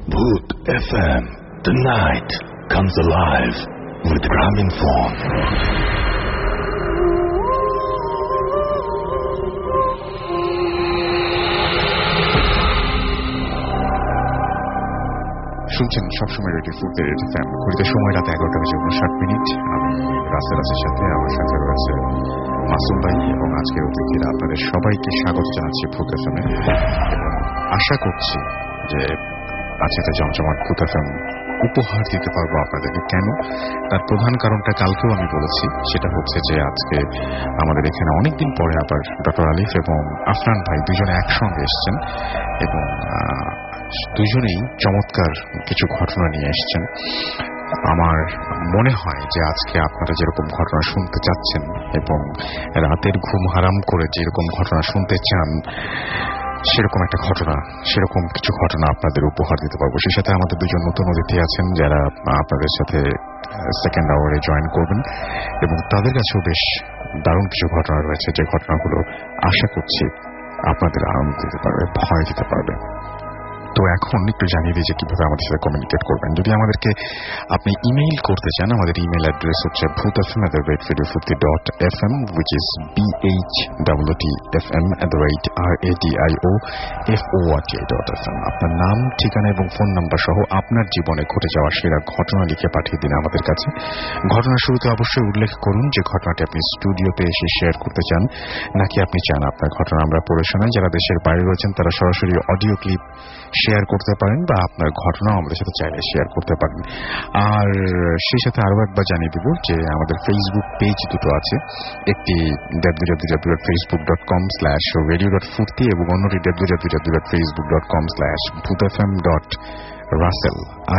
Bhoot FM. The night comes alive with Graminphone. শুনছেন সবসময় radio ফুটের রেড এফএম। ঘড়িতে সময় রাত 11টা বেজে 59 মিনিট। আমি রাসেল আছের সাথে, আমার সাথে রয়েছে মাসুম ভাই এবং আজকের অতিথিরা। আপনাদের সবাইকে স্বাগত জানাচ্ছি ফুট এফএমে। আশা করছি যে আজকে জমজমাট ফুট এফএম উপহার দিতে পারবো আপনাদেরকে। কেন? তার প্রধান কারণটা কালকেও আমি বলেছি, সেটা হচ্ছে যে আজকে আমাদের এখানে অনেকদিন পরে আবার ডক্টর আলিফ এবং আফরান ভাই দুজনে একসঙ্গে এসছেন এবং দুজনেই চমৎকার কিছু ঘটনা নিয়ে এসছেন। আমার মনে হয় যে আজকে আপনারা যেরকম ঘটনা শুনতে চাচ্ছেন এবং রাতের ঘুম হারাম করে যেরকম ঘটনা শুনতে চান, সেরকম একটা ঘটনা, সেরকম কিছু ঘটনা আপনাদের উপহার দিতে পারবো। সেই সাথে আমাদের দুজন নতুন অতিথি আছেন যারা আপনাদের সাথে সেকেন্ড আওয়ারে জয়েন করবেন এবং তাদের কাছেও বেশ দারুণ কিছু ঘটনা রয়েছে, যে ঘটনাগুলো আশা করছি আপনাদের আনন্দ দিতে পারবে, ভয় দিতে পারবে। তো এখন একটু জানিয়ে দিই যে কিভাবে আমাদের সাথে কমিউনিকেট করবেন। যদি আমাদেরকে আপনি ইমেইল করতে চান, আমাদের ইমেইল অ্যাড্রেস হচ্ছে bhootfm@radiofruity.fm, which is bhootfm@radiofruity.fm। আপনার নাম, ঠিকানা এবং ফোন নাম্বার সহ আপনার জীবনে ঘটে যাওয়া সেরা ঘটনা লিখে পাঠিয়ে দিন আমাদের কাছে। ঘটনার শুরুতে অবশ্যই উল্লেখ করুন যে ঘটনাটি আপনি স্টুডিওতে এসে শেয়ার করতে চান, নাকি আপনি চান আপনার ঘটনা আমরা পড়ে শোনাই। যারা দেশের বাইরে রয়েছেন তারা সরাসরি অডিও ক্লিপ শেয়ার করতে পারেন বা আপনার ঘটনাও আমাদের সাথে চাইলে শেয়ার করতে পারেন। আর সেই সাথে আরো একবার জানিয়ে দিব যে আমাদের ফেসবুক পেজ দুটো আছে, একটি www.facebook.com/radio.furti এবং অন্যটি www.facebook.com/bhootfm.russell।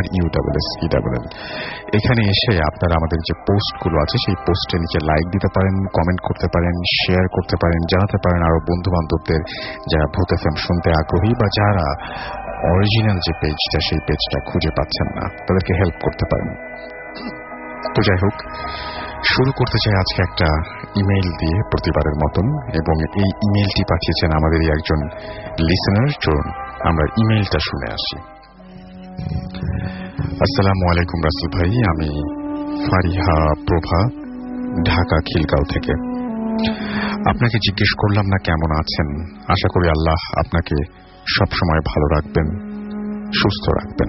এখানে এসে আপনারা আমাদের যে পোস্টগুলো আছে সেই পোস্টের নিচে লাইক দিতে পারেন, কমেন্ট করতে পারেন, শেয়ার করতে পারেন, জানাতে পারেন আরো বন্ধু বান্ধবদের যারা ভূত এফএম শুনতে আগ্রহী বা যারা অরিজিনাল যে পেজটা সেই পেজটা খুঁজে পাচ্ছেন না, তাদেরকে হেল্প করতে পারেন। তো যাই হোক, শুরু করতে চাই আজকে একটা ইমেইল দিয়ে প্রতিবারের মতন, এবং এই ইমেইলটি পাঠিয়েছেন আমাদেরই একজন লিসেনার। চলুন আমরা ইমেইলটা শুনে আসি। আসসালামু আলাইকুম রাসেল ভাই, আমি ফারিহা প্রভা, ঢাকা খিলগাঁও থেকে। আপনাকে জিজ্ঞেস করলাম না কেমন আছেন। আশা করি আল্লাহ আপনাকে সবসময় ভালো রাখবেন, সুস্থ রাখবেন।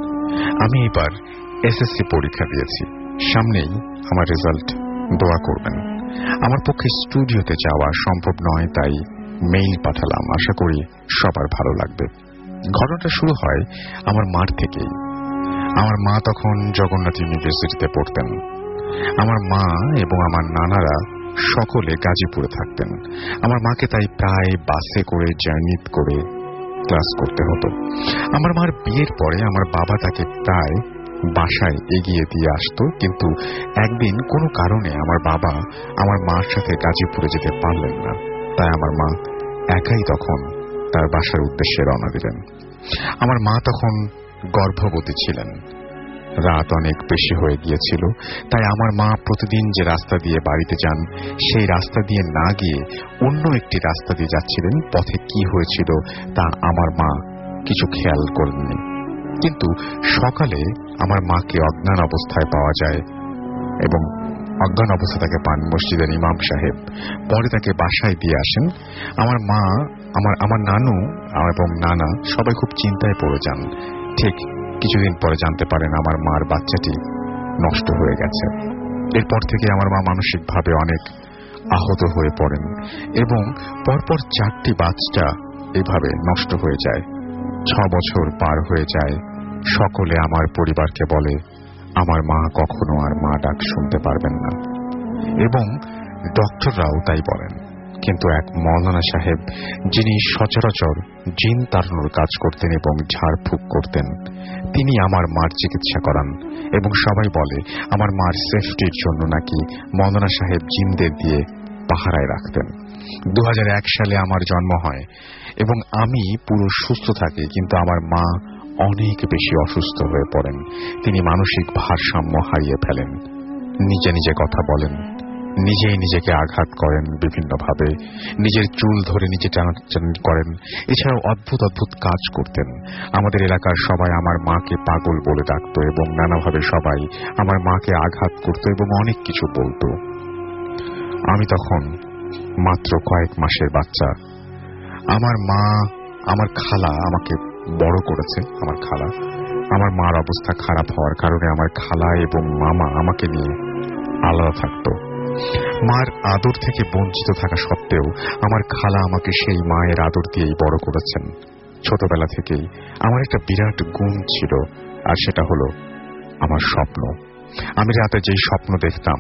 আমি এবার এসএসসি পরীক্ষা দিয়েছি, সামনেই আমার রেজাল্ট, দোয়া করবেন। আমার পক্ষে স্টুডিওতে যাওয়া সম্ভব নয়, তাই মেইল পাঠালাম, আশা করি সবার ভালো লাগবে। ঘটনাটা শুরু হয় আমার মার থেকেই। আমার মা তখন জগন্নাথ ইউনিভার্সিটিতে পড়তেন। আমার মা এবং আমার নানারা সকলে গাজীপুরে থাকতেন। আমার মাকে তাই প্রায় বাসে করে জার্নি করে ক্লাস করতে হতো। আমার মার বিয়ের পরে আমার বাবা তাকে প্রায় বাসায় এগিয়ে দিয়ে আসতো, কিন্তু একদিন কোনো কারণে আমার বাবা আমার মার সাথে গাজীপুরে যেতে পারলেন না, তাই আমার মা একাই তখন তার বাসার উদ্দেশ্যে রওনা দিলেন। আমার মা তখন গর্ভবতী ছিলেন, রাত অনেক বেশি হয়ে গিয়েছিল, তাই আমার মা প্রতিদিন যে রাস্তা দিয়ে বাড়িতে যান সেই রাস্তা দিয়ে না গিয়ে অন্য একটি রাস্তা দিয়ে যাচ্ছিলেন। পথে কি হয়েছিল তা আমার মা কিছু খেয়াল করেননি, কিন্তু সকালে আমার মাকে অজ্ঞান অবস্থায় পাওয়া যায় এবং অজ্ঞান অবস্থা তাকে পান মসজিদের ইমাম সাহেব। পরে তাকে বাসায় দিয়ে আসেন। আমার মা, আমার নানু এবং নানা সবাই খুব চিন্তায় পড়ে যান। ঠিক কিছুদিন পরে জানতে পারেন আমার মার বাচ্চাটি নষ্ট হয়ে গেছে। এরপর থেকে আমার মা মানসিকভাবে অনেক আহত হয়ে পড়েন এবং পরপর 4টি বাচ্চা এভাবে নষ্ট হয়ে যায়। 6 বছর পার হয়ে যায়। সকলে আমার পরিবারকে বলে আমার মা কখনো আর মা ডাক শুনতে পারবেন না, এবং ডক্টররাও তাই বলেন। কিন্তু এক মৌলানা সাহেব, যিনি সচরাচর জিন তাড়ানোর কাজ করতেন এবং ঝাড়ফুঁক করতেন, তিনি আমার মার চিকিৎসা করান এবং সবাই বলে আমার মার সেফটির জন্য নাকি মৌলানা সাহেব জিনদের দিয়ে পাহারায় রাখতেন। 2001 সালে আমার জন্ম হয় এবং আমি পুরো সুস্থ থাকি, কিন্তু আমার মা অনেক বেশি অসুস্থ হয়ে পড়েন। তিনি মানসিক ভারসাম্য হারিয়ে ফেলেন, নিজে নিজে কথা বলেন, নিজেই নিজেকে আঘাত করেন বিভিন্নভাবে, নিজের চুল ধরে নিজে টানাটানি করেন। এছাড়াও অদ্ভুত অদ্ভুত কাজ করতেন। আমাদের এলাকার সবাই আমার মাকে পাগল বলে ডাকত এবং নানাভাবে সবাই আমার মাকে আঘাত করত এবং অনেক কিছু বলত। আমি তখন মাত্র কয়েক মাসের বাচ্চা। আমার মা, আমার খালা আমাকে বড় করেছে। আমার মার অবস্থা খারাপ হওয়ার কারণে আমার খালা এবং মামা আমাকে নিয়ে আলাদা থাকত। মার আদর থেকে বঞ্চিত থাকা সত্ত্বেও আমার খালা আমাকে সেই মায়ের আদর দিয়েই বড় করেছেন। ছোটবেলা থেকেই আমার একটা বিরাট গুণ ছিল, আর সেটা হলো আমার স্বপ্ন। আমি রাতে যেই স্বপ্ন দেখতাম,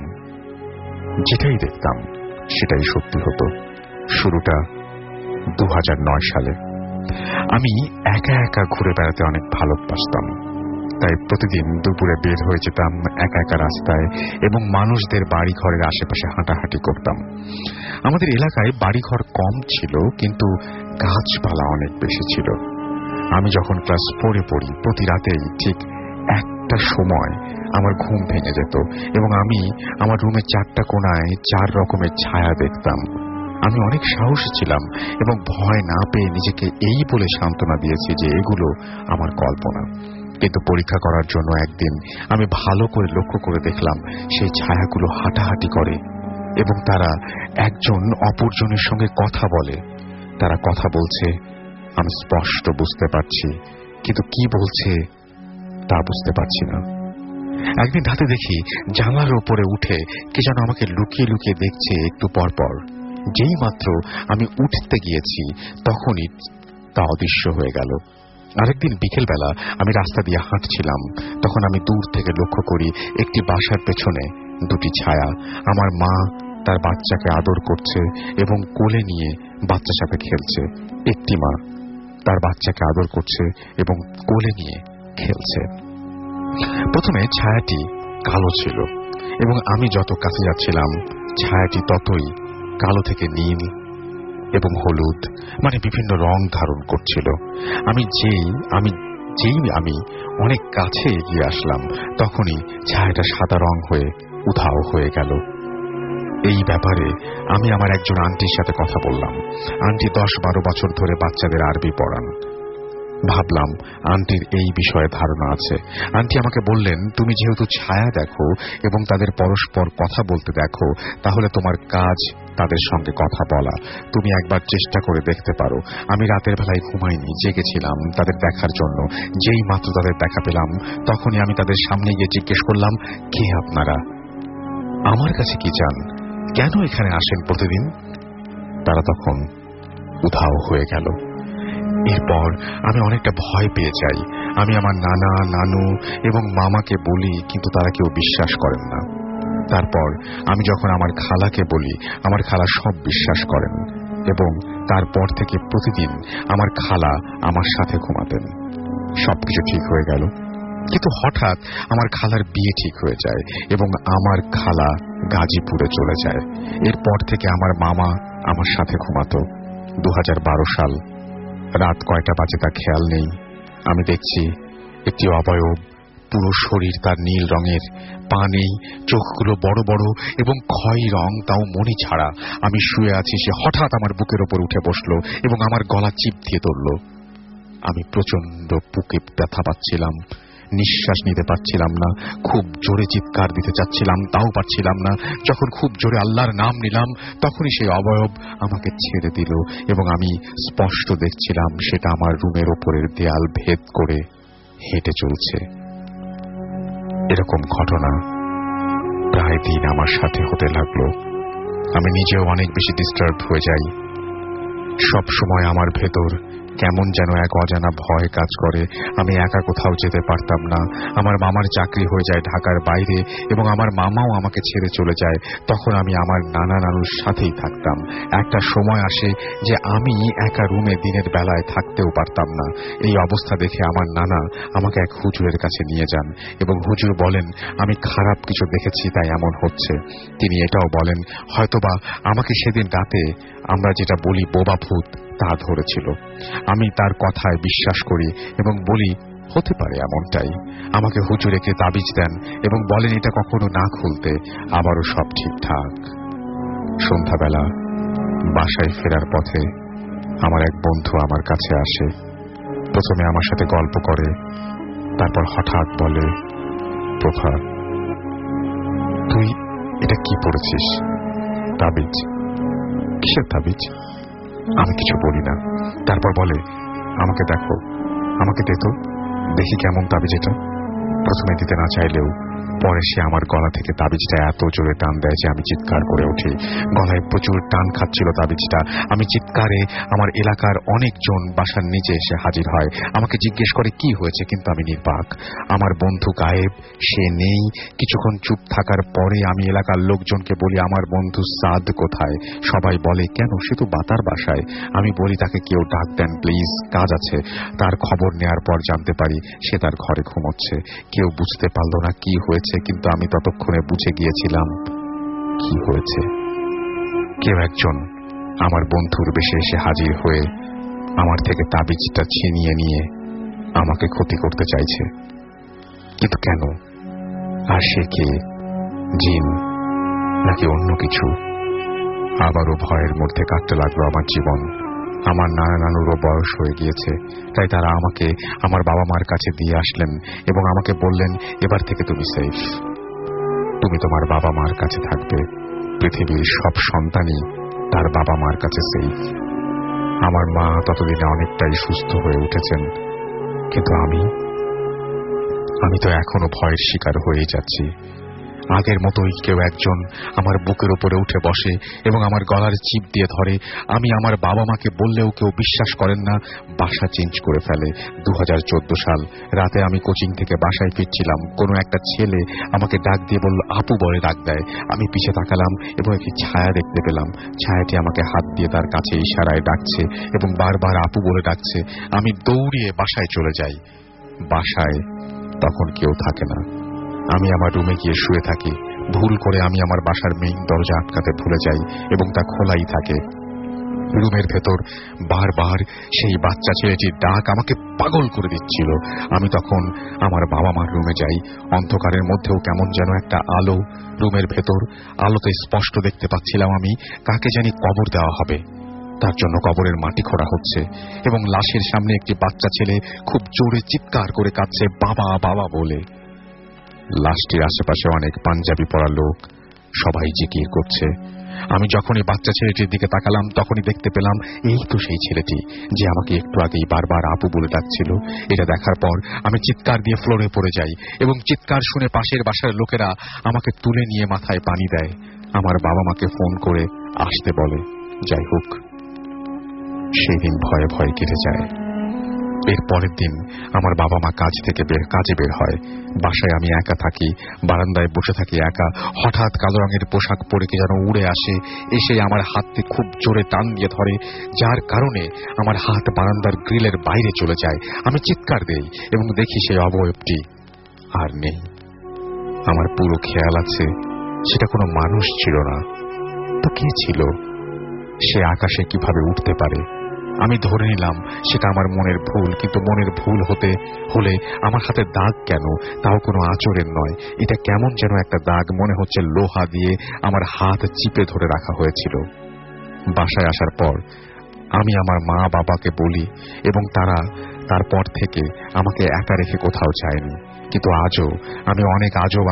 যেটাই দেখতাম সেটাই সত্যি হতো। শুরুটা 2009 সালে। আমি একা একা ঘুরে বেড়াতে অনেক ভালোবাসতাম, তাই প্রতিদিন দুপুরে বের হয়ে যেতাম একা একা রাস্তায় এবং মানুষদের বাড়ি ঘরের আশেপাশে হাঁটাহাঁটি করতাম। আমাদের এলাকায় বাড়িঘর কম ছিল, কিন্তু গাছপালা অনেক বেশি ছিল। আমি যখন ক্লাস 4-এ পড়ি, প্রতি রাতেই ঠিক একটা সময় আমার ঘুম ভেঙে যেত এবং আমি আমার রুমের 4টা কোণায় 4 রকমের ছায়া দেখতাম। আমি অনেক সাহসী ছিলাম এবং ভয় না পেয়ে নিজেকে এই বলে সান্ত্বনা দিয়েছি যে এগুলো আমার কল্পনা। কিন্তু পরীক্ষা করার জন্য একদিন আমি ভালো করে লক্ষ্য করে দেখলাম সেই ছায়াগুলো হাঁটাহাঁটি করে এবং তারা একজন অপরজনের সঙ্গে কথা বলে। তারা কথা বলছে, আমি স্পষ্ট বুঝতে পারছি, কিন্তু কি বলছে তা বুঝতে পারছি না। একদিন রাতে দেখি জানলার ওপরে উঠে কে যেন আমাকে লুকিয়ে লুকিয়ে দেখছে একটু পর পর। যেই মাত্র আমি উঠতে গিয়েছি তখনই তা অদৃশ্য হয়ে গেল। আরেকদিন বিকেলবেলা আমি রাস্তা দিয়ে হাঁটছিলাম, তখন আমি দূর থেকে লক্ষ্য করি একটি বাসার পেছনে 2টি ছায়া। আমার মা তার বাচ্চাকে আদর করছে এবং কোলে নিয়ে বাচ্চার সাথে খেলছে। একটি মা তার বাচ্চাকে আদর করছে এবং কোলে নিয়ে খেলছে। প্রথমে ছায়াটি কালো ছিল এবং আমি যত কাছে যাচ্ছিলাম ছায়াটি ততই কালো থেকে নীল এবং হলুদ, মানে বিভিন্ন রং ধারণ করছিল। আমি অনেক কাছে এগিয়ে আসলাম, তখনই ছায়াটা সাদা রং হয়ে উধাও হয়ে গেল। এই ব্যাপারে আমি আমার একজন আন্টির সাথে কথা বললাম। আন্টি 10-12 বছর ধরে বাচ্চাদের আরবি পড়ান। ভাবলাম আন্টির এই বিষয়ে ধারণা আছে। আন্টি আমাকে বললেন, তুমি যেহেতু ছায়া দেখো এবং তাদের পরস্পর কথা বলতে দেখো, তাহলে তোমার কাজ তাদের সঙ্গে কথা বলা। তুমি একবার চেষ্টা করে দেখতে পারো। আমি রাতের বেলায় ঘুমাইনি, জেগেছিলাম তাদের দেখার জন্য। যেই মাত্র তাদের দেখা পেলাম তখনই আমি তাদের সামনে গিয়ে জিজ্ঞেস করলাম, কে আপনারা? আমার কাছে কি চান? কেন এখানে আসেন প্রতিদিন? তারা তখন উধাও হয়ে গেল। এরপর আমি অনেকটা ভয় পেয়ে যাই। আমি আমার নানা, নানু এবং মামাকে বলি, কিন্তু তারা কেউ বিশ্বাস করেন না। তারপর আমি যখন আমার খালাকে বলি, আমার খালা সব বিশ্বাস করেন এবং তারপর থেকে প্রতিদিন আমার খালা আমার সাথে ঘুমাতেন। সবকিছু ঠিক হয়ে গেল, কিন্তু হঠাৎ আমার খালার বিয়ে ঠিক হয়ে যায় এবং আমার খালা গাজীপুরে চলে যায়। এরপর থেকে আমার মামা আমার সাথে ঘুমাতো। 2012 সাল, রাত কয়টা বাজে তা খেয়াল নেই। আমি দেখছি একটি অবয়ব, পুরো শরীর তার নীল রঙের, পা নেই, চোখগুলো বড় বড় এবং খয়েরি রং, তাও মনি ছাড়া। আমি শুয়ে আছি, সে হঠাৎ আমার বুকের ওপর উঠে বসলো এবং আমার গলা চিপ দিয়ে ধরল। আমি প্রচন্ড বুকে ব্যথা পাচ্ছিলাম, নিঃশ্বাস নিতে পারছিলাম না। খুব জোরে চিৎকার দিতে চাচ্ছিলাম, তাও পারছিলাম না। যখন খুব জোরে আল্লাহর নাম নিলাম তখনই সেই অবয়ব আমাকে ছেড়ে দিল এবং আমি স্পষ্ট দেখছিলাম সেটা আমার রুমের ওপরের দেয়াল ভেদ করে হেঁটে চলছে। এরকম ঘটনা প্রায় দিন আমার সাথে হতে লাগলো। আমি নিজেও অনেক বেশি ডিস্টার্ব হয়ে যাই। সব সময় আমার ভেতর কেমন যেন এক অজানা ভয় কাজ করে। আমি একা কোথাও যেতে পারতাম না। আমার মামার চাকরি হয়ে যায় ঢাকার বাইরে এবং আমার মামাও আমাকে ছেড়ে চলে যায়। তখন আমি আমার নানা নানুর সাথেই থাকতাম। একটা সময় আসে যে আমি একা রুমে দিনের বেলায় থাকতেও পারতাম না। এই অবস্থা দেখে আমার নানা আমাকে এক হুজুরের কাছে নিয়ে যান এবং হুজুর বলেন, আমি খারাপ কিছু দেখেছি তাই এমন হচ্ছে। তিনি এটাও বলেন, হয়তোবা আমাকে সেদিন রাতে আমরা যেটা বলি বোবা ভূত তা ধরেছিল। আমি তার কথায় বিশ্বাস করি এবং বলি, হতে পারে এমনটাই। আমাকে হুজুর একটি তাবিজ দেন এবং বলেন এটা কখনো না খুলতে, আবারও সব ঠিকঠাক। সন্ধ্যাবেলা বাসায় ফেরার পথে আমার এক বন্ধু আমার কাছে আসে। প্রথমে আমার সাথে গল্প করে, তারপর হঠাৎ বলে, প্রভা, তুই এটা কি পড়েছিস? তাবিজ। কিসের তাবিজ? আমি কিছু বলি না। তারপর বলে, আমাকে দেখো, আমাকে দে তো, দেখি কেমন তাবিজ এটা। প্রথমে দিতে না চাইলেও পরে সে আমার গলা থেকে তাবিজটা এত জোরে টান দেয় যে আমি চিৎকার করে উঠি। গলায় প্রচুর টান খাচ্ছিল তাবিজটা। আমি চিৎকারে আমার এলাকার অনেকজন বাসার নিচে এসে হাজির হয়, আমাকে জিজ্ঞেস করে কি হয়েছে, কিন্তু আমি নির্বাক। আমার বন্ধু গায়েব, সে নেই। কিছুক্ষণ চুপ থাকার পরে আমি এলাকার লোকজনকে বলি, আমার বন্ধু সাদ কোথায়? সবাই বলে, কেন, সে তো বাতার বাসায়। আমি বলি, তাকে কেউ ডাক দেন প্লিজ, কাজ আছে। তার খবর নেয়ার পর জানতে পারি সে তার ঘরে ঘুমোচ্ছে। কেউ বুঝতে পারল না কি হয়েছে, কিন্তু আমি ততক্ষণে বুঝে গিয়েছিলাম কি হয়েছে। কেউ একজন আমার বন্ধুর বেশে এসে হাজির হয়ে আমার থেকে তাবিজটা ছিনিয়ে নিয়ে আমাকে ক্ষতি করতে চাইছে। কিন্তু কেন? আর সে কে? জিন নাকি অন্য কিছু? আবারও ভয়ের মধ্যে কাটতে লাগলো আমার জীবন। আমার নানা নানুরও বয়স হয়ে গিয়েছে, তাই তারা আমাকে আমার বাবা মার কাছে দিয়ে আসলেন এবং আমাকে বললেন, এবার থেকে তুমি সেফ, তুমি তোমার বাবা মার কাছে থাকবে। পৃথিবীর সব সন্তানই তার বাবা মার কাছে সেফ। আমার মা ততদিনে অনেকটাই সুস্থ হয়ে উঠেছেন, কিন্তু আমি তো এখনো ভয়ের শিকার হয়ে যাচ্ছি। আগের মতোই কেউ একজন আমার বুকের উপরে উঠে বসে এবং আমার গলার চিপ দিয়ে ধরে। আমি আমার বাবা মাকে বললেও কেউ বিশ্বাস করেন না, বাসা চেঞ্জ করে ফেলে। 2014 সাল রাতে আমি কোচিং থেকে বাসায় ফিরছিলাম। কোনো একটা ছেলে আমাকে ডাক দিয়ে বলল, আপু বলে ডাক দেয়। আমি পিছে তাকালাম এবং একটি ছায়া দেখতে পেলাম। ছায়াটি আমাকে হাত দিয়ে তার কাছে ইশারায় ডাকছে এবং বারবার আপু বলে ডাকছে। আমি দৌড়িয়ে বাসায় চলে যাই। বাসায় তখন কেউ থাকে না। আমি আমার রুমে গিয়ে শুয়ে থাকি। ভুল করে আমি আমার বাসার মেইন দরজা আটকাতে ভুলে যাই এবং তা খোলাই থাকে। রুমের ভেতর বারবার সেই বাচ্চা ছেলেটির ডাক আমাকে পাগল করে দিচ্ছিল। আমি তখন আমার বাবা মার রুমে যাই। অন্ধকারের মধ্যেও কেমন যেন একটা আলো রুমের ভেতর। আলোতে স্পষ্ট দেখতে পাচ্ছিলাম আমি কাকে জানি কবর দেওয়া হবে। তার জন্য কবরের মাটি খোঁড়া হচ্ছে এবং লাশের সামনে একটি বাচ্চা ছেলে খুব জোরে চিৎকার করে কাঁদছে, বাবা বাবা বলে। লাশটির আশেপাশে অনেক পাঞ্জাবি পরা লোক, সবাই জিকির করছে। আমি যখনই বাচ্চা ছেলেটির দিকে তাকালাম তখনই দেখতে পেলাম এই তো সেই ছেলেটি যে আমাকে একটু আগেই বারবার আপু বলে ডাকছিল। এটা দেখার পর আমি চিৎকার দিয়ে ফ্লোরে পড়ে যাই এবং চিৎকার শুনে পাশের বাসার লোকেরা আমাকে তুলে নিয়ে মাথায় পানি দেয়। আমার বাবা মাকে ফোন করে আসতে বলে। যাই হোক, সেই দিন ভয়ে ভয়ে কেটে যায়। এর পরের দিন আমার বাবা মা কাজে বের হয়। বাসায় আমি একা থাকি, বারান্দায় বসে থাকি একা। হঠাৎ কালো রঙের পোশাক পরে কে যেন উড়ে আসে, এসে আমার হাতে খুব জোরে টান দিয়ে ধরে, যার কারণে আমার হাত বারান্দার গ্রিলের বাইরে চলে যায়। আমি চিৎকার দেই এবং দেখি সেই অবয়বটি আর নেই। আমার পুরো খেয়াল আছে সেটা কোনো মানুষ ছিল না, তো কে ছিল? সে আকাশে কিভাবে উঠতে পারে? আমি ধরে নিলাম সেটা আমার মনের ভুল, কিন্তু মনের ভুল হলে আমার হাতে দাগ কেন? তাও কোনো আঁচড়ের নয়। এটা কেমন যেন একটা দাগ, মনে হচ্ছে লোহা দিয়ে আমার হাত চিপে ধরে রাখা হয়েছিল। বাসায় আসার পর আমি আমার মা বাবাকে বলি এবং তারা তারপর থেকে আমাকে একা রেখে কোথাও যায়নি। কিন্তু আজও আমি অনেক আজব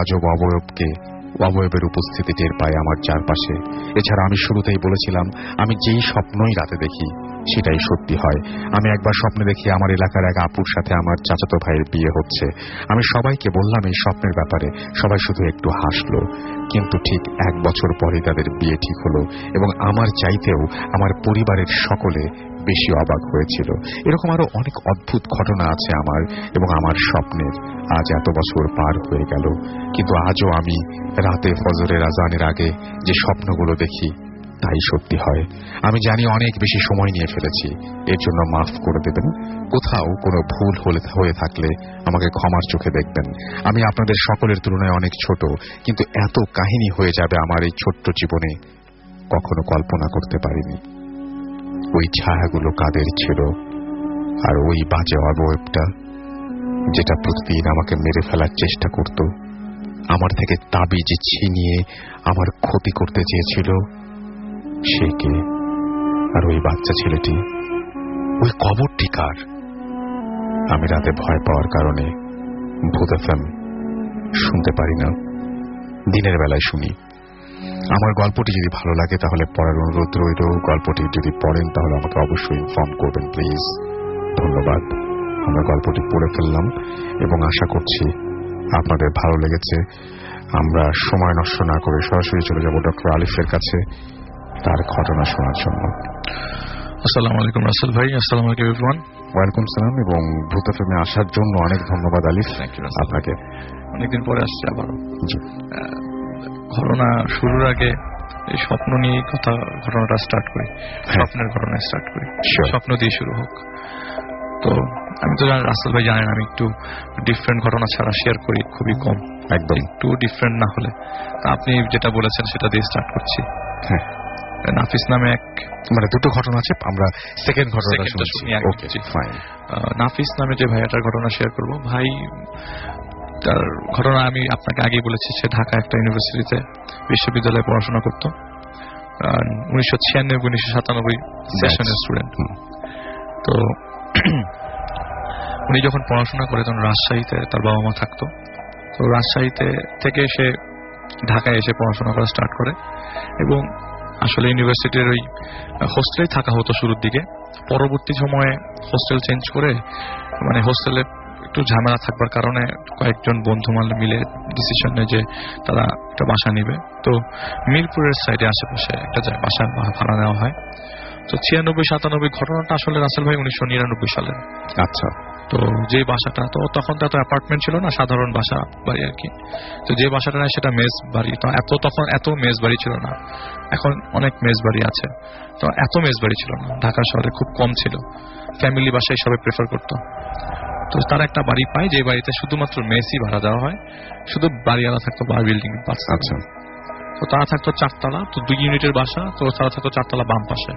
অবয়বের উপস্থিতি টের পাই আমার চারপাশে। এছাড়া আমি শুরুতেই বলেছিলাম আমি যেই স্বপ্নই রাতে দেখি সেটাই সত্যি হয়। আমি একবার স্বপ্নে দেখি আমার এলাকার এক আপুর সাথে আমার চাচাতো ভাইয়ের বিয়ে হচ্ছে। আমি সবাইকে বললাম এই স্বপ্নের ব্যাপারে, সবাই শুধু একটু হাসলো। কিন্তু ঠিক 1 বছর পরে তাদের বিয়ে ঠিক হলো এবং আমার চাইতেও আমার পরিবারের সকলে বেশি অবাক হয়েছিল। এরকম আরো অনেক অদ্ভুত ঘটনা আছে আমার এবং আমার স্বপ্নের। আজ এত বছর পার হয়ে গেল, কিন্তু আজও আমি রাতে ফজরের আজানের আগে যে স্বপ্নগুলো দেখি তাই সত্যি হয়। আমি জানি অনেক বেশি সময় নিয়ে ফেলেছি, এর জন্য মাফ করে দেবেন। কোথাও কোনো ভুল হয়ে থাকলে আমাকে ক্ষমার চোখে দেখবেন। আমি আপনাদের সকলের তুলনায় অনেক ছোট, কিন্তু এত কাহিনী হয়ে যাবে আমার এই ছোট্ট জীবনে কখনো কল্পনা করতে পারিনি। ওই ছায়াগুলো কাদের ছিল, আর ওই বাজে অবয়বটা যেটা প্রতিদিন আমাকে মেরে ফেলার চেষ্টা করত, আমার থেকে তাবিজ ছিনিয়ে আমার ক্ষতি করতে চেয়েছিল, সে কে, আর ওই বাচ্চা ছেলেটি, ওই কবরটি কার? আমি রাতে ভয় পাওয়ার কারণে ভূত এফএম শুনতে পারি না, দিনের বেলায় শুনি। আমার গল্পটি যদি ভালো লাগে তাহলে পড়ার অনুরোধ রইল। গল্পটি যদি পড়েন তাহলে আমাকে অবশ্যই ইনফর্ম করবেন প্লিজ। ধন্যবাদ। আমরা গল্পটি পড়ে ফেললাম এবং আশা করছি আপনাদের ভালো লেগেছে। আমরা সময় নষ্ট না করে সরাসরি চলে যাব ডক্টর আলিফের কাছে তার ঘটনা শোনার জন্য। আসসালামু আলাইকুম রাসেল ভাই। আসসালামু আলাইকুম এভরিওয়ান। ওয়েলকাম সালাম এবং ভূত এফএমে আসার জন্য অনেক ধন্যবাদ আলিফ আপনাকে। অনেকদিন পরে আসছি আবারও। ঘটনা শুরুর আগে এই স্বপ্ন নিয়ে ঘটনাটা স্টার্ট করি। স্বপ্নের ঘটনা স্টার্ট করি, স্বপ্ন দিয়ে শুরু হোক। তো আমি তো রাসেল ভাই জানেন আমি একটু ডিফারেন্ট ঘটনা ছাড়া শেয়ার করি খুবই কম, একদম একটু ডিফারেন্ট না হলে। আপনি যেটা বলেছেন সেটা দিয়ে স্টার্ট করছি। নাফিস নামে দুটো ঘটনা আছে, আমরা সেকেন্ড ঘটনাটা শুনি। নাফিস নামে যে ভাইয়াটার ঘটনা শেয়ার করব, ভাই তার ঘটনা আমি আপনাকে আগেই বলেছি। সে ঢাকা একটা ইউনিভার্সিটিতে বিশ্ববিদ্যালয়ে পড়াশোনা করত। 1996-1997 সেশনের স্টুডেন্ট। তো উনি যখন পড়াশোনা করে তখন রাজশাহীতে তার বাবা মা থাকতো। তো রাজশাহীতে থেকে সে ঢাকায় এসে পড়াশোনা করা স্টার্ট করে এবং আসলে ইউনিভার্সিটির ওই হোস্টেলেই থাকা হতো শুরুর দিকে। পরবর্তী সময়ে হোস্টেল চেঞ্জ করে, মানে হোস্টেলে একটু ঝামেলা থাকবার কারণে কয়েকজন বন্ধু মিলে ডিসিশন নেয় যে তারা একটা বাসা নিবে। তো মিরপুরের সাইডে আশেপাশে একটা বাসা ভাড়া নেওয়া হয়। তো 96-97 ঘটনাটা আসলে রাসেল ভাই 1999 সালে। আচ্ছা। তো যে বাসাটা, তো তখন তো এত অ্যাপার্টমেন্ট ছিল না, সাধারণ বাসা বাড়ি আর কি। তো যে বাসাটা নেয় সেটা মেস বাড়ি। তো তখন এত মেস বাড়ি ছিল না, এখন অনেক মেস বাড়ি আছে। তো এত মেস বাড়ি ছিল না, ঢাকা শহরে খুব কম ছিল। ফ্যামিলি বাসায় সবাই প্রেফার করতো। তো তারা একটা বাড়ি পায় যে বাড়িতে শুধুমাত্র মেসই ভাড়া দেওয়া হয়, শুধু বাড়িওয়ালা থাকতো বার বিল্ডিং। আচ্ছা। তো তারা থাকতো 4 তলা, তো 2 ইউনিটের বাসা। তো তারা থাকতো 4 তলা বাম পাশে।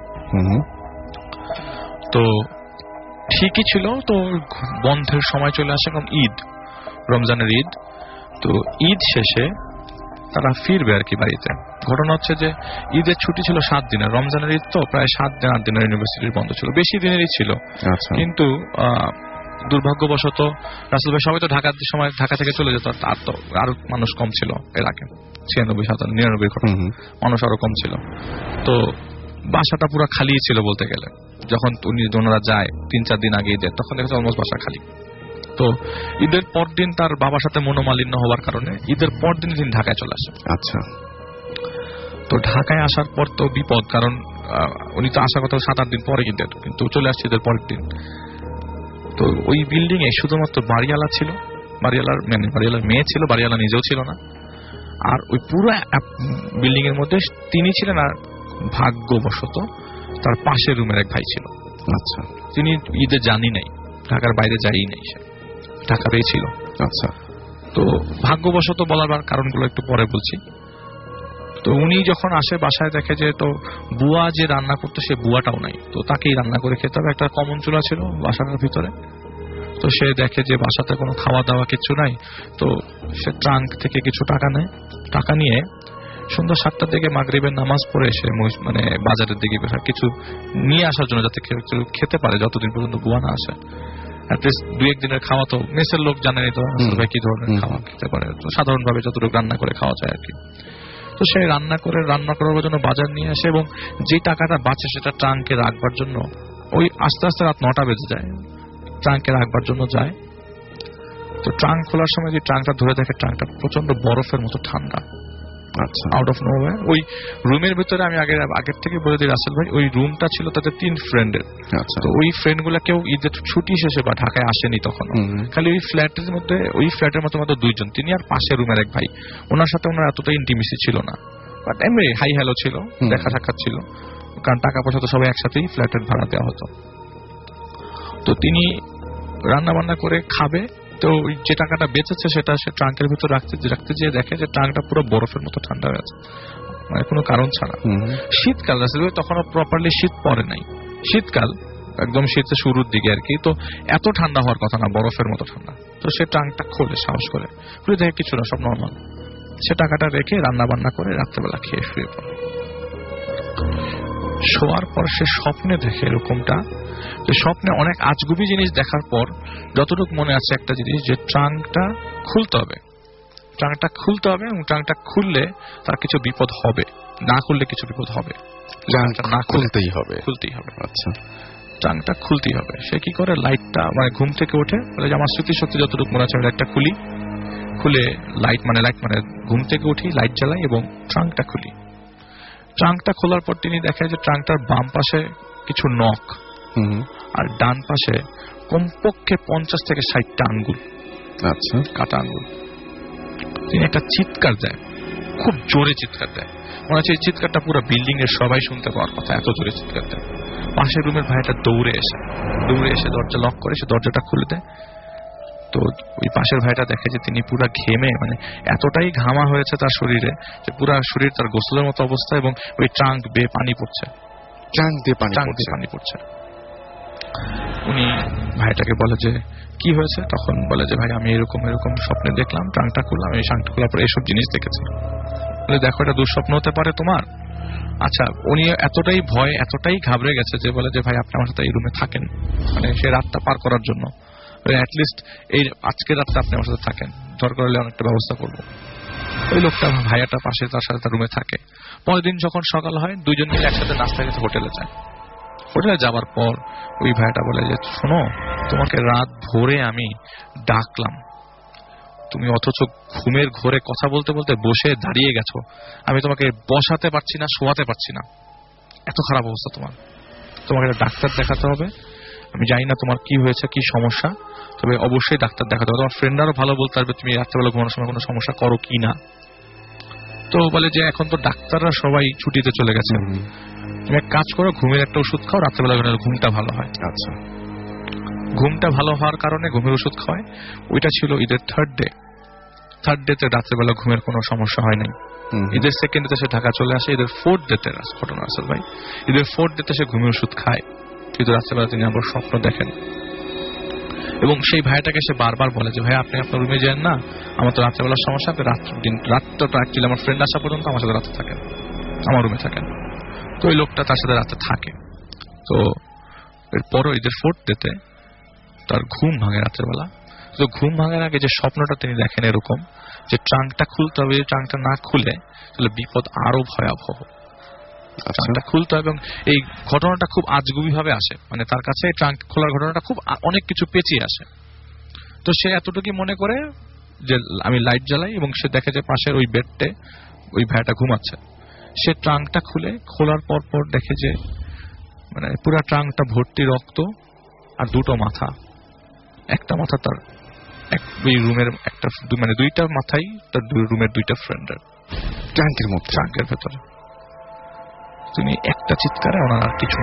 তো ঠিকই ছিল। তো বন্ধের সময় চলে আসে, কারণ ঈদ, রমজানের ঈদ। তো ঈদ শেষে তারা ফিরবে আর কি বাড়িতে। ঘটনা হচ্ছে যে ঈদের ছুটি ছিল 7 দিনের, রমজানের ঈদ তো প্রায় 7-8 দিনের ইউনিভার্সিটির বন্ধ ছিল, বেশি দিনেরই ছিল। কিন্তু দুর্ভাগ্যবশত রাসেল ভাই সবাই তো ঢাকা থেকে চলে যেত, আর তো আরো মানুষ কম ছিল এর আগে। 96-97-99 ঘটনা, মানুষ আরো কম ছিল। তো বাসাটা পুরো খালি ছিল বলতে গেলে। যখন ওনারা যায় 3-4 দিন আগে ঈদের, তখন দেখেছে অলমোস্ট বাসা খালি। তো ঈদের পর দিন তার বাবার সাথে মনোমালিন্য হওয়ার কারণে ঈদের পর দিন তিনি ঢাকায় চলে আসে। আচ্ছা। তো ঢাকায় আসার পর তো বিপদ, কারণ উনি তো আসার কথা 7-8 দিন পরে ঈদের, কিন্তু চলে আসছে ঈদের পরের দিন। তো ওই বিল্ডিং এ শুধুমাত্র বাড়িওয়ালা ছিল, বাড়িওয়ালার মেয়ে ছিল, বাড়িওয়ালা নিজেও ছিল না। আর ওই পুরো বিল্ডিং এর মধ্যে তিনি ছিলেন, আর ভাগ্যবশত তার পাশের রুমের এক ভাই ছিল। আচ্ছা। তিনি ঈদে জানি নাই, ঢাকার বাইরে যাই নাই, সে ঢাকাতেই ছিল। আচ্ছা। তো ভাগ্যবশত বলার কারণগুলো একটু পরে বলছি। তো উনি যখন আসে বাসায় দেখে যে তো বুয়া যে রান্না করতো সে বুয়াটাও নাই। তো তাকেই রান্না করে খেতে হবে। একটা কমন চুলা ছিল বাসাটার ভিতরে। তো সে দেখে যে বাসাতে কোনো খাওয়া দাওয়া কিছু নাই। তো সে ট্রাঙ্ক থেকে কিছু টাকা নেয়। টাকা নিয়ে সন্ধ্যা 7টার দিকে মাগরিবের নামাজ পড়ে সে মানে বাজারের দিকে কিছু নিয়ে আসার জন্য, যাতে খেতে পারে যতদিন পর্যন্ত বুয়া না আসে। অ্যাটলিস্ট 2-1 দিনের খাওয়া তো মেসের লোক জানেনি তো কি ধরনের খাওয়া খেতে পারে, সাধারণভাবে যতটুকু রান্না করে খাওয়া যায় আর কি। তো সে রান্না করার জন্য বাজার নিয়ে আসে এবং যে টাকাটা বাঁচে সেটা ট্রাঙ্কে রাখবার জন্য ওই আস্তে আস্তে রাত 9টা বেজে যায়, ট্রাঙ্কে রাখবার জন্য যায়। তো ট্রাঙ্ক খোলার সময় যে ট্রাঙ্কটা ধরে দেখে ট্রাঙ্কটা প্রচন্ড বরফের মতো ঠান্ডা। আচ্ছা। আউট অফ নোওয়্যার ওই রুমের ভিতরে, আমি আগের থেকে বলে দিই রাসেল ভাই, ওই রুমটা ছিল তাদের 3 ফ্রেন্ডের। তো ওই ফ্রেন্ড গুলা কেউ ঈদের ছুটি শেষে বা ঢাকায় আসেনি তখন। খালি ওই ফ্ল্যাটের মধ্যে, ওই ফ্ল্যাটের মধ্যে মাত্র 2 জন, তিনি আর পাশের রুমের এক ভাই। ওনার সাথে ওনার এতটা ইন্টিমেসি ছিল না, বাট এমনি হাই হ্যালো ছিল, দেখা সাক্ষাৎ ছিল, কারণ টাকা পয়সা তো সবাই একসাথেই ফ্ল্যাটের ভাড়া দেওয়া হতো। তো তিনি রান্না বান্না করে খাবে। তো যে টাকাটা বেঁচেছে সেটা সে ট্রাঙ্কের ভিতর রাখতে যেয়ে দেখে যে ট্রাঙ্কটা পুরো বরফের মতো ঠান্ডা হয়ে আছে, মানে কোনো কারণ ছাড়া। শীতকাল আসলে তখনও প্রপারলি শীত পড়ে নাই, শীতকাল একদম শীতের শুরুর দিকে আর কি। তো এত ঠান্ডা হওয়ার কথা না, বরফের মতো ঠান্ডা। তো সে ট্রাঙ্কটা খোলে সাহস করে, খুলে দেখে কিছু না, সব নর্মাল। সে টাকাটা রেখে রান্না বান্না করে রাত্রেবেলা খেয়ে শুয়ে পড়ে। শোয়ার পর সে স্বপ্নে দেখে এরকমটা, যে স্বপ্নে অনেক আজগুবি জিনিস দেখার পর যতটুকু মনে আছে একটা জিনিস, যে ট্রাঙ্কটা খুলতে হবে, ট্রাঙ্কটা খুলতে হবে, এবং ট্রাঙ্কটা খুললে তার কিছু বিপদ হবে, না খুললে কিছু বিপদ হবে, না খুলতেই হবে। আচ্ছা, ট্রাঙ্কটা খুলতেই হবে। সে কি করে, লাইটটা মানে ঘুম থেকে ওঠে, বলে যে আমার স্মৃতিশক্তি যতটুকু মনে আছে আমি লাইটটা খুলে লাইট মানে ঘুম থেকে উঠি, লাইট জ্বালাই এবং ট্রাঙ্কটা খুলি। ট্রাঙ্কটা খোলার পর তিনি দেখে যে ট্রাঙ্কটার বাম পাশে কিছু নখ আর ডান পাশে কমপক্ষে 50 থেকে 60টা আঙ্গুল, আচ্ছা, কাটা আঙ্গুল। তিনি একটা চিৎকার দেয়, খুব জোরে চিৎকার দেয়, মনে হচ্ছে এই চিৎকারটা পুরো বিল্ডিং এর সবাই শুনতে পাওয়ার কথা, এত জোরে চিৎকার দেয়। পাশের রুমের ভাইটা দৌড়ে এসে দরজা লক করে সে দরজাটা খুলে দেয়। তো ওই পাশের ভাইটা দেখে যে তিনি পুরা ঘেমে, মানে এতটাই ঘামা হয়েছে তার শরীরে যে পুরা শরীর তার গোসলের মতো অবস্থা, এবং ওই ট্রাঙ্ক বেয়ে পানি পড়ছে। উনি ভাইটাকে বলে যে কি হয়েছে, তখন বলে যে ভাই আমি এরকম স্বপ্নে দেখলাম, ট্রাঙ্কটা খুললাম, এই ট্রাঙ্কটা খোলার পর এইসব জিনিস দেখেছি। বলে দেখো এটা দুঃস্বপ্ন হতে পারে তোমার। আচ্ছা, উনি এতটাই ভয়, এতটাই ঘাবড়ে গেছে যে বলে যে ভাই আপনি আমার সাথে এই রুমে থাকেন, মানে সে রাতটা পার করার জন্য, অ্যাটলিস্ট এই আজকের রাতটা আপনি আমার সাথে থাকেন, দরকার হলে অনেকটা ব্যবস্থা করবো। ওই লোকটা ভাইয়াটা পাশে তার সাথে তার রুমে থাকে। পরের দিন যখন সকাল হয়, দুইজন মিলে একসাথে নাস্তা খেতে হোটেলে যায়। হোটেলে যাবার পর ওই ভাইয়াটা বলে যে শোনো, তোমাকে রাত ভোরে আমি ডাকলাম, তুমি অথচ ঘুমের ঘোরে কথা বলতে বলতে বসে দাঁড়িয়ে গেছো, আমি তোমাকে বসাতে পারছি না, শোয়াতে পারছি না, এত খারাপ অবস্থা তোমার, তোমাকে ডাক্তার দেখাতে হবে। আমি জানি না তোমার কি হয়েছে, কি সমস্যা, তবে অবশ্যই ডাক্তার দেখাতে হবে। তোমার ফ্রেন্ডরাও ভালো বলতে পারবে তুমি রাত্রেবেলা ঘুমানোর সময় কোনো সমস্যা করো কি না। তো বলে যে এখন তো ডাক্তাররা সবাই ছুটিতে চলে গেছে, তুমি এক কাজ করো, ঘুমের একটা ওষুধ খাও, রাত্রেবেলা ঘুমটা ভালো হয়। আচ্ছা, ঘুমটা ভালো হওয়ার কারণে ঘুমের ওষুধ খাওয়ায়। ওইটা ছিল ঈদের থার্ড ডেতে রাত্রেবেলা ঘুমের কোনো সমস্যা হয় নাই। ঈদের সেকেন্ড ডেতে সে ঢাকা চলে আসে। ঈদের ফোর্থ ডেতে ঘটনা আসল ভাই, ঈদের ফোর্থ ডেতে সে ঘুমের ওষুধ খায়, কিন্তু রাত্রেবেলা তিনি আবার স্বপ্ন দেখেন। এবং সেই ভাইটাকে সে বারবার বলে যে ভাই আপনি আপনার রুমে যান না, আমার তো রাত্রেবেলার সমস্যা, আপনি রাতটা অ্যাকচুয়ালি আমার ফ্রেন্ড আসা পর্যন্ত আমার সাথে রাতে থাকেন, আমার রুমে থাকেন। তো ওই লোকটা তার সাথে রাতে থাকে। তো এরপরও ঈদের ফোর্থ ডেতে তার ঘুম ভাঙে রাত্রেবেলা। তো ঘুম ভাঙার আগে যে স্বপ্নটা তিনি দেখেন এরকম, যে ট্রাঙ্কটা খুলতে হবে, ট্রাঙ্কটা না খুলে তাহলে বিপদ আরো ভয়াবহ। ট্রাঙ্কটা খুলতে হবে, এবং এই ঘটনাটা খুব আজগুবি ভাবে আসে, মানে তার কাছে ট্রাঙ্ক খোলার ঘটনাটা খুব অনেক কিছু পেঁচিয়ে আসে। তো সে এতটুকু মনে করে যে আমি লাইট জ্বালাই, এবং সে দেখে যে পাশের ওই বেডটে ওই ভাইটা ঘুমাচ্ছে। সে ট্রাঙ্কটা খোলার পর দেখে যে মানে পুরা ট্রাঙ্কটা ভর্তি রক্ত আর দুটো মাথা, একটা মাথা তার রুমের একটা, মানে দুইটা মাথাই তার রুমের দুইটা ফ্রেন্ডের ট্রাঙ্কের ভেতরে। তিনি একটা চিৎকারে ওনার আর কিছু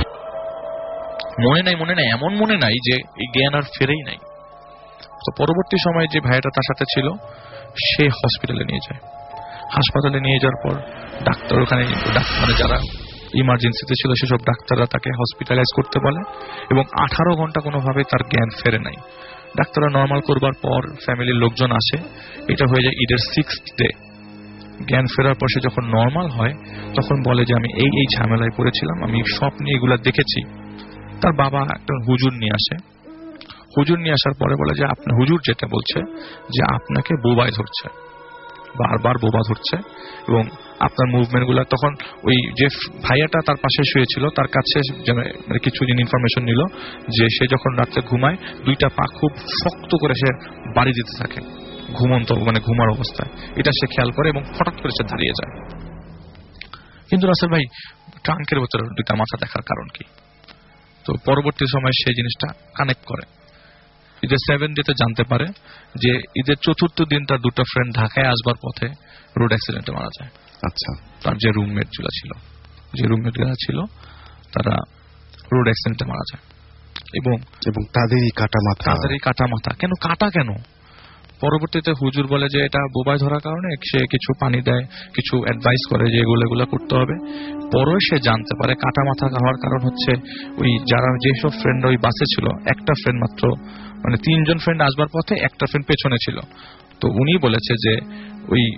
মনে নাই, এমন মনে নাই যে এই জ্ঞান আর ফেরেই নাই। তো পরবর্তী সময়ে যে ভাইটা তার সাথে ছিল সে হসপিটালে নিয়ে যায়। হাসপাতালে নিয়ে যাওয়ার পর ডাক্তার ওখানে, মানে যারা ইমার্জেন্সিতে ছিল সেসব ডাক্তাররা তাকে হসপিটালাইজ করতে বলে, এবং 18 ঘন্টা কোনোভাবে তার জ্ঞান ফেরে নাই। ডাক্তাররা নর্মাল করবার পর ফ্যামিলির লোকজন আসে, এটা হয়ে যায় ঈদের 6th ডে। জ্ঞান ফেরার পর সে যখন নর্মাল হয় তখন বলে যে আমি এই ঝামেলায় পড়েছিলাম, আমি স্বপ্নে এগুলা দেখেছি। তার বাবা একটা হুজুর নিয়ে আসে। হুজুর নিয়ে আসার পরে বলে যে আপনার হুজুর যেটা বলছে যে আপনাকে বোবায় ধরছে, বারবার বোবা ধরছে, এবং আপনার মুভমেন্ট গুলা। তখন ওই যে ভাইয়াটা তার পাশে শুয়েছিল তার কাছে কিছু ইনফরমেশন নিল যে সে যখন রাত্রে ঘুমায় দুইটা পা খুব শক্ত করে সে বাড়ি দিতে থাকে ঘুমন্ত, মানে ঘুমার অবস্থায়। এটা সে খেয়াল করে এবং হঠাৎ করে সে দাঁড়িয়ে যায়। কিন্তু রাসেল ভাই ট্রাঙ্কের ভেতরে দুইটা মাথা দেখার কারণ কি? তো পরবর্তী সময় সেই জিনিসটা কানেক্ট করে। ঈদের 7th ডেতে জানতে পারে যে ঈদের 4th দিন তার দুটো ফ্রেন্ড ঢাকায় আসবার পথে রোড অ্যাক্সিডেন্টে মারা যায়। আচ্ছা, তার যে রুমমেট ছিল তারা রোড অ্যাক্সিডেন্টে মারা যায়, এবং তাদেরই কাটা মাথা। কেন? পরবর্তীতে হুজুর বলে যে এটা বোবায় ধরার কারণে, সে কিছু পানি দেয়, কিছু অ্যাডভাইস করে যে এগুলো করতে হবে। পরে সে জানতে পারে কাটা মাথা হওয়ার কারণ হচ্ছে ওই যারা যেসব ফ্রেন্ড ওই বাসে ছিল, একটা ফ্রেন্ড মাত্র, মানে 3 জন ফ্রেন্ড আসবার পথে একটা ফ্রেন্ড পেছনে ছিল। তো উনি বলেছে যে ওই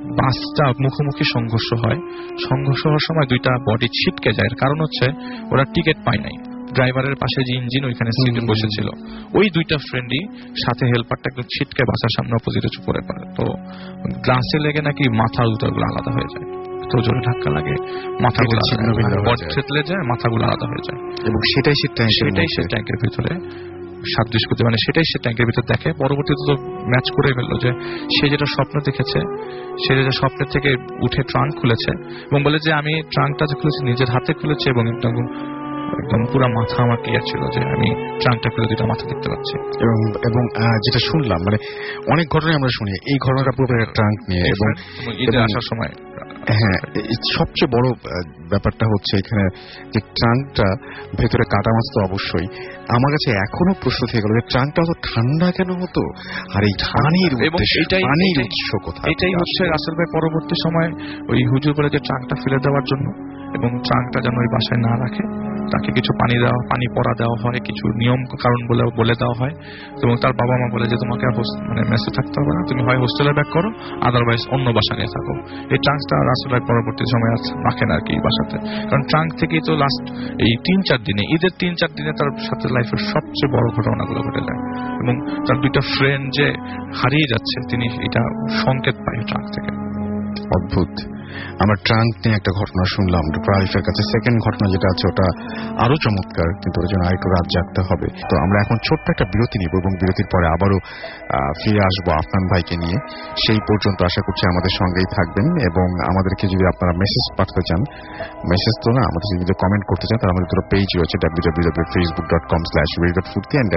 বাসটা মুখোমুখি সংঘর্ষ হয়। সংঘর্ষ হওয়ার সময় দুইটা বডি ছিটকে যায়। কারণ হচ্ছে ওরা টিকিট পায় নাই। ড্রাইভারের পাশে যে ইঞ্জিন ওইখানে সিটে বসেছিল, ওই দুইটা ফ্রেন্ডই সাথে হেল্পারটা একদম ছিটকে বাসার সামনে অপোজিটে পড়ে পড়ে। তো গ্লাসে লেগে নাকি মাথা দুটোগুলো আলাদা হয়ে যায়। তো জোরে ধাক্কা লাগে, মাথাগুলো বডি থেতলে যায়, মাথাগুলো আলাদা হয়ে যায়। এবং সেটাই সে ট্যাঙ্কের ভিতরে সাদৃশ্য করতে, মানে সেটাই সে ট্যাঙ্কের ভিতরে দেখে। পরবর্তীতে তো ম্যাচ করে ফেললো যে সে যেটা স্বপ্ন দেখেছে, সে যেটা স্বপ্নের থেকে উঠে ট্রাঙ্ক খুলেছে এবং বলে যে আমি ট্রাঙ্কটা যে খুলেছি নিজের হাতে খুলেছি এবং একদম পুরো মাথা আমার ক্লিয়ার ছিল যে আমি ট্রাঙ্কটা খুলে দুটো মাথা দেখতে পাচ্ছি। এবং যেটা শুনলাম, মানে অনেক ঘটনায় আমরা শুনি এই ঘটনাটা পুরো ট্রাঙ্ক নিয়ে। এবং ঈদে আসার সময় হ্যাঁ, সবচেয়ে বড় ব্যাপারটা হচ্ছে এখানে যে ট্রাঙ্কটা ভেতরে কাটা মাছ তো অবশ্যই। আমার কাছে এখনো প্রশ্ন থেকে গেল যে ট্রাঙ্কটা তো ঠান্ডা কেন হতো, আর এই পানির উৎস কোথায়? এটাই হচ্ছে রাসেল ভাই পরবর্তী সময় ওই হুজুর বলে যে ট্রাঙ্কটা ফেলে দেওয়ার জন্য এবং ট্রাঙ্কটা যেন ওই বাসায় না রাখে, তাকে কিছু পানি পড়া দেওয়া হয়, কিছু নিয়ম কারণ বলে দেওয়া হয়। এবং তার বাবা মা বলে যে তোমাকে মানে মেসে থাকতে হবে না, তুমি হয় হোস্টেলে ব্যাক করো, আদারওয়াইজ অন্য বাসা নিয়ে থাকো। এই ট্রাঙ্কটা রাসেল ভাই পরবর্তী সময় রাখেন আর কি বাসাতে, কারণ ট্রাঙ্ক থেকেই তো লাস্ট এই 3-4 দিনে, ঈদের 3-4 দিনে তার সাথে লাইফের সবচেয়ে বড় ঘটনাগুলো ঘটে যায় এবং তার দুইটা ফ্রেন্ড যে হারিয়ে যাচ্ছে তিনি এটা সংকেত পায় ট্রাঙ্ক থেকে। অদ্ভুত। আমরা ট্রাঙ্ক নিয়ে একটা ঘটনা শুনলাম আরিফের কাছে। সেকেন্ড ঘটনা যেটা আছে ওটা আরো চমৎকার, কিন্তু ওর জন্য আরেকটু রাত জাগতে হবে। তো আমরা এখন ছোট্ট একটা বিরতি নিব এবং বিরতির পরে আবারও ফিরে আসবো আফনান ভাইকে নিয়ে। সেই পর্যন্ত আশা করছি আমাদের সঙ্গেই থাকবেন এবং আমাদেরকে যদি আপনারা মেসেজ পাঠাতে চান, মেসেজ তো না, আমাদের যদি কমেন্ট করতে চান তাহলে আমাদের দুটো পেজ রয়েছে, www.facebook.com/radio.furti and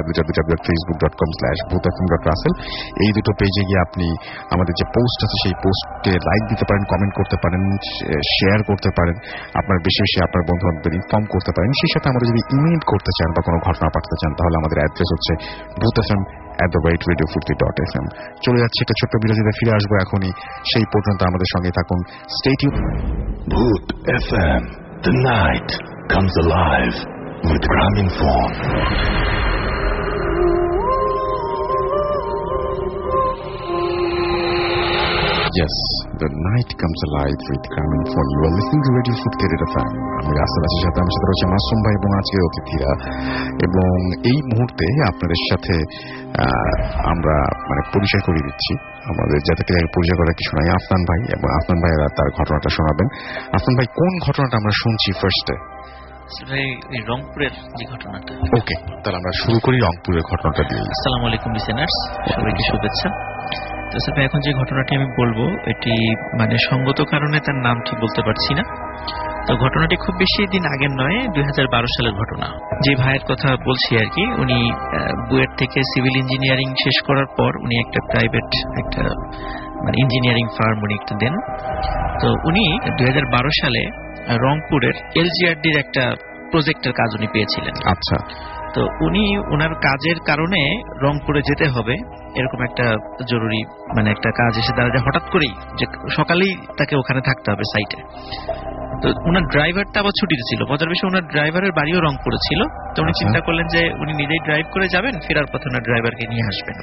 www.facebook.com/bhutfm.russell। এই দুটো পেজে গিয়ে আপনি আমাদের যে পোস্ট আছে সেই পোস্টে লাইক দিতে পারেন, কমেন্ট করতে পারেন, শেয়ার করতে পারেন, আপনার বেশি বেশি আপনার বন্ধু বান্ধবদের ইনফর্ম করতে পারেন। সেই সাথে আমাদের যদি ইমেইল করতে চান বা কোনো ঘটনা পাঠাতে চান তাহলে আমাদের অ্যাড্রেস হচ্ছে bhutfm@radiofurti.fm। চলে যাচ্ছে একটা ছোট্ট বিরতিতে, ফিরে আসবো এখনই। সেই পর্যন্ত আমাদের সঙ্গে থাকুন। Stay tune. Bhoot FM, the night comes alive with Gramophone. Yes, the night comes alive with Gramophone. You are listening to Radio Furti FM. আমি রাসেল আছি, সাথে আমার সাথে রয়েছে মাসুম ভাই এবং আজকের অতিথিরা। এবং এই মুহূর্তে আপনাদের সাথে আমরা মানে পরিচয় করিয়ে দিচ্ছি, আমাদের যাতে পরিচয় করার কিছু নাই, আফনান ভাই। এবং আফনান ভাই তার ঘটনাটা শোনাবেন। আফনান ভাই, কোন ঘটনাটা আমরা শুনছি ফার্স্টে? রংপুরের যে ঘটনাটা। ওকে, তাহলে আমরা শুরু করি রংপুরের ঘটনাটা দিয়ে। আসসালামু আলাইকুম লিসেনার্স, সবাইকে শুভেচ্ছা। তো স্যার, এখন যে ঘটনাটি আমি বলবো এটি মানে সঙ্গত কারণে তার নাম ঠিক বলতে পারছি না। তো ঘটনাটি খুব বেশি দিন আগের নয়, 2012 সালের ঘটনা। যে ভাইয়ের কথা বলছি আর কি, উনি বুয়েট থেকে সিভিল ইঞ্জিনিয়ারিং শেষ করার পর উনি একটা প্রাইভেট একটা মানে ইঞ্জিনিয়ারিং ফার্ম উনি একটা দেন। তো উনি 2012 সালে রংপুরের এলজিআরডির একটা প্রজেক্টের কাজ উনি পেয়েছিলেন। আচ্ছা। তো উনি ওনার কাজের কারণে রংপুরে যেতে হবে, এরকম একটা জরুরি মানে একটা কাজ এসে দাঁড়ায় হঠাৎ করেই, যে সকালেই তাকে ওখানে থাকতে হবে সাইটে। তো ওনার ড্রাইভারটা আবার ছুটিতে ছিল। মজার বিষয়, ওনার ড্রাইভারের বাড়িও রংপুরে ছিল। তো উনি চিন্তা করলেন যে উনি নিজেই ড্রাইভ করে যাবেন, ফেরার পথে ওনার ড্রাইভারকে নিয়ে আসবেন।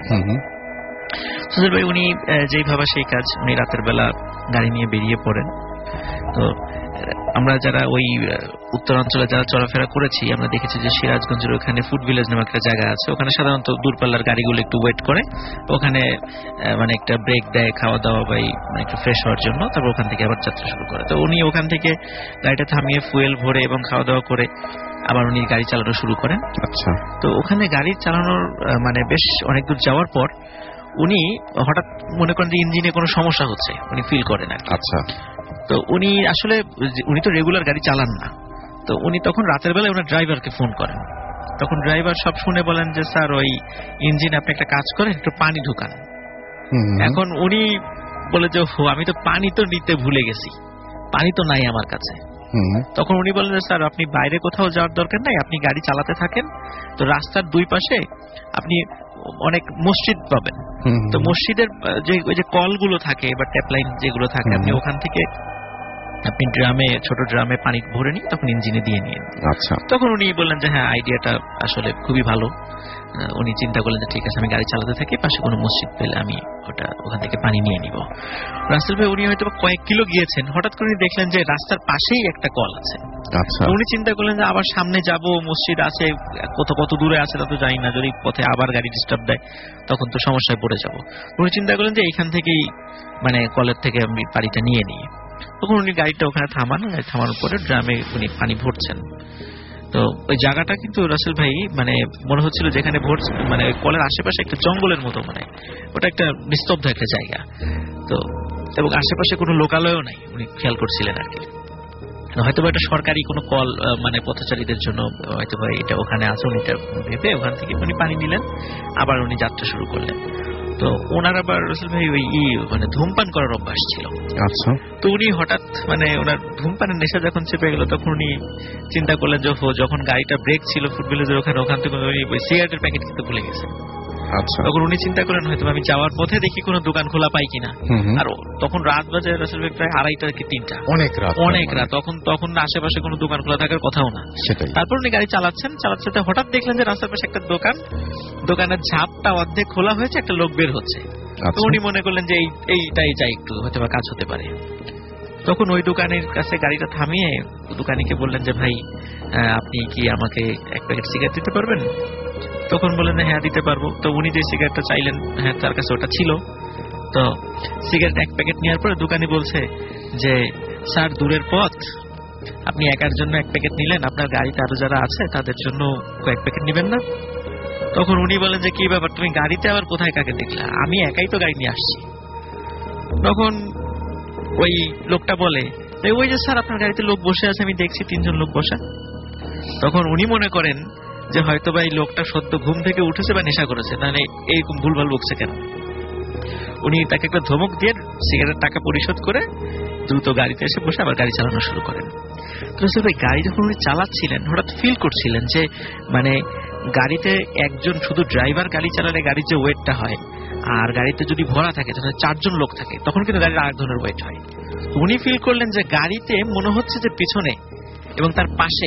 সুজল ভাই উনি যেই ভাবা সেই কাজ, উনি রাতের বেলা গাড়ি নিয়ে বেরিয়ে পড়েন। তো আমরা যারা ওই উত্তরাঞ্চলে যারা চলাফেরা করেছি আমরা দেখেছি যে সিরাজগঞ্জের ওখানে ফুড ভিলেজ নামে একটা জায়গা আছে, ওখানে সাধারণত দূরপাল্লার গাড়িগুলো একটু ওয়েট করে, ওখানে মানে একটা ব্রেক দেয় খাওয়া দাওয়া বা একটু ফ্রেশ হওয়ার জন্য, তারপর ওখান থেকে আবার যাত্রা শুরু করে। তো উনি ওখান থেকে গাড়িটা থামিয়ে ফুয়েল ভরে এবং খাওয়া দাওয়া করে আবার উনি গাড়ি চালানো শুরু করেন। আচ্ছা। তো ওখানে গাড়ি চালানোর মানে বেশ অনেক দূর যাওয়ার পর উনি হঠাৎ মনে করেন যে ইঞ্জিনে কোনো সমস্যা হচ্ছে, উনি ফিল করেন আর কি। আচ্ছা। তো উনি আসলে উনি তো রেগুলার গাড়ি চালান না, তো উনি তখন রাতের বেলায় ওনার ড্রাইভারকে ফোন করেন। তখন ড্রাইভার সব শুনে বলেন যে স্যার ওই ইঞ্জিন আপনি একটা কাজ করেন, একটু পানি ঢুকান। এখন উনি বলে যে আমি তো পানি তো নিতে ভুলে গেছি, পানি তো নাই আমার কাছে। তখন উনি বললেন যে স্যার আপনি বাইরে কোথাও যাওয়ার দরকার নাই, আপনি গাড়ি চালাতে থাকেন, তো রাস্তার দুই পাশে আপনি অনেক মসজিদ পাবেন। তো মসজিদের যে কলগুলো থাকে বা ট্যাপ লাইন যেগুলো থাকে, আপনি ওখান থেকে আপনি ড্রামে ছোট ড্রামে পানি ভরে নিয়ে তখন ইঞ্জিনে দিয়ে নিন। আচ্ছা। তখন উনি বললেন যে হ্যাঁ আইডিয়াটা আসলে খুবই ভালো। উনি চিন্তা করলেন যে ঠিক আছে আমি গাড়ি চালাতে থাকি, পাশে কোনো মসজিদ পেলে আমি ওটা ওখান থেকে পানি নিয়ে নিব। রাসেল ভাই উনি হয়তো কয়েক কিলো গিয়েছেন, হঠাৎ করে দেখলেন যে রাস্তার পাশেই একটা কল আছে। আচ্ছা, উনি চিন্তা করলেন যে আবার সামনে যাব, মসজিদ আছে, কত দূরে আছে তা তো জানি না, যদি পথে আবার গাড়ি ডিস্টার্ব দেয় তখন তো সমস্যায় পড়ে যাব। উনি চিন্তা করলেন যে এইখান থেকেই মানে কলের থেকে আমি পানিটা নিয়ে নিই। তখন উনি গাড়িটা ওখানে থামানোর পরে ড্রামে উনি পানি ভরছেন। তো ওই জায়গাটা কিন্তু রাসেল ভাই মানে মনে হচ্ছিল যেখানে ভরছেন মানে কলের আশেপাশে একটা জঙ্গলের মতো, মানে ওটা একটা নিস্তব্ধ একটা জায়গা। তো এবং আশেপাশে কোনো লোকালয়ও নাই, উনি খেয়াল করছিলেন আর কি। হয়তো এটা সরকারি কোনো কল, মানে পথচারীদের জন্য হয়তো এটা ওখানে আছে। উনি এটা ভেবে ওখান থেকে উনি পানি নিলেন, আবার উনি যাত্রা শুরু করলেন। তো ওনার আবার রাসেল ভাই ওই মানে ধূমপান করার অভ্যাস ছিল। আচ্ছা, তো উনি হঠাৎ মানে ওনার ধূমপানের নেশা যখন চেপে গেল তখন উনি চিন্তা করলেন যে যখন গাড়িটা ব্রেক ছিল ফুটব্রিজের ওখান থেকে উনি ওই সিগারেটের প্যাকেট কিনতে ভুলে গেছেন। আচ্ছা, তখন উনি চিন্তা করেন হয়তো আমি যাওয়ার পথে দেখি কোনো দোকান খোলা পাই কিনা। আর তখন রাত বাজে রাসেল ভাই প্রায় 2:30 কি 3টা, অনেক রাত। তখন আশেপাশে কোনো দোকান খোলা থাকার কথাও না। তারপর উনি গাড়ি চালাচ্ছেন হঠাৎ দেখলেন যে রাস্তার পাশে একটা দোকানের ঝাপটা অর্ধেক খোলা হয়েছে, একটা লোক বের হচ্ছে। তো উনি মনে করলেন যে এইটাই যাই, একটু হয়তো বা কাজ হতে পারে। তখন ওই দোকানের কাছে গাড়িটা থামিয়ে দোকানিকে বললেন যে ভাই আপনি কি আমাকে এক প্যাকেট সিগারেট দিতে পারবেন? তখন বললেন হ্যাঁ দিতে পারবো। তো উনি যে সিগারেটটা চাইলেন, হ্যাঁ তার কাছে ওটা ছিল। তো সিগারেট এক প্যাকেট নেওয়ার পরে দোকানি বলছে যে স্যার দূরের পথ, আপনি একার জন্য এক প্যাকেট নিলেন, আপনার গাড়িতে আরো যারা আছে তাদের জন্য কয়েক প্যাকেট নেবেন না? তখন উনি বলেন যে কি ব্যাপার, তুমি গাড়িতে আবার কোথায় কাকে দেখলা? আমি একাই তো গাড়ি নিয়ে আসছি। তখন ওই লোকটা বলে ওই যে স্যার আপনার গাড়িতে লোক বসে আছে, আমি দেখছি 3 জন লোক বসা। তখন উনি মনে করেন যে হয়তো বা এই লোকটা সদ্য ঘুম থেকে উঠেছে বা নেশা করেছে, না এইরকম ভুলভাল বকছে কেন। উনি তাকে একটা ধমক দিয়ে সিগারেটের টাকা পরিশোধ করে দ্রুত গাড়িতে এসে বসে আবার গাড়ি চালানো শুরু করেন। তো ভাই গাড়ি যখন উনি চালাচ্ছিলেন হঠাৎ ফিল করছিলেন যে মানে গাড়িতে একজন শুধু ড্রাইভার গাড়ি চালালে গাড়ির যে ওয়েটটা হয়, আর গাড়িতে যদি ভরা থাকে তাহলে 4 জন লোক থাকে, তখন কিন্তু গাড়ির আরেক ধরনের ওয়েট হয়। উনি ফিল করলেন যে গাড়িতে মনে হচ্ছে যে পিছনে এবং তার পাশে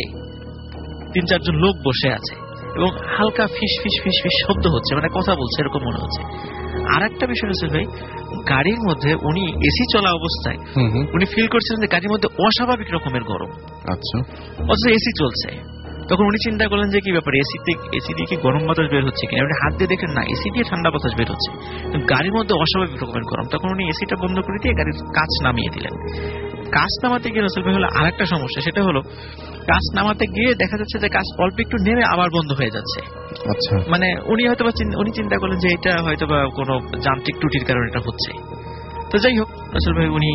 3-4 জন লোক বসে আছে এবং হালকা ফিস ফিস ফিস ফিস শব্দ হচ্ছে, মানে কথা বলছে এরকম মনে হচ্ছে। আর একটা বিষয় হচ্ছে ভাই, গাড়ির মধ্যে উনি এসি চলা অবস্থায় উনি ফিল করছিলেন যে গাড়ির মধ্যে অস্বাভাবিক রকমের গরম। আচ্ছা, অথচ এসি চলছে। তখন উনি চিন্তা করলেন যে কি ব্যাপার, এসি দিয়ে কি গরম বাতাস বের হচ্ছে কিনা। উনি হাত দিয়ে দেখেন না, এসি দিয়ে ঠান্ডা বাতাস বের হচ্ছে, গাড়ির মধ্যে অস্বাভাবিক রকমের গরম। তখন উনি এসিটা বন্ধ করে দিয়ে গাড়ির কাঁচ নামিয়ে দিলেন। কাঁচ নামাতে গিয়ে রাসেল ভাই হলো আর একটা সমস্যা, সেটা হলো কাঁচ নামাতে গিয়ে দেখা যাচ্ছে যে কাঁচ অল্প একটু নেমে আবার বন্ধ হয়ে যাচ্ছে। আচ্ছা, মানে উনি চিন্তা করলেন যে এটা হয়তো বা কোনো যান্ত্রিক ত্রুটির কারণে এটা হচ্ছে। তো যাই হোক, রাসেল ভাই উনি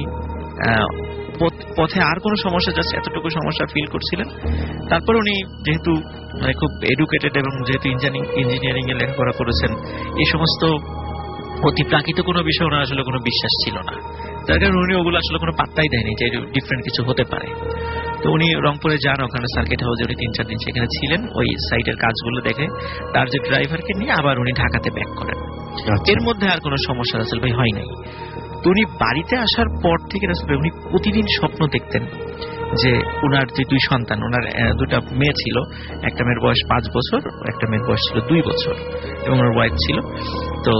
পথে আর কোনো সমস্যা যাচ্ছে এতটুকু সমস্যা ফিল করছিলেন। তারপর উনি যেহেতু খুব এডুকেটেড এবং যেহেতু ইঞ্জিনিয়ারিং এ লেখাপড়া করেছেন, এই সমস্ত অতি প্রাকৃত কোনো বিষয় ওনার আসলে কোনো বিশ্বাস ছিল না। তার কারণে উনি ওগুলো আসলে কোনো পাত্তাই দেয়নি যে ডিফারেন্ট কিছু হতে পারে। তো উনি রংপুরে যান, ওখানে সার্কিট হাউসে উনি 3-4 দিন সেখানে ছিলেন, ওই সাইটের কাজগুলো দেখে তার যে ড্রাইভারকে নিয়ে আবার উনি ঢাকাতে ব্যাক করেন। এর মধ্যে আর কোনো সমস্যা রাসেল ভাই হয় নাই। তো উনি বাড়িতে আসার পর থেকে রাসেল ভাই উনি প্রতিদিন স্বপ্ন দেখতেন যে ওনার যে 2 সন্তান, ওনার 2টা মেয়ে ছিল, একটা মেয়ের বয়স 5 বছর, একটা মেয়ের বয়স ছিল 2 বছর এবং ওনার ওয়াইফ ছিল। তো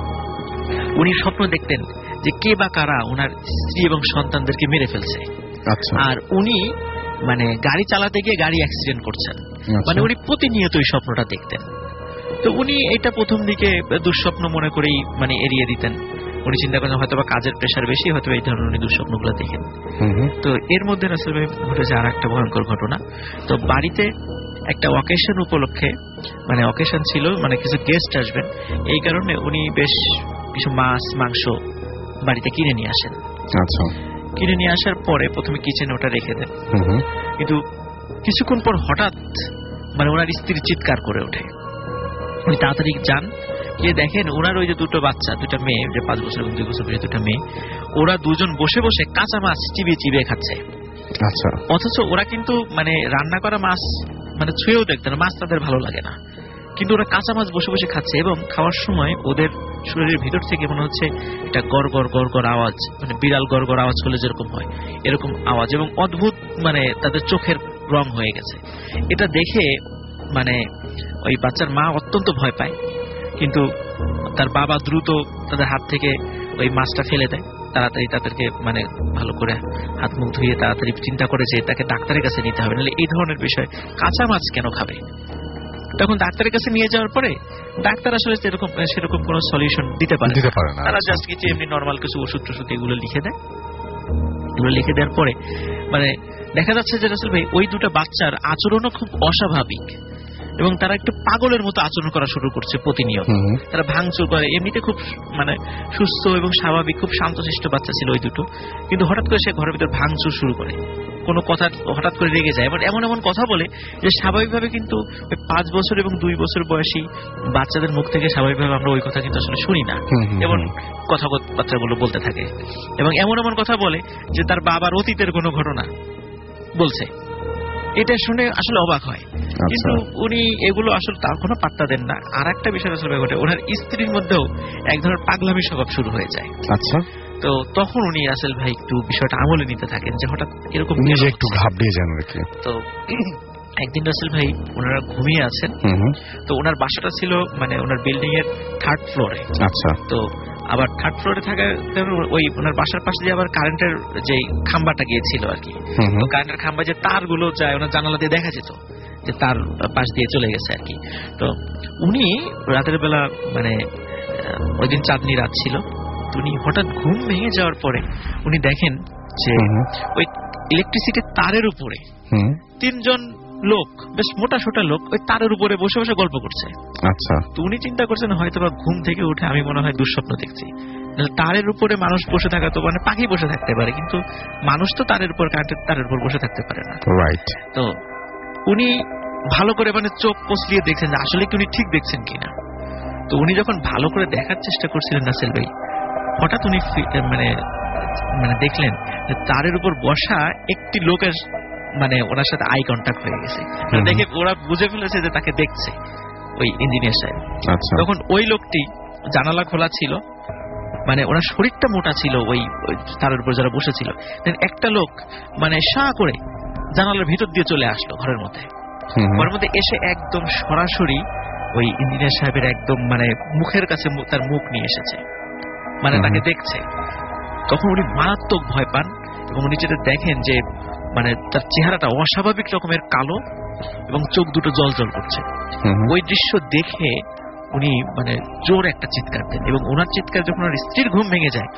উনি স্বপ্ন দেখতেন যে কে বা কারা ওনার স্ত্রী এবং সন্তানদেরকে মেরে ফেলছে। আর উনি মানে গাড়ি চালাতে গিয়ে গাড়ি অ্যাক্সিডেন্ট করছেন, মানে উনি প্রতিনিয়ত ওই স্বপ্নটা দেখতেন। তো উনি এটা প্রথম দিকে দুঃস্বপ্ন মনে করেই মানে এড়িয়ে দিতেন। উনি চিন্তা করেন হয়তো বা কাজের প্রেশার বেশি, হয়তো এই ধরনের উনি দুঃস্বপ্নগুলো দেখেন। তো এর মধ্যে রাসেল ভাই ঘটেছে আর একটা ভয়ঙ্কর ঘটনা। তো বাড়িতে একটা অকেশন উপলক্ষে, মানে অকেশন ছিল, মানে কিছু গেস্ট আসবেন, এই কারণে উনি বেশ কিছু মাছ মাংস বাড়িতে কিনে নিয়ে আসেন। আচ্ছা, কিনে নিয়ে আসার পরে প্রথমে কিচেনে ওটা রেখে দেন, কিন্তু কিছুক্ষণ পর হঠাৎ মানে ওনার স্ত্রী চিৎকার করে ওঠে। উনি তাড়াতাড়ি যান, গিয়ে দেখেন ওনার ওই যে 2টো বাচ্চা, 2টা মেয়ে, যে 5 বছর এবং 2 বছর বয়সী 2টা মেয়ে, ওরা 2 জন বসে বসে কাঁচা মাছ চিবিয়ে খাচ্ছে। আচ্ছা, অথচ ওরা কিন্তু মানে রান্না করা মাছ মানে ছুঁয়েও দেখতেন, মাছ তাদের ভালো লাগে না, কিন্তু ওরা কাঁচা মাছ বসে বসে খাচ্ছে এবং খাওয়ার সময় ওদের শরীরের ভিতর থেকে মনে হচ্ছে একটা গড় আওয়াজ, মানে বিড়াল গড় আওয়াজ হলে যেরকম হয় এরকম আওয়াজ, এবং অদ্ভুত মানে তাদের চোখের রং হয়ে গেছে। এটা দেখে মানে ওই বাচ্চার মা অত্যন্ত ভয় পায়, কিন্তু তার বাবা দ্রুত তাদের হাত থেকে ওই মাছটা ফেলে দেয়, তাড়াতাড়ি তাদেরকে মানে ভালো করে হাত মুখ ধুয়ে তাড়াতাড়ি চিন্তা করে যে তাকে ডাক্তারের কাছে নিতে হবে, নাহলে এই ধরনের বিষয় কাঁচা মাছ কেন খাবে। তখন ডাক্তারের কাছে নিয়ে যাওয়ার পরে ডাক্তার আসলে সেরকম কোনো সলিউশন দিতে পারে না। তারা জাস্ট কিছু এমনি নর্মাল কিছু ওষুধ টষুধ এগুলো লিখে দেয়। এগুলো লিখে দেওয়ার পরে মানে দেখা যাচ্ছে যে রাসেল ভাই ওই দুটো বাচ্চার আচরণও খুব অস্বাভাবিক এবং তারা একটু পাগলের মতো আচরণ করা শুরু করছে প্রতিনিয়ত। তারা ভাঙচুর করে, এমনিতে খুব মানে সুস্থ এবং স্বাভাবিক খুব শান্তশিষ্ট বাচ্চা ছিল ওই দুটো, কিন্তু হঠাৎ করে সে ঘরের ভিতর ভাঙচুর শুরু করে, কোনো কথা হঠাৎ করে রেগে যায়, এমন এমন কথা বলে যে স্বাভাবিকভাবে কিন্তু ওই 5 বছর এবং 2 বছর বয়সী বাচ্চাদের মুখ থেকে স্বাভাবিকভাবে আমরা ওই কথা কিন্তু আসলে শুনি না, এমন কথা বাচ্চাগুলো বলতে থাকে এবং এমন এমন কথা বলে যে তার বাবার অতীতের কোনো ঘটনা বলছে। এটা শুনে আসলে অবাক হয়, কিন্তু উনি এগুলো আসলে তার কোনো পাত্তা দেন না। আর একটা বিষয় আসলে ঘটে, ওনার স্ত্রীর মধ্যেও এক ধরনের পাগলামি স্বভাব শুরু হয়ে যায়। আচ্ছা, তো তখন উনি রাসেল ভাই একটু বিষয়টা আমলে নিতে থাকেন যে হঠাৎ এরকম নিজে একটু ঘাবড়ে যান আর কি। তো একদিন রাসেল ভাই ওনারা ঘুমিয়ে আছেন, তো ওনার বাসাটা ছিল মানে ওনার বিল্ডিং এর 3rd ফ্লোরে। আচ্ছা, তো আবার 3rd ফ্লোরে থাকা ওই ওনার বাসার পাশে দিয়ে আবার কারেন্টের যে খাম্বাটা গিয়েছিল আর কি, তো কারেন্টের খাম্বা যে তারগুলো যায় ওনার জানালা দিয়ে দেখা যেত যে তার পাশ দিয়ে চলে গেছে আর কি। তো উনি রাতের বেলা মানে ওই দিন চাঁদনি রাত ছিল, উনি হঠাৎ ঘুম ভেঙে যাওয়ার পরে উনি দেখেন যে ওই ইলেকট্রিসিটির তারের উপরে 3 জন লোক, বেশ মোটা সোটা লোক, ওই তারের উপরে বসে বসে গল্প করছে। আচ্ছা, তো উনি চিন্তা করছেন হয়তো বা ঘুম থেকে উঠে আমি মনে হয় দুঃস্বপ্ন দেখছি, তারের উপরে মানুষ বসে থাকা তো মানে পাখি বসে থাকতে পারে, কিন্তু মানুষ তো তারের উপর কারেন্টের তারের উপর বসে থাকতে পারে না। রাইট। তো উনি ভালো করে মানে চোখ কষলিয়ে দেখছেন যে আসলে কি উনি ঠিক দেখছেন কিনা। তো উনি যখন ভালো করে দেখার চেষ্টা করছিলেন রাসেল ভাই, হঠাৎ উনি মানে মানে দেখলেন যে তারের উপর বসা একটি লোকের মানে ওনার সাথে আই কন্ট্যাক্ট হয়ে গেছে, দেখে ওরা বুঝে ফেলেছে যে তাকে দেখছে ওই ইঞ্জিনিয়ার সাহেব। তখন ওই লোকটি জানালা খোলা ছিল, মানে ওনার শরীরটা মোটা ছিল, ওই তারের উপর যারা বসেছিল, একটা লোক মানে সা করে জানালার ভিতর দিয়ে চলে আসলো ঘরের মধ্যে। ঘরের মধ্যে এসে একদম সরাসরি ওই ইঞ্জিনিয়ার সাহেবের একদম মানে মুখের কাছে তার মুখ নিয়ে এসেছে, মানে তাকে দেখছে। তখন উনি মারাত্মক ভয় পান এবং উনি যেটা দেখেন যে মানে তার চেহারাটা অস্বাভাবিক রকমের কালো এবং চোখ দুটো জল জল করছে। ওই দৃশ্য দেখে উনি মানে জোর একটা চিৎকার দেন এবং ওনার চিৎকার যখন ওনার স্ত্রীর ঘুম ভেঙে যায়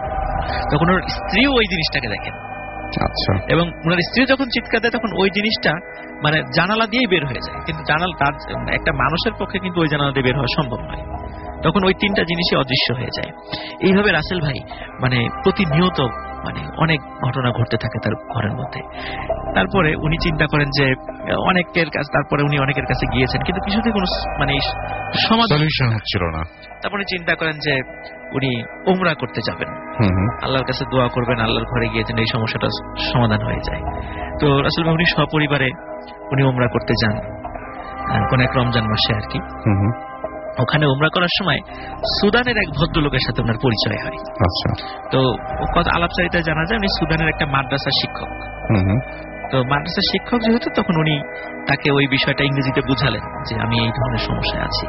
তখন ওনার স্ত্রীও ওই জিনিসটাকে দেখেন। আচ্ছা, এবং ওনার স্ত্রী যখন চিৎকার দেয় তখন ওই জিনিসটা মানে জানালা দিয়েই বের হয়ে যায়, কিন্তু জানালা তার একটা মানুষের পক্ষে কিন্তু ওই জানালা দিয়ে বের হওয়া সম্ভব নয়। তখন ওই 3টা জিনিসই অদৃশ্য হয়ে যায়। এইভাবে রাসেল ভাই মানে প্রতিনিয়ত মানে অনেক ঘটনা ঘটতে থাকে তার ঘরের মধ্যে। তারপরে উনি চিন্তা করেন যে অনেকের কাছে, তারপরে উনি অনেকের কাছে গিয়েছেন কিন্তু কিছুতে কোনো মানে সলিউশন হচ্ছিল না। তারপরে চিন্তা করেন যে উনি উমরা করতে যাবেন, আল্লাহর কাছে দোয়া করবেন, আল্লাহর ঘরে গিয়ে যেন এই সমস্যাটা সমাধান হয়ে যায়। তো রাসেল ভাই উনি সপরিবারে উনি উমরা করতে যান কোন এক রমজান মাসে আর কি। ওখানে উমরা করার সময় সুদানের এক ভদ্রলোকের সাথে ওনার পরিচয় হয়। আচ্ছা, তো কথা আলাপচারিতায় জানা যায় উনি সুদানের একটা মাদ্রাসার শিক্ষক। তো মাদ্রাসার শিক্ষক যেহেতু তখন উনি তাকে ওই বিষয়টা ইংরেজিতে বুঝালেন যে আমি এই ধরনের সমস্যায় আছি।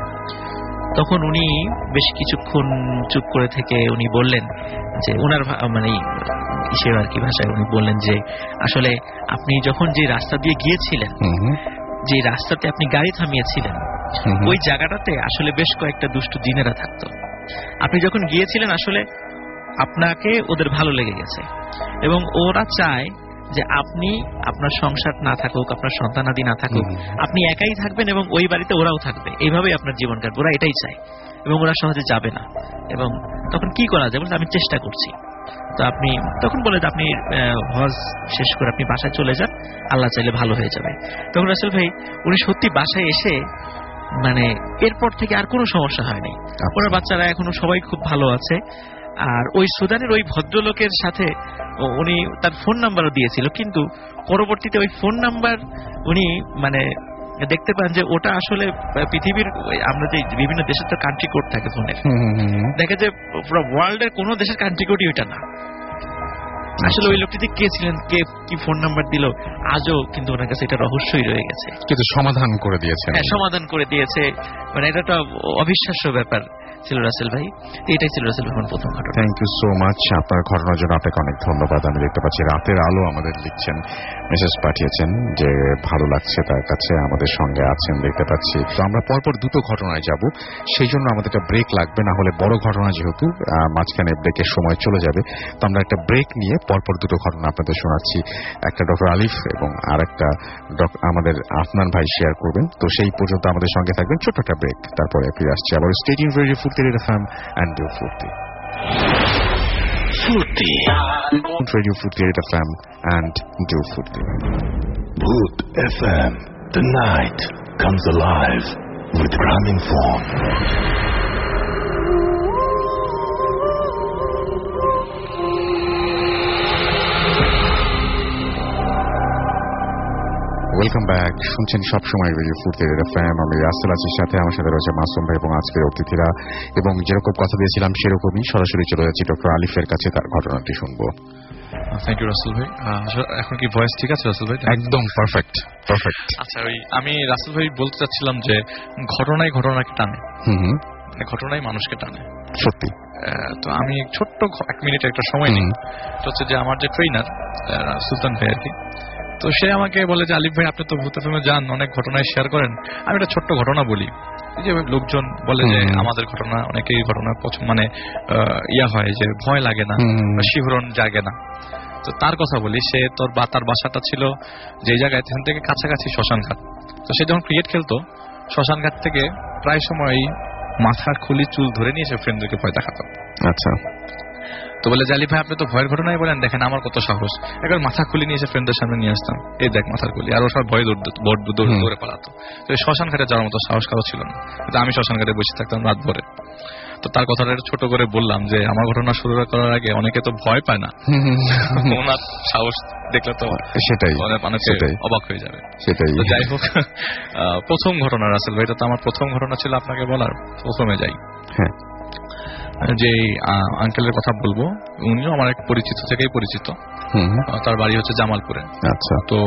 তখন উনি বেশ কিছুক্ষণ চুপ করে থেকে উনি বললেন যে ওনার মানে ইসের আর কি ভাষায় উনি বললেন যে আসলে আপনি যখন যে রাস্তা দিয়ে গিয়েছিলেন, যে রাস্তাতে আপনি গাড়ি থামিয়েছিলেন, ওই জায়গাটাতে আসলে বেশ কয়েকটা দুষ্ট জিনেরা থাকতো। আপনি যখন গিয়েছিলেন আসলে আপনাকে ওদের ভালো লেগে গেছে এবং ওরা চায় যে আপনি আপনার সংসার না থাকুক, আপনার সন্তানাদি না থাকুক, আপনি একাই থাকবেন এবং ওই বাড়িতে ওরাও থাকবে, এইভাবেই আপনার জীবন কাটবে। ওরা এটাই চায় এবং ওরা সহজে যাবে না। এবং তখন কি করা যায়, বলতে আমি চেষ্টা করছি। তো আপনি তখন বলে যে আপনি হজ শেষ করে আপনি বাসায় চলে যান, আল্লাহ চাইলে ভালো হয়ে যাবে। তখন রাসেল ভাই উনি সত্যি বাসায় এসে মানে এরপর থেকে আর কোনো সমস্যা হয়নি। ওনার বাচ্চারা এখনো সবাই খুব ভালো আছে। আর ওই সুদানের ওই ভদ্রলোকের সাথে উনি তার ফোন নাম্বারও দিয়েছিল, কিন্তু পরবর্তীতে ওই ফোন নাম্বার উনি মানে দেখতে পান যে ওটা আসলে পৃথিবীর আমরা যে বিভিন্ন দেশের তো কান্ট্রি কোড থাকে ফোনের, দেখে যে পুরো ওয়ার্ল্ডের কোনো দেশের কান্ট্রি কোডই ওইটা না। আসলে ওই লোকটি কে ছিলেন, কে কি ফোন নাম্বার দিল, আজও কিন্তু ওনার কাছে এটা রহস্যই রয়ে গেছে। কিন্তু সমাধান করে দিয়েছে। হ্যাঁ, সমাধান করে দিয়েছে। মানে এটা একটা অবিশ্বাস্য ব্যাপার ছিল রাসেল ভাই। এটাই ছিল রাসেল ভাই প্রথম ঘটনা। Thank you so much. আপনার ঘটনার জন্য আপনাকে অনেক ধন্যবাদ। আমি দেখতে পাচ্ছি রাতের আলো আমাদের লিখছেন, মেসেজ পাঠিয়েছেন যে ভালো লাগছে তার কাছে, আমাদের সঙ্গে আছেন দেখতে পাচ্ছি। তো আমরা পরপর দুটো ঘটনায় যাব, সেই জন্য আমাদের একটা ব্রেক লাগবে, না হলে বড় ঘটনা যেহেতু মাঝখানে ব্রেকের সময় চলে যাবে। তো আমরা একটা ব্রেক নিয়ে পরপর দুটো ঘটনা আপনাদের শোনাচ্ছি। একটা ডক্টর আলিফ এবং আর একটা আমাদের আফনান ভাই শেয়ার করবেন। তো সেই পর্যন্ত আমাদের সঙ্গে থাকবেন, ছোট্ট একটা ব্রেক, তারপরে ফিরে আসছি আবার। Stay tuned radio Foorti FM and do Foorti. Radio Furti FM and Do Furti. Bhoot FM. The night comes alive with Graminphone. Welcome back. শুনছেন সবসময় রেডিও ফুর্তি এফএম। আমি রাসেল আছির সাথে, আমার সাথে রয়েছে মাসুম ভাই এবং আজকের অতিথিরা। এবং যেরকম কথা দিয়েছিলাম সেরকমই সরাসরি চলে যাচ্ছি ডক্টর আলিফের কাছে, তার ঘটনাটি শুনবো। থ্যাংক ইউ রাসেল ভাই। এখন কি ভয়েস ঠিক আছে রাসেল ভাই? একদম পারফেক্ট পারফেক্ট। আচ্ছা, আমি রাসেল ভাই বলতে চাচ্ছিলাম যে ঘটনায় ঘটনাকে টানে, ঘটনায় মানুষকে টানে। সত্যি। তো আমি ছোট্ট 1 মিনিট একটা সময় নিই। হচ্ছে যে আমার যে ট্রেনার সুলতান ভাই আর কি, তো সে আমাকে বলে যে আলিফ ভাই আপনি তো ভূত এফএমে যান, অনেক ঘটনায় শেয়ার করেন, আমি একটা ছোট্ট ঘটনা বলি। যে লোকজন বলে যে আমাদের ঘটনা, অনেকেই ঘটনা মানে হয় যে ভয় লাগে না, শিহরণ জাগে না। তো তার কথা বলি, সে তার বাসাটা ছিল যে জায়গায়, সেখান থেকে কাছাকাছি শ্মশানঘাট। তো সে যখন ক্রিকেট খেলতো, শ্মশানঘাট থেকে প্রায় সময় মাথার খুলি চুল ধরে নিয়ে সে ফ্রেন্ডদেরকে ভয় দেখাতো। আচ্ছা, তো বলে যে আলিফ ভাই আপনি তো ভয়ের ঘটনাই বলেন, দেখেন আমার কত সাহস। একবার মাথা খুলি নিয়ে এসে ফ্রেন্ডদের সামনে নিয়ে আসতাম, এই দেখ মাথার খুলি, আর ও সব ভয় দৌড়ে পালাতো। তো শ্মশান ঘাটে যাওয়ার মতো সাহস কারো ছিল না, কিন্তু আমি শ্মশান ঘাটে বসে থাকতাম রাত ভরে। তো তার কথাটা ছোট করে বললাম যে আমার ঘটনা শুরু করার আগে অনেকে তো ভয় পায় না, ওনার সাহস দেখলে তো সেটাই অবাক হয়ে যাবে। সেটাই। যাই হোক, প্রথম ঘটনা রাসেল ভাই, এটা তো আমার প্রথম ঘটনা ছিল আপনাকে বলার। প্রথমে যাই, হ্যাঁ, যে আঙ্কেলের কথা বলবো, উনিও আমার এক পরিচিত থেকেই পরিচিত। তার বাড়ি হচ্ছে জামালপুরে। আচ্ছা, তো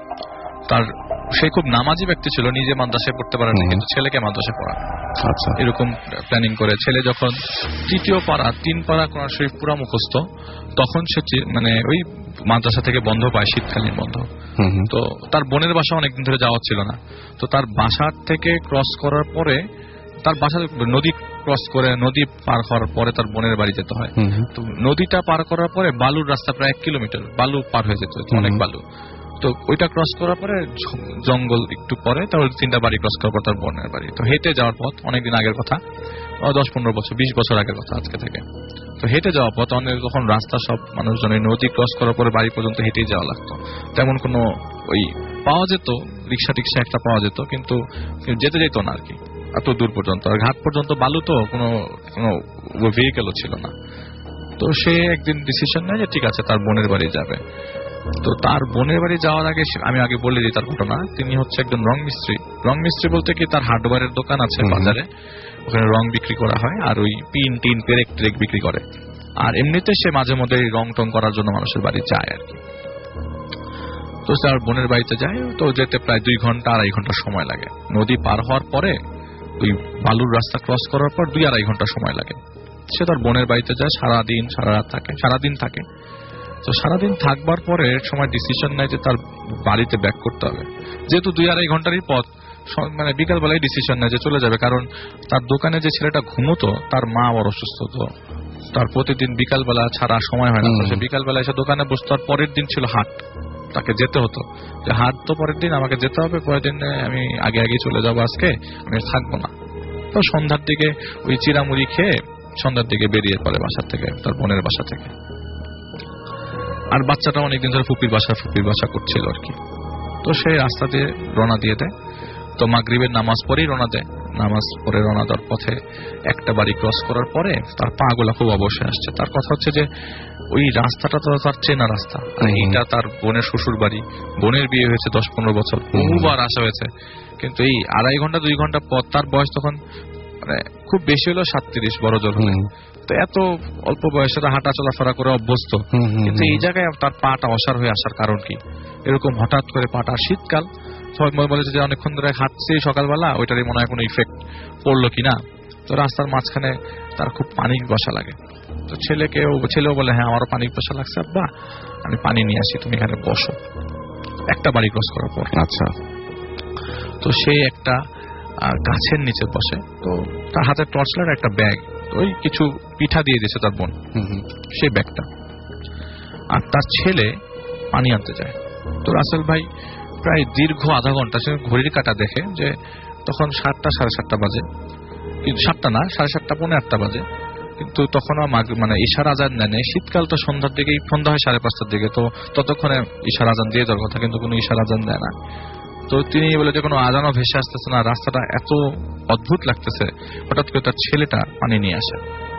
সে খুব নামাজি ব্যক্তি ছিল, নিজে মাদ্রাসায় পড়তে পারে না, কিন্তু ছেলেকে মাদ্রাসায় পড়া। আচ্ছা, এরকম প্ল্যানিং করে ছেলে যখন 3য় পারা 3 পারা কোরআন শরীফ পুরা মুখস্থ, তখন সে মানে ওই মাদ্রাসা থেকে বন্ধ পায়, শীতকালীন বন্ধ। তো তার বোনের বাসা অনেকদিন ধরে যাওয়া ছিল না। তো তার বাসার থেকে ক্রস করার পরে, তার বাসা নদী ক্রস করে, নদী পার হওয়ার পরে তার বোনের বাড়ি যেতে হয়। তো নদীটা পার করার পরে বালুর রাস্তা, প্রায় 1 কিলোমিটার বালু পার হয়ে যেত, অনেক বালু। তো ওইটা ক্রস করার পরে জঙ্গল একটু পরে তার 3টা বাড়ি ক্রস করার পর তার বোনের বাড়ি। তো হেঁটে যাওয়ার পথ, অনেকদিন আগের কথা, 10-15 বছর 20 বছর আগের কথা আজকে থেকে। তো হেঁটে যাওয়ার পথ অনেক, তখন রাস্তা সব মানুষজনের, নদী ক্রস করার পরে বাড়ি পর্যন্ত হেঁটেই যাওয়া লাগতো। তেমন কোনো ওই পাওয়া যেত, রিক্সা টিক্সা একটা পাওয়া যেত, কিন্তু যেতে যেত না আর কি এত দূর পর্যন্ত। আর ঘাট পর্যন্ত বালু, তো কোনো ভেহিকেলও ছিল না। তো সে একদিন ডিসিশন নেয় যে ঠিক আছে তার বোনের বাড়ি যাবে। তো তার বোনের বাড়ি যাওয়ার আগে আমি আগে বলে দিই তার ঘটনা। তিনি হচ্ছে একজন রং মিস্ত্রি। রং মিস্ত্রি বলতে কি, তার হার্ডওয়্যারের দোকান আছে বাজারে, ওখানে রং বিক্রি করা হয়, আর ওই পিন টিন পেরেক টেরেক বিক্রি করে। আর এমনিতে সে মাঝে মধ্যে রং টং করার জন্য মানুষের বাড়ি যায় আর কি। তো তার বোনের বাড়িতে যায়, তো যেতে প্রায় 2 ঘন্টা 2.5 ঘন্টা সময় লাগে। নদী পার হওয়ার পরে ওই বালুর রাস্তা ক্রস করার পর 2-2.5 ঘন্টা সময় লাগে। সে তার বোনের বাড়িতে যায়, সারাদিন সারা রাত থাকে, সারাদিন থাকে। তো সারাদিন থাকবার পরে সময় ডিসিশন নেয় যে তার বাড়িতে ব্যাক করতে হবে। যেহেতু 2-2.5 ঘন্টারই পথ, মানে বিকালবেলায় ডিসিশন নেয় যে চলে যাবে। কারণ তার দোকানে যে ছেলেটা ঘুমোতো, তার মা আবার অসুস্থ, তো তার প্রতিদিন বিকালবেলা ছাড়া সময় হয় না। সে বিকালবেলা এসে দোকানে বসতো। আর পরের দিন ছিল হাট, তাকে যেতে হতো যে হাট তো পরের দিন আমাকে যেতে হবে, পরের দিন আমি আগে চলে যাবো, আজকে আমি থাকবো না। তো সন্ধ্যার দিকে ওই চিরামুড়ি খেয়ে সন্ধ্যার দিকে বেরিয়ে পড়ে বাসা থেকে, তার বোনের বাসা থেকে। আর বাচ্চাটা অনেকদিন ধরে ফুপির বাসা করছিল আর কি। তো সে রাস্তা দিয়ে রওনা দিয়ে দেয়। তো মাগরিবের নামাজ পড়েই রওনা দেয়। নামাজ পড়ে রওনা দেওয়ার পথে একটা বাড়ি ক্রস করার পরে তার পা গুলা খুব অবশ্যই আসছে। তার কথা হচ্ছে যে ওই রাস্তাটা তো তার চেনা রাস্তা, আর এইটা তার বোনের শ্বশুর বাড়ি। বোনের বিয়ে হয়েছে 10-15 বছর, বহুবার আসা হয়েছে, কিন্তু এই 2.5 ঘন্টা 2 ঘন্টা পর, তার বয়স তখন মানে খুব বেশি হলো 37, বড় জোর হলে। তো এত অল্প বয়সে হাঁটা চলাফেরা করে অভ্যস্ত, কিন্তু এই জায়গায় তার পাটা অসার হয়ে আসার কারণ কি? এরকম হঠাৎ করে পাটা, শীতকাল, সবাই বলে যে অনেকক্ষণ ধরে হাঁটছে সকালবেলা, ওইটারই মনে হয় কোনো ইফেক্ট পড়লো কিনা। তো তো রাস্তার মাঝখানে তার খুব পানি বসা লাগে। তো ছেলেও বলে হ্যাঁ আমারও পানি বসা লাগছে আব্বা, আমি পানি নিয়ে আসি, তুমি এখানে বসো। একটা বাড়ি ক্রস করার পর। আচ্ছা। তো সে একটা গাছের নিচে বসে, তো তার হাতে টর্চ লাইট, একটা ব্যাগ, ওই কিছু পিঠা দিয়ে দিয়েছে তার বোন, সেই ব্যাগটা। আর তার ছেলে পানি আনতে যায়। তো রাসেল ভাই প্রায় দীর্ঘ আধা ঘন্টা সে ঘড়ির কাঁটা দেখে যে তখন 7টা সাড়ে 7টা বাজে, কিন্তু 7টা না, 7:30 পৌনে 8টা বাজে, কিন্তু তখনও মানে ইশার আজান নেয়। শীতকাল তো সন্ধ্যার দিকেই, সন্ধ্যা হয় 5:30টার দিকে, তো ততক্ষণে ইশার আজান দিয়ে দেওয়ার কথা, কিন্তু কোনো ইশার আজান দেয় না। তো তিনি বলে যে কোনো আজানও ভেসে আসতেছে না, রাস্তাটা এত অদ্ভুত লাগতেছে। হঠাৎ করে তার ছেলেটা পানি নিয়ে আসে,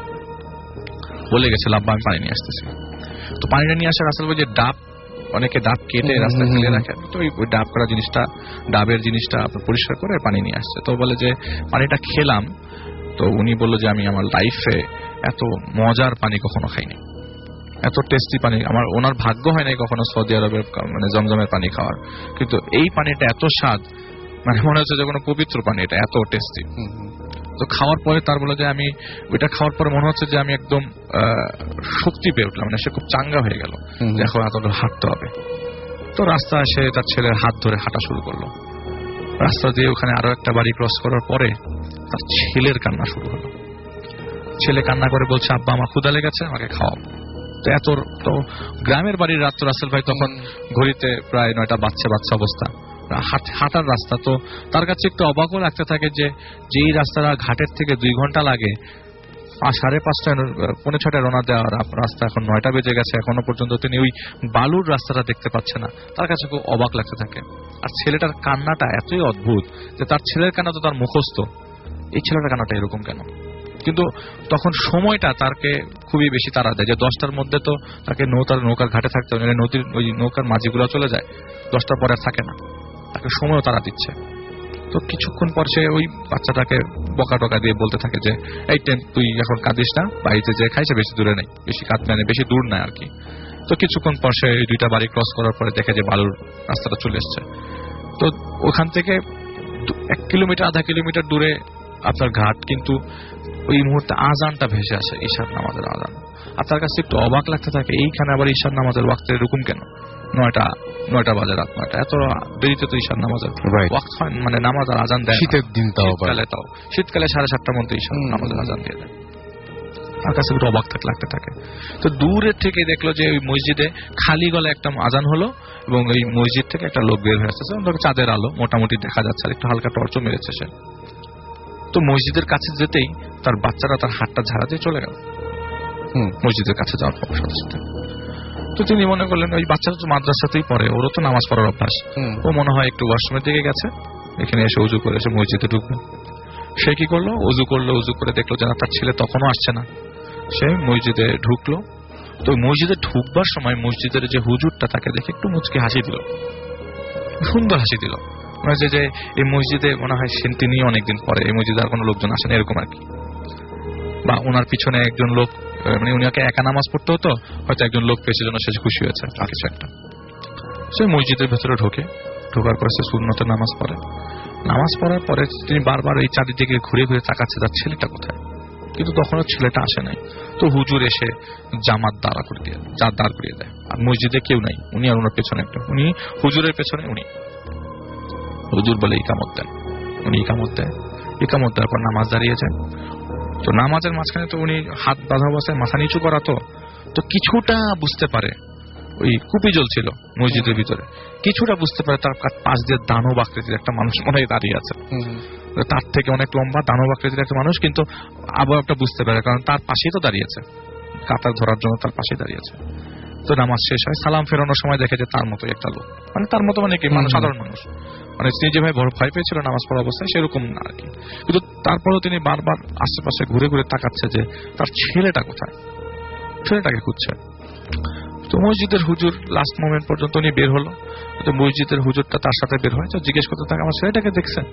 বলে গেছে আব্বা আমি পানি নিয়ে আসতেছি। তো পানিটা নিয়ে আসে, রাসেল ভাই যে ডাব, অনেকে ডাব কেটে রাস্তায় ফেলে রাখে, তো ওই ডাব করা জিনিসটা, ডাবের জিনিসটা পরিষ্কার করে পানি নিয়ে আসছে। তো বলে যে পানিটা খেলাম, তো উনি বললো যে আমি আমার লাইফে এত মজার পানি কখনো খাইনি, এত টেস্টি পানি আমার, ওনার ভাগ্য হয় নাই কখনো সৌদি আরবের মানে জমজমের পানি খাওয়ার, কিন্তু এই পানিটা এত স্বাদ, মানে মনে হচ্ছে যে কোনো পবিত্র পানি, এটা এত টেস্টি। তো খাওয়ার পরে তার বলে যে আমি ওইটা খাওয়ার পরে মনে হচ্ছে যে আমি একদম শক্তি পেয়ে উঠলাম, মানে সে খুব চাঙ্গা হয়ে গেল, দেখো এত হাঁটতে হবে। তো রাস্তা এসে তার ছেলের হাত ধরে হাঁটা শুরু করলো। রাস্তা দিয়ে ওখানে আরো একটা বাড়ি ক্রস করার পরে তার ছেলের কান্না শুরু হলো। ছেলে কান্না করে বলছে আব্বা আমার ক্ষুধা লেগেছে, আমাকে খাওয়াও। তো গ্রামের বাড়ির রাত, রাসেল ভাই তখন ঘড়িতে প্রায় 9টা বাচ্চা অবস্থা, হাঁটার রাস্তা। তো তার কাছে একটু অবাকও লাগতে থাকে যে যেই রাস্তাটা ঘাটের থেকে 2 ঘন্টা লাগে, 5:30 পৌনে 6টায় রওনা দেওয়ার রাস্তা এখন 9টা বেজে গেছে, এখনো পর্যন্ত তিনি ওই বালুর রাস্তাটা দেখতে পাচ্ছে না। তার কাছে খুব অবাক লাগতে থাকে। আর ছেলেটার কান্নাটা এতই অদ্ভুত যে তার ছেলের কান্না তো তার মুখস্থ, এই ছেলেটার কান্নাটা এরকম কেন? কিন্তু তখন সময়টা তারকে খুবই বেশি তাড়া দেয় যে 10টার মধ্যে তো তাকে নৌকার ঘাটে থাকতে হবে, নদীর ওই নৌকার মাঝিগুলো চলে যায়, 10টার পরে থাকে না, তাকে সময়ও তাড়া দিচ্ছে। তো কিছুক্ষণ পর সে ওই বাচ্চাটাকে বকা টকা দিয়ে বলতে থাকে যে এই তুই এখন কাঁদিস না, বাড়িতে যে খাইছে বেশি দূরে নেই, বেশি কাঁদবে না, বেশি দূর নাই আর কি। তো কিছুক্ষণ পর সে 2টা বাড়ি ক্রস করার পরে দেখে যে বালুর রাস্তাটা চলে এসছে। তো ওখান থেকে 1 কিলোমিটার আধা কিলোমিটার দূরে আপনার ঘাট, কিন্তু ওই মুহূর্তে আজানটা ভেসে আসে, ঈশার নামাজের আজান। আর তার কাছে একটু অবাক লাগতে থাকে এইখানে আবার ঈশার নামাজের ওয়াক্ত এরকম কেন, 9টা বাজে, রাত 9টা, এত দেরিতে তো ঈশার নামাজের ওয়াক্ত হয়, মানে নামাজ আর আজান দেয় শীতের দিন, শীতকালে 7:30টার মধ্যে ঈশার নামাজের আজান দিয়ে দেয়। তার কাছে একটু অবাক লাগতে থাকে। তো দূরের থেকে দেখলো যে ওই মসজিদে খালি গলা একটা আজান হলো, এবং ওই মসজিদ থেকে একটা লোক বের হয়ে আসতেছে, চাঁদের আলো মোটামুটি দেখা যাচ্ছে, আর একটু হালকা টর্চও মেরেছে সে। তো মসজিদের কাছে যেতেই তার বাচ্চারা তার হাতটা ঝাড়া দিয়ে চলে গেল মসজিদের কাছে যাওয়ার পর সাথে সাথে। তো তিনি মনে করলেন ওই বাচ্চারা তো মাদ্রাসাতেই পড়ে, ওরও তো নামাজ পড়ার অভ্যাস, ও মনে হয় একটু ওয়াশরুমের দিকে গেছে, এখানে এসে উজু করে এসে মসজিদে ঢুকবে। সে কি করলো, উজু করে দেখলো যে না, তার ছেলে তখনও আসছে না। সে মসজিদে ঢুকলো। তো মসজিদে ঢুকবার সময় মসজিদের যে হুজুরটা তাকে দেখে একটু মুচকি হাসি দিল, সুন্দর হাসি দিল, মনে হচ্ছে যে এই মসজিদে মনে হয় তিনি অনেকদিন পরে, এই মসজিদে আর কোনো লোকজন আসেন এরকম আর কি। বা ওনার পিছনে একজন লোক, মানে উনি একা নামাজ পড়তে হতো, হয়তো একজন লোক পেয়েছে জন্য সে খুশি হয়েছে কিছু একটা। সে মসজিদের ভেতরে ঢোকার পরে সে সুন্নতের নামাজ পড়ে। নামাজ পড়ার পরে তিনি বারবার এই চারিদিকে ঘুরে ঘুরে তাকাচ্ছে তার ছেলেটা কোথায়, কিন্তু তখনও ছেলেটা আসে নাই। তো হুজুর এসে জামাত দাঁড় করিয়ে দেয়, আর মসজিদে কেউ নাই, উনি আর ওনার পেছনে একটা, উনি হুজুরের পেছনে, উনি হুজুর বলে ইকামত দেন, উনি ইকামত দেওয়ার পর নামাজ দাঁড়িয়ে যায়। তো নামাজের মাঝখানে তো উনি হাত বাঁধা অবস্থায় মাথা নিচু করা, তো কিছুটা বুঝতে পারে, ওই কুপি জ্বলছিল মসজিদের ভিতরে, কিছুটা বুঝতে পারে তার পাশ দিয়ে দানব আকৃতির একটা মানুষ মনে হয় দাঁড়িয়ে আছে, তার থেকে অনেক লম্বা দানব আকৃতির একটা মানুষ, কিন্তু আবার একটা বুঝতে পারে কারণ তার পাশেই তো দাঁড়িয়েছে, কাতার ধরার জন্য তার পাশেই দাঁড়িয়েছে। তো নামাজ শেষ হয়, সালাম ফেরানোর সময় দেখে যে তার মতোই একটা লোক, মানে তার মতো মানে কি মানুষ, সাধারণ মানুষ, মানে তিনি যেভাবে ভয় পেয়েছিল নামাজ পড়া অবস্থায় সেরকম না আর কি। কিন্তু তারপরেও তিনি বারবার আশেপাশে ঘুরে ঘুরে তাকাচ্ছে যে তার ছেলেটা কোথায়, ছেলেটাকে খুঁজছে। তো মসজিদের হুজুর লাস্ট মোমেন্ট পর্যন্ত উনি বের হলো, তো মসজিদের হুজুরটা তার সাথে বের হয়, তো জিজ্ঞেস করতে থাকে আমার ছেলেটাকে দেখছেন?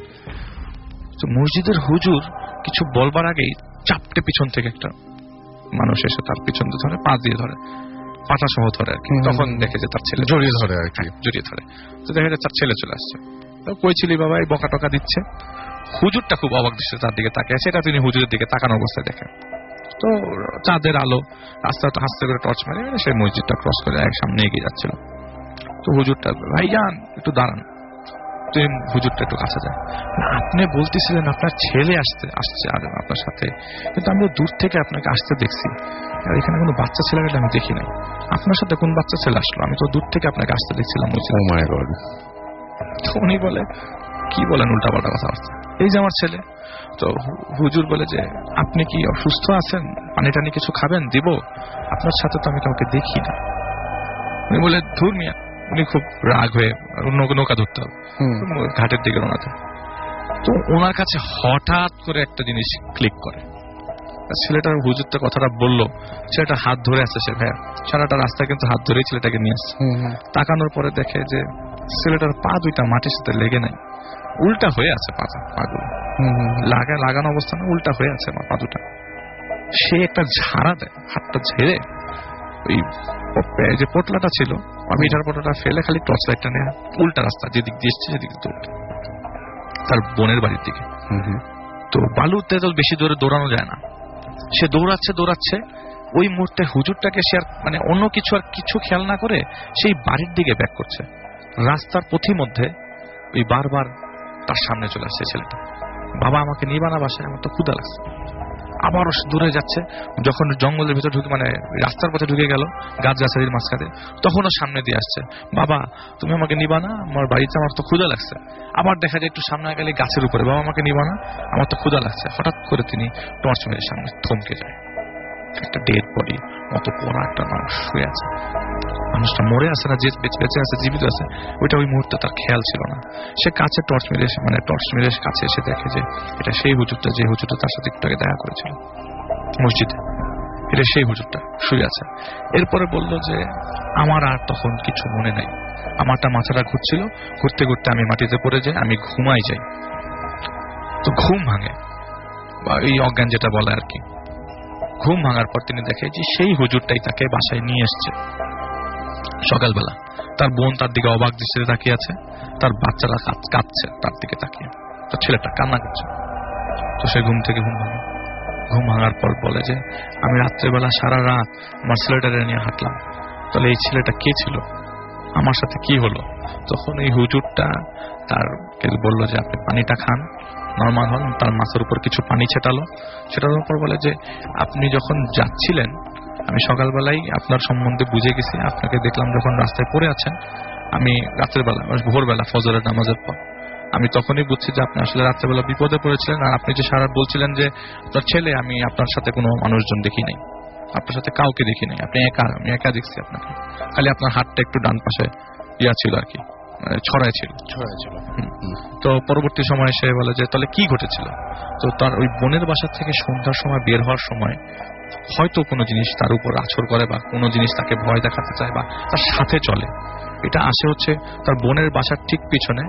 তো মসজিদের হুজুর কিছু বলবার আগেই চাপটে পিছন থেকে একটা মানুষ এসে তার পিছন দিয়ে ধরে, পা দিয়ে ধরে, পাটা সহ ধরে আর কি। তখন দেখে যে তার ছেলে জড়িয়ে ধরে, তো দেখে যে তার ছেলে চলে আসছে। তো কই ছিলি বাবা, এই বকা টকা দিচ্ছে। হুজুরটা খুব অবাক দৃষ্টিতে তার দিকে তাকিয়ে, সেটা তিনি হুজুরের দিকে তাকানো অবস্থায় দেখেন। তো চাঁদের আলো আস্তে আস্তে করে টর্চ মেরে সেই মসজিদটা ক্রস করে এক সামনে এগিয়ে যাচ্ছিল। তো হুজুরটা, ভাইজান একটু দাঁড়ান। তুমি হুজুরটা একটু কাছে যায়। আপনি বলতেছিলেন আপনার ছেলে আসছে আর আপনার সাথে, কিন্তু আমি দূর থেকে আপনাকে আসতে দেখছি, আর এখানে কোনো বাচ্চা ছেলে গেলে আমি দেখি নাই। আপনার সাথে কোন বাচ্চা ছেলে আসলো? আমি তো দূর থেকে আপনাকে আসতে দেখছিলাম। তো উনি বলে, কি বলেন উল্টাপাল্টা কথাবার্তা, এই যে আমার ছেলে। তো হুজুর বলে যে আপনি কি অসুস্থ আছেন, পানি টানি কিছু খাবেন, দিব? আপনার সাথে তো আমি কাউকে দেখি না। উনি বলে, ধুর মিয়া। উনি খুব রাগ হয়ে নৌকা ধরতে হবে, ঘাটের দিকে রওনা দেন। তো ওনার কাছে হঠাৎ করে একটা জিনিস ক্লিক করে। ছেলেটার হুজুরটা কথাটা বললো, ছেলেটা হাত ধরে আসছে, সে ভাইয়া সারাটা রাস্তা কিন্তু হাত ধরেই ছেলেটাকে নিয়ে আসছে। তাকানোর পরে দেখে যে ছেলেটার পা দুইটা মাটির সাথে লেগে নাই, উল্টা হয়ে আছে পাগুলো, লাগানো অবস্থা না, উল্টা হয়ে আছে পা দুটা। সে একটা ঝাড়া দেয়, হাতটা ঝেড়ে ওই যে পোটলাটা ছিল মিঠার পোটলাটা ফেলে খালি টর্চ লাইটটা নেয়, উল্টা রাস্তা যেদিক দিয়ে এসছে সেদিকে দৌড়, তার বোনের বাড়ির দিকে। তো বালুতে তো বেশি দূরে দৌড়ানো যায় না, সে দৌড়াচ্ছে। ওই মুহূর্তে হুজুরটাকে সে আর মানে অন্য কিছু আর কিছু খেয়াল না করে সেই বাড়ির দিকে ব্যাক করছে। রাস্তার পথি মধ্যে ওই বারবার তার সামনে চলে আসছে ছেলেটা, বাবা আমাকে নিবা না বাসায়, আমার তো ক্ষুধা লাগছে। আবারও দূরে যাচ্ছে, যখন জঙ্গলের ভিতরে ঢুকে মানে রাস্তার পথে ঢুকে গেল গাছগাছালির মাঝখানে, তখনও সামনে দিয়ে আসছে, বাবা তুমি আমাকে নিবা না, আমার বাড়িতে আমার তো ক্ষুধা লাগছে। আবার দেখা যায় একটু সামনে গেলে গাছের উপরে, বাবা আমাকে নিবা না, আমার তো ক্ষুধা লাগছে। হঠাৎ করে তিনি টর্চ মেরে সামনে থমকে যায়। একটা ডেড বডি মতো পোড়া একটা মানুষ শুয়ে আছে। মানুষটা মরে আছে না যে বেঁচে আছে জীবিত আছে ওইটা ওই মুহূর্তে তার খেয়াল ছিল না। সে কাছে টর্চ মেরে কাছে এসে দেখে যে এটা সেই হুজুরটা, যে হুজুরটা তার সাথে একটু আগে দেখা করেছিল মসজিদে, এটা সেই হুজুরটা শুয়ে আছে। এরপরে বলল যে আমার আর তখন কিছু মনে নাই, আমারটা মাথাটা ঘুরছিল, ঘুরতে ঘুরতে আমি মাটিতে পড়ে যাই, আমি ঘুমাই যাই। তো ঘুম ভাঙে বা এই অজ্ঞান যেটা বলে আর কি, ঘুম ভাঙার পর তিনি দেখে যে সেই হুজুরটাই তাকে বাসায় নিয়ে এসছে সকালবেলা। তার বোন তার দিকে অবাক দৃষ্টিতে তাকিয়ে আছে, তার বাচ্চারা কাঁদছে তার দিকে তাকিয়ে, তার ছেলেটা কান্না করছে। তো সে ঘুম ভাঙার পর বলে যে আমি রাত্রেবেলা সারা রাত আমার ছেলেটাকে নিয়ে হাঁটলাম, তাহলে এই ছেলেটা কে ছিল, আমার সাথে কি হলো? তখন এই হুজুরটা তারকে বললো যে আপনি পানিটা খান, নরমাল হন। তার মাথার উপর কিছু পানি ছেটানোর পর বলে যে আপনি যখন যাচ্ছিলেন আমি সকালবেলায় আপনার সম্বন্ধে বুঝে গেছি, আপনাকে দেখলাম যখন রাস্তায় পড়ে আছেন, আমি রাত্রেবেলা ভোরবেলা ফজরের নামাজের পর আমি তখনই বুঝছি যে আপনি আসলে রাত্রেবেলা বিপদে পড়েছিলেন। আর আপনি যে সারা বলছিলেন যে আপনার ছেলে, আমি আপনার সাথে কোনো মানুষজন দেখি নাই, আপনার সাথে কাউকে দেখি নাই, আপনি একা, আমি একা দেখছি আপনাকে, খালি আপনার হাতটা একটু ডান পাশে ছিল আর কি, ছড়ায় ছিল। তো পরবর্তী সময় সে বলে যে তাহলে কি ঘটেছিল? তো তার ওই বোনের বাসা থেকে সন্ধ্যার সময় বের হওয়ার সময় হয়তো কোনো জিনিস তার উপর আছর করে বা কোনো জিনিস তাকে ভয় দেখাতে চায় বা তার সাথে চলে। এটা আসে হচ্ছে তার বোনের বাসার ঠিক পিছনে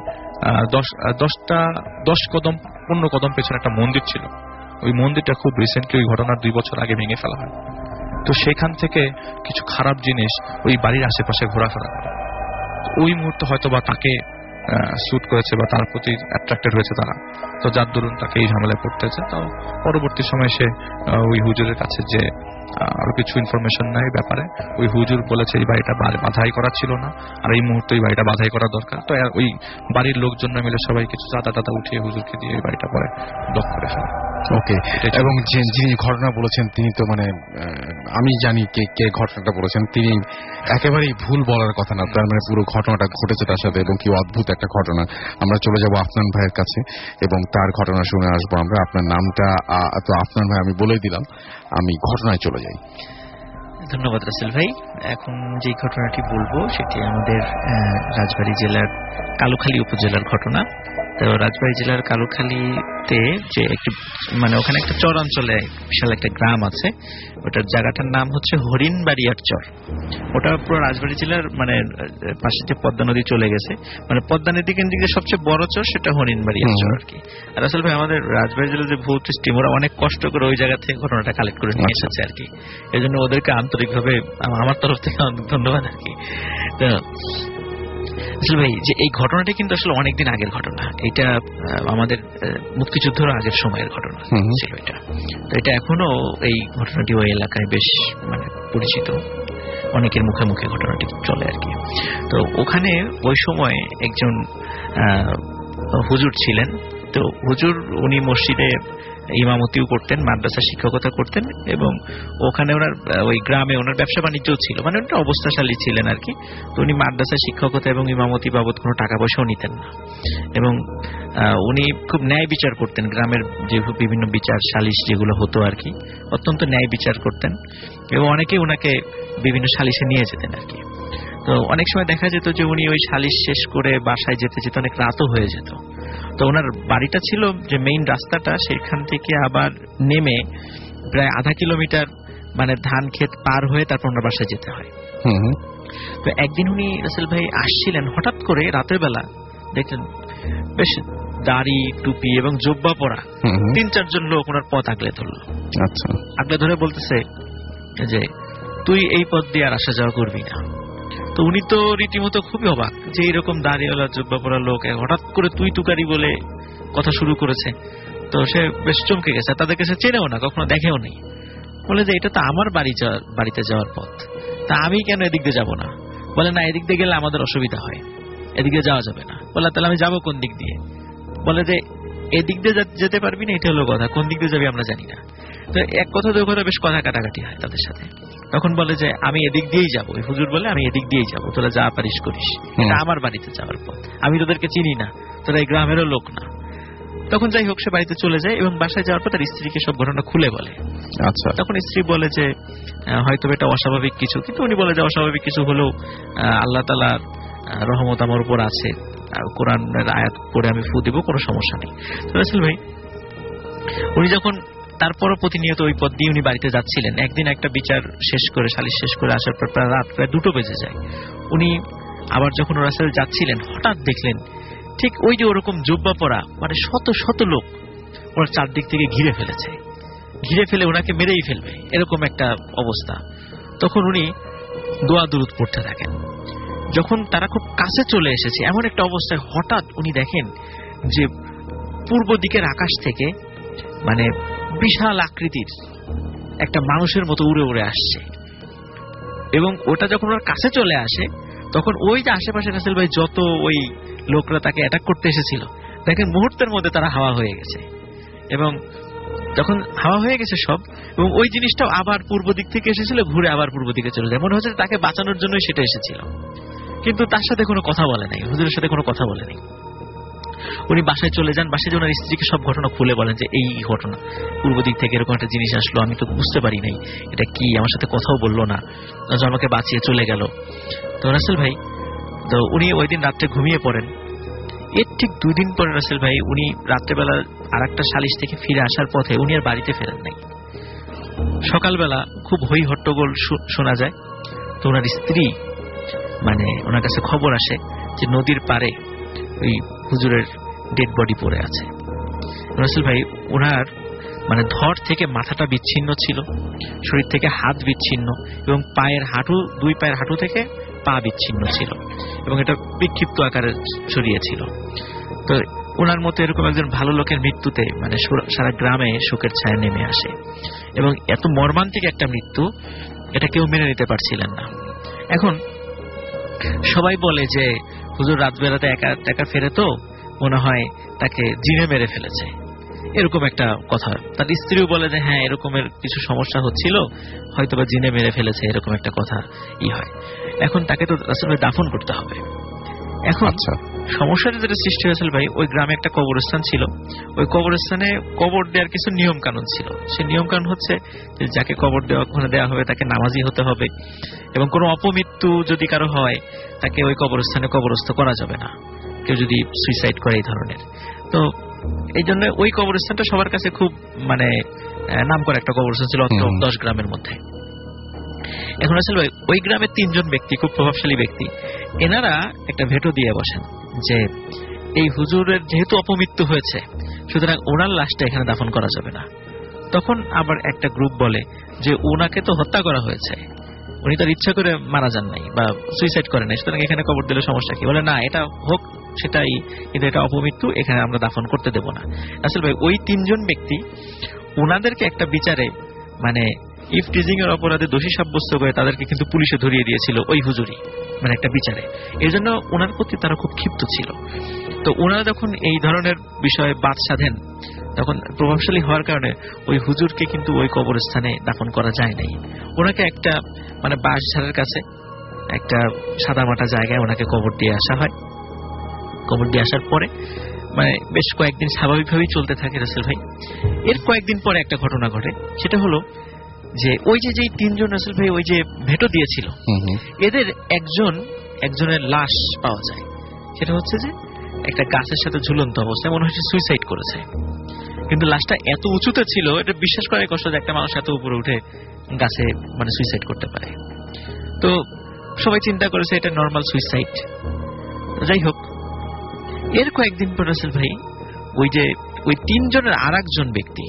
15 কদম পেছনে একটা মন্দির ছিল। ওই মন্দিরটা খুব রিসেন্টলি ওই ঘটনার 2 বছর আগে ভেঙে ফেলা হয়। তো সেখান থেকে কিছু খারাপ জিনিস ওই বাড়ির আশেপাশে ঘোরাফেরা করে। ওই মুহূর্তে হয়তো বা তাকে শুট করেছে বা তার প্রতি অ্যাট্রাক্টেড হয়েছে তারা, তো যার দরুন তাকে এই ঝামেলায় পড়তে হয়েছে। তো পরবর্তী সময় সে ওই হুজুরের কাছে যে আরো কিছু ইনফরমেশন নাই ব্যাপারে, ওই হুজুর বলেছে এই বাড়িটা বাধাই করা ছিল না, আর এই মুহূর্তে এই বাড়িটা বাধাই করা দরকার। তো ওই বাড়ির লোকজন মিলে সবাই কিছু চাঁদা উঠিয়ে হুজুরকে দিয়ে এই বাড়িটা পরে ব্লক করে ফেলে। ওকে, এবং যিনি ঘটনা বলেছেন তিনি তো মানে আমি জানি কে ঘটনাটা বলেছেন, তিনি একেবারেই ভুল বলার কথা না, তার মানে পুরো ঘটনাটা ঘটেছে তার সাথে এবং কি অদ্ভুত একটা ঘটনা। আমরা চলে যাব আফনান ভাইয়ের কাছে এবং তার ঘটনা শুনে আসবো আমরা। আপনার নামটা তো আফনান ভাই আমি বলেই দিলাম, আমি ঘটনায় চলে যাই। ধন্যবাদ রাসেল ভাই। এখন যে ঘটনাটি বলবো সেটি আমাদের রাজবাড়ী জেলার কালুখালী উপজেলার ঘটনা। তো রাজবাড়ী জেলার কালুখালীতে যে একটি মানে ওখানে একটা চর অঞ্চলে বিশাল একটা গ্রাম আছে, ওটার জায়গাটার নাম হচ্ছে হরিণবাড়িয়ার চর। ওটা পুরো রাজবাড়ী জেলার মানে পাশে যে পদ্মা নদী চলে গেছে, মানে পদ্মা নদী কেন্দ্রিক সবচেয়ে বড় চর সেটা হরিণবাড়িয়ার চর আর কি। আর আসলে ভাই আমাদের রাজবাড়ী জেলার যে ভূত টিম ওরা অনেক কষ্ট করে ওই জায়গা থেকে ঘটনাটা কালেক্ট করে নিয়ে এসেছে আর কি। এই জন্য ওদেরকে আন্তরিকভাবে আমার তরফ থেকে অনেক ধন্যবাদ আর কি। আসলে ভাই যে এই ঘটনাটা কিন্তু আসলে অনেকদিন আগের ঘটনা, এটা আমাদের মুক্তিযুদ্ধের আগের সময়ের ঘটনা ছিল এটা। তো এটা এখনো এই ঘটনাটি ওই এলাকায় বেশ মানে পরিচিত, অনেকের মুখে মুখে ঘটনাটি চলে আর কি। তো ওখানে ওই সময় একজন হুজুর ছিলেন। তো হুজুর উনি মসজিদে ইমামতিও করতেন, মাদ্রাসা শিক্ষকতা করতেন, এবং ওখানে ওনার ওই গ্রামে ওনার ব্যবসা বাণিজ্যও ছিল, মানে ওটা অবস্থাশালী ছিলেন আর কি। তো উনি মাদ্রাসা শিক্ষকতা এবং ইমামতি বাবদ কোনো টাকা পয়সাও নিতেন না, এবং উনি খুব ন্যায় বিচার করতেন। গ্রামের যে বিভিন্ন বিচার সালিশ যেগুলো হতো আর কি, অত্যন্ত ন্যায় বিচার করতেন, এবং অনেকে ওনাকে বিভিন্ন সালিশে নিয়ে যেতেন আর কি। তো অনেক সময় দেখা যেত যে উনি ওই সালিশ শেষ করে বাসায় যেতে যেতে অনেক রাতও হয়ে যেত। তো ওনার বাড়িটা ছিল যে মেইন রাস্তাটা, সেখান থেকে আবার নেমে প্রায় আধা কিলোমিটার মানে ধান ক্ষেত পার হয়ে তারপর ওনার বাসায় যেতে হয়। তো একদিন উনি রাসেল ভাই আসছিলেন, হঠাৎ করে রাতের বেলা দেখলেন বেশ দাড়ি টুপি এবং জোব্বা পরা 3-4 লোক ওনার পথ আগলে ধরল। আচ্ছা, আগলে ধরে বলতেছে যে তুই এই পথ দিয়ে আর আসা যাওয়া করবি না। তো উনি তো রীতিমতো খুবই অবাক যে এইরকম দাড়িওয়ালা জুব্বা পরা লোক হঠাৎ করে তুই তুকারি বলে কথা শুরু করেছে। তো সে বেশ চমকে গেছে, তাদেরকে সে চেনেও না, কখনো দেখেও নেই। বলে যে এটা তো আমার বাড়িতে যাওয়ার পথ, তা আমি কেন এদিক দিয়ে যাবো না? বলে না, এদিক দিয়ে গেলে আমাদের অসুবিধা হয়, এদিক দিয়ে যাওয়া যাবে না। বলে তাহলে আমি যাবো কোন দিক দিয়ে? বলে যে এদিক দিয়ে যেতে পারবি না, এটা হলো কথা, কোন দিক দিয়ে যাবি আমরা জানি না। তো এক কথা দুই কথা বেশ কথা কাটাকাটি হয় তাদের সাথে। তখন বলে যে আমি এদিক দিয়েই যাবো, হুজুর বলে আমি এদিক দিয়েই যাবো, তোরা যা পারিস করিস, এটা আমার বাড়িতে যাওয়ার পথ, আমি তোদেরকে চিনি না, তোরা এই গ্রামেরও লোক না। তখন যাই হোক সে বাড়িতে চলে যায় এবং বাসায় যাওয়ার পর তার স্ত্রীকে সব ঘটনা খুলে বলে। আচ্ছা, তখন স্ত্রী বলে যে হয়তো এটা অস্বাভাবিক কিছু, কিন্তু উনি বলে যে অস্বাভাবিক কিছু হলেও আল্লাহ তাআলার রহমত আমার উপর আছে, কোরআনের আয়াত পড়ে আমি ফু দিব, কোনো সমস্যা নেই। তো রাসূল ভাই উনি যখন তারপরও প্রতিনিয়ত ওই পথ দিয়ে উনি বাড়িতে যাচ্ছিলেন, একদিন একটা বিচার শেষ করে সালিশ শেষ করে আসার পর রাত প্রায় 2টো বেজে যায়। উনি আবার যখন রাসূল যাচ্ছিলেন হঠাৎ দেখলেন ঠিক ওই যে ওরকম জুব্বা পরা মানে শত শত লোক ওনার চারদিক থেকে ঘিরে ফেলেছে, ঘিরে ফেলে ওনাকে মেরেই ফেলবে এরকম একটা অবস্থা। তখন উনি দোয়া দুরূদ পড়তে থাকেন। যখন তারা খুব কাছে চলে এসেছে এমন একটা অবস্থায় হঠাৎ উনি দেখেন যে পূর্ব দিকের আকাশ থেকে মানে বিশাল আকৃতির একটা মানুষের মতো উড়ে উড়ে আসছে, এবং ওটা যখন ওর কাছে চলে আসে তখন ওই যে আশেপাশে রাসূল ভাই যত ওই লোকরা তাকে অ্যাটাক করতে এসেছিল দেখেন মুহূর্তের মধ্যে তারা হাওয়া হয়ে গেছে, এবং যখন হাওয়া হয়ে গেছে সব, এবং ওই জিনিসটাও আবার পূর্ব দিক থেকে এসেছিল ঘুরে আবার পূর্ব দিকে চলে যায়, মনে হচ্ছে তাকে বাঁচানোর জন্যই সেটা এসেছিল, কিন্তু তার সাথে কোনো কথা বলে নাই, হুজুরের সাথে কোনো কথা বলে নাই। উনি বাসায় চলে যান, বাসায় ওনার স্ত্রীকে সব ঘটনা খুলে বলেন যে এই ঘটনা, পূর্ব দিক থেকে এরকম একটা জিনিস আসলো, আমি তো বুঝতে পারি নাই এটা কি, আমার সাথে কথাও বললো না, আমাকে বাঁচিয়ে চলে গেল। তো রাসূল ভাই তো উনি ওই দিন রাত্রে ঘুমিয়ে পড়েন। এর ঠিক 2 দিন পরে রাসূল ভাই উনি রাত্রেবেলা আর একটা সালিশ থেকে ফিরে আসার পথে উনি আর বাড়িতে ফেরেন নাই। সকালবেলা খুব হই হট্টগোল শোনা যায়। তো ওনার স্ত্রী মানে ওনার কাছে খবর আসে যে নদীর পাড়ে ওই হুজুরের ডেড বডি পড়ে আছে। রাসূল ভাই ওনার মানে ধর থেকে মাথাটা বিচ্ছিন্ন ছিল, শরীর থেকে হাত বিচ্ছিন্ন, এবং পায়ের হাঁটু 2 পায়ের হাঁটু থেকে পা বিচ্ছিন্ন ছিল, এবং এটা বিক্ষিপ্ত আকারে ছড়িয়েছিল। তো ওনার মতো এরকম একজন ভালো লোকের মৃত্যুতে মানে সারা গ্রামে শোকের ছায়া নেমে আসে, এবং এত মর্মান্তিক একটা মৃত্যু এটা কেউ মেনে নিতে পারছিলেন না। এখন সবাই বলে যে হুজুর রাতবেলাতে একা একা ফেরে, তো মনে হয় তাকে জিনে মেরে ফেলেছে, এরকম একটা কথা। তার স্ত্রীও বলে যে হ্যাঁ এরকমের কিছু সমস্যা হচ্ছিল, হয়তোবা জিনে মেরে ফেলেছে, এরকম একটা কথা হয়। এখন তাকে তো আসলে দাফন করতে হবে। এখন সমস্যাটা যেটা সৃষ্টি হয়েছিল ভাই, ওই গ্রামে একটা কবরস্থান ছিল, ওই কবরস্থানে কবর দেওয়ার কিছু নিয়ম কানুন ছিল। সেই নিয়ম কানুন হচ্ছে যে যাকে কবর দেওয়া হবে তাকে নামাজি হতে হবে, এবং কোনো অপমৃত্যু যদি কারো হয় তাকে ওই কবরস্থানে কবরস্থ করা যাবে না, কেউ যদি সুইসাইড করে এই ধরনের। তো এই জন্য ওই কবরস্থানটা সবার কাছে খুব মানে নাম করা একটা কবরস্থান ছিল 10 গ্রামের মধ্যে। এখন আসলে ওই গ্রামের 3 জন ব্যক্তি, খুব প্রভাবশালী ব্যক্তি, এনারা একটা ভেটো দিয়ে বসেন যে এই হুজুরের যেহেতু অপমৃত্যু হয়েছে সুতরাং ওনার লাশটা এখানে দাফন করা যাবে না। তখন আবার একটা গ্রুপ বলে যে ওনাকে তো হত্যা করা হয়েছে, উনি তার ইচ্ছা করে মারা যান নাই বা সুইসাইড করেন নাই, সুতরাং এখানে কবর দিলে সমস্যা কি? বলে না, এটা হোক সেটাই, কিন্তু এটা অপমৃত্যু, এখানে আমরা দাফন করতে দেব না। আসলে ভাই ওই 3 জন ব্যক্তি ওনাদেরকে একটা বিচারে মানে ইফটিজিং এর অপরাধে দোষী সাব্যস্ত করে তাদেরকে কিন্তু পুলিশে ধরিয়ে দিয়েছিল ওই হুজুরি, মানে একটা বিচারে। এর জন্য ওনার প্রতি তারা খুব ক্ষিপ্ত ছিল। তো ওনারা যখন এই ধরনের বিষয়ে বাদ সাধেন, তখন প্রভাবশালী হওয়ার কারণে ওই হুজুরকে কিন্তু ওই কবরস্থানে দাফন করা যায় নাই। ওনাকে একটা মানে বাঁশঝাড়ের কাছে একটা সাদামাটা জায়গায় ওনাকে কবর দিয়ে আসা হয়। কবর দিয়ে আসার পরে মানে বেশ কয়েকদিন স্বাভাবিকভাবেই চলতে থাকে রাসেল ভাই। এর কয়েকদিন পরে একটা ঘটনা ঘটে, সেটা হলো যে ওই যে 3 জন রাসেল ভাই ওই যে ভেটো দিয়েছিল, এদের একজনের লাশ পাওয়া যায়। সেটা হচ্ছে যে একটা গাছের সাথে ঝুলন্ত অবস্থায়, মনে হচ্ছে সুইসাইড করেছে। কিন্তু লাশটা এত উঁচুতে ছিল, এটা বিশ্বাস করাই কষ্ট যে একটা মানুষ এত উপরে উঠে গাছে মানে সুইসাইড করতে পারে। তো সবাই চিন্তা করেছে এটা নর্মাল সুইসাইড। যাই হোক, এর কয়েকদিন পর রাসেল ভাই ওই 3 জনের আর একজন ব্যক্তি,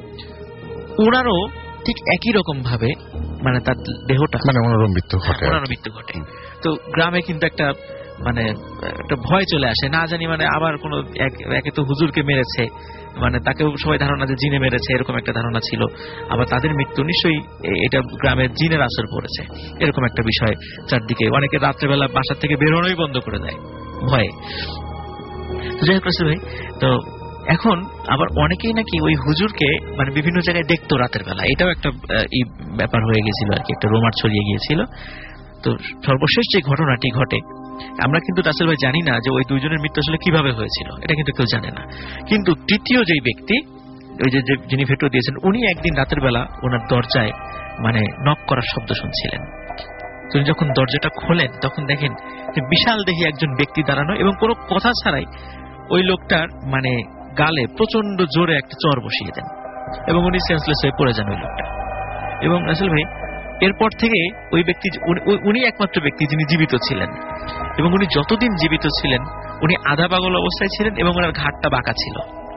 ওনারও ঠিক একই রকম ভাবে মানে তার দেহটা মানে ওনারও মৃত্যু ঘটে। তো গ্রামে কিন্তু একটা মানে একটা ভয় চলে আসে, না জানি মানে আবার কোন একে তো হুজুরকে মেরেছে, মানে তাকেও সবাই ধারণা যে জিনে মেরেছে, এরকম একটা ধারণা ছিল। আবার তাদের মৃত্যু নিশ্চয়ই এটা গ্রামের জিনের আসর পড়েছে, এরকম একটা বিষয় চারদিকে। অনেকে রাত্রেবেলা বাসা থেকে বেরোনোই বন্ধ করে দেয় ভয়ে। যাই হোক রাসেল ভাই, তো এখন আবার অনেকেই নাকি ওই হুজুরকে মানে বিভিন্ন জায়গায় দেখতো রাতের বেলা, এটাও একটা ব্যাপার হয়ে গেছিল আর কি, একটা রোমার ছড়িয়ে গিয়েছিল। তো সর্বশেষ যে ঘটনাটি ঘটে, আমরা কিন্তু রাসেল ভাই জানি না যে ওই 2 জনের মৃত্যু আসলে কিভাবে হয়েছিল, এটা কিন্তু কেউ জানে না। কিন্তু তৃতীয় যেই ব্যক্তি, ওই যে যিনি ভেটো দিয়েছেন, উনি একদিন রাতের বেলা ওনার দরজায় মানে নক করার শব্দ শুনছিলেন। তিনি যখন দরজাটা খোলেন তখন দেখেন যে বিশাল দেহী একজন ব্যক্তি দাঁড়ানো, এবং কোনো কথা ছাড়াই ওই লোকটার মানে গালে প্রচন্ড জোরে একটা চর বসিয়ে দেন, এবং উনি সেন্সলেস হয়ে পড়ে যান ওই লোকটা। এবং রাসেল ভাই এরপর থেকে ওই ব্যক্তি, উনি একমাত্র ব্যক্তি যিনি জীবিত ছিলেন, এবং উনি যতদিন জীবিত ছিলেন উনি আধা পাগল অবস্থায় ছিলেন, এবং ওনার ঘাটটা বাঁকা ছিল।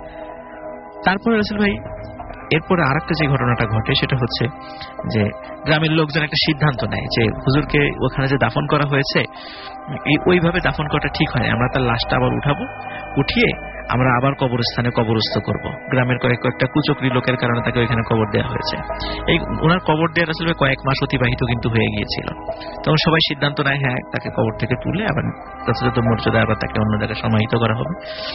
তারপরে রাসেল ভাই এরপরে আরেকটা যে ঘটনাটা ঘটে, সেটা হচ্ছে যে গ্রামের লোকজন একটা সিদ্ধান্ত নেয় যে হুজুরকে ওখানে যে দাফন করা হয়েছে ওইভাবে দাফন করাটা ঠিক হয়, আমরা তার লাশটা আবার উঠিয়ে আমরা আবার কবরস্থানে কবরস্থ করব। গ্রামের কয়েকটা কুচক্রী লোকের কারণে তাকে ওইখানে কবর দেওয়া হয়েছে। এই ওনার কবর দেওয়ার আসলে কয়েক মাস অতিবাহিত কিন্তু হয়ে গিয়েছিল। তখন সবাই সিদ্ধান্ত নেয় হ্যাঁ তাকে কবর থেকে তুলে আবার যথাযথ মর্যাদা আবার তাকে অন্য জায়গায় সমাহিত করা হবে।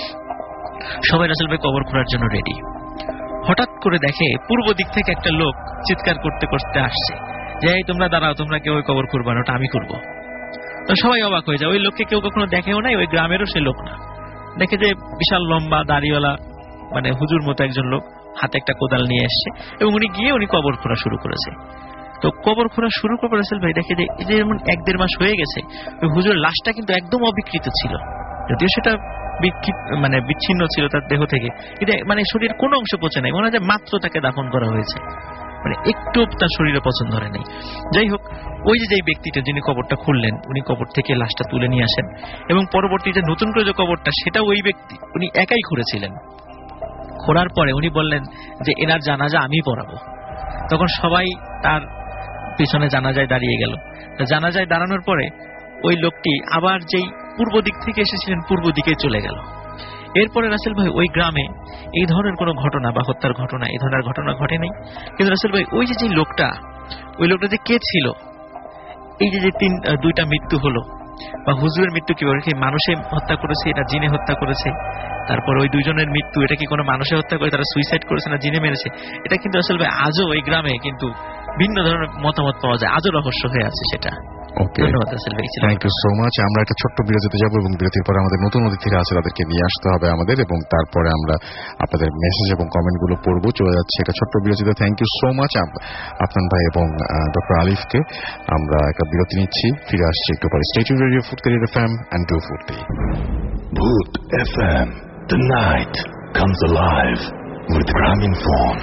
সবাই রাসেল ভাই কবর খোঁড়ার জন্য রেডি। হঠাৎ করে দেখে পূর্ব দিক থেকে একটা লোক চিৎকার করতে করতে আসছে যে এই তোমরা দাঁড়াও, তোমরা কেউ ওই কবর খুঁড়বা না, ওটা আমি করবো। তো সবাই অবাক হয়ে যায়, ওই লোককে কেউ কখনো দেখেও নাই, ওই গ্রামেরও সে লোক না। দেখে যে বিশাল লম্বা দাড়িওয়ালা মানে হুজুর মতো একজন লোক হাতে একটা কোদাল নিয়ে এসছে, এবং উনি গিয়ে কবর খোঁড়া শুরু করেছে। তো কবর খোঁড়া শুরু করে রাসেল ভাই দেখে যে এই যে যেমন 1-1.5 মাস হয়ে গেছে, ওই হুজুরের লাশটা কিন্তু একদম অবিকৃত ছিল, যদিও সেটা মানে বিচ্ছিন্ন ছিল তার দেহ থেকে, কিন্তু মানে শরীর কোনো অংশ পচে নাই, মনে হয় যে মাত্র তাকে দাফন করা হয়েছে, মানে একটু তার শরীরে পছন্দ ধরে নেই। যাই হোক, ওই যে ব্যক্তিটা যিনি কবরটা খুললেন, উনি কবর থেকে লাশটা তুলে নিয়ে আসেন, এবং পরবর্তীতে নতুন করে যে কবরটা সেটা ওই ব্যক্তি উনি একাই খুঁড়েছিলেন। খোঁড়ার পরে উনি বললেন যে এনার জানাজা আমি পড়াবো। তখন সবাই তার পিছনে জানাজায় দাঁড়িয়ে গেল। জানাজায় দাঁড়ানোর পরে ওই লোকটি আবার যেই পূর্ব দিক থেকে এসেছিলেন পূর্ব দিকে চলে গেল। এরপরে রাসেল ভাই ওই গ্রামে এই ধরনের কোনো ঘটনা বা হত্যার ঘটনা, এই ধরনের ঘটনা ঘটে নাই। কিন্তু রাসেল ভাই ওই যে লোকটা, ওই লোকটা যে কে ছিল, এই যে 2টা মৃত্যু হলো বা হুজুরের মৃত্যু কিভাবে, মানুষে হত্যা করেছে এটা জিনে হত্যা করেছে, তারপর ওই 2 জনের মৃত্যু এটা কি কোনো মানুষে হত্যা করে তারা সুইসাইড করেছে না জিনে মেরেছে, এটা কিন্তু আসলে ভাই আজও এই গ্রামে কিন্তু ভিন্ন ধরনের মতামত পাওয়া যায়, আজও রহস্য হয়ে আছে সেটা। ধন্যবাদ রাসেল ভাই, থ্যাংক ইউ সো মাচ। আমরা একটা ছোট্ট বিরতিতে যাবো, এবং বিরতির পরে আমাদের নতুন অতিথিরা আছে তাদেরকে নিয়ে আসতে হবে আমাদের, এবং তারপরে আমরা আপনাদের মেসেজ এবং কমেন্ট গুলো পড়বো। চলে যাচ্ছে একটা ছোট্ট বিরতিতে। থ্যাংক ইউ সো মাচ আপনার ভাই এবং ডক্টর আলিফকে। আমরা একটা বিরতি নিচ্ছি, ফিরে আসছি একটু পরে। Stay tuned radio Foorti FM and do Furti. Bhoot FM, the night comes alive with Graminphone.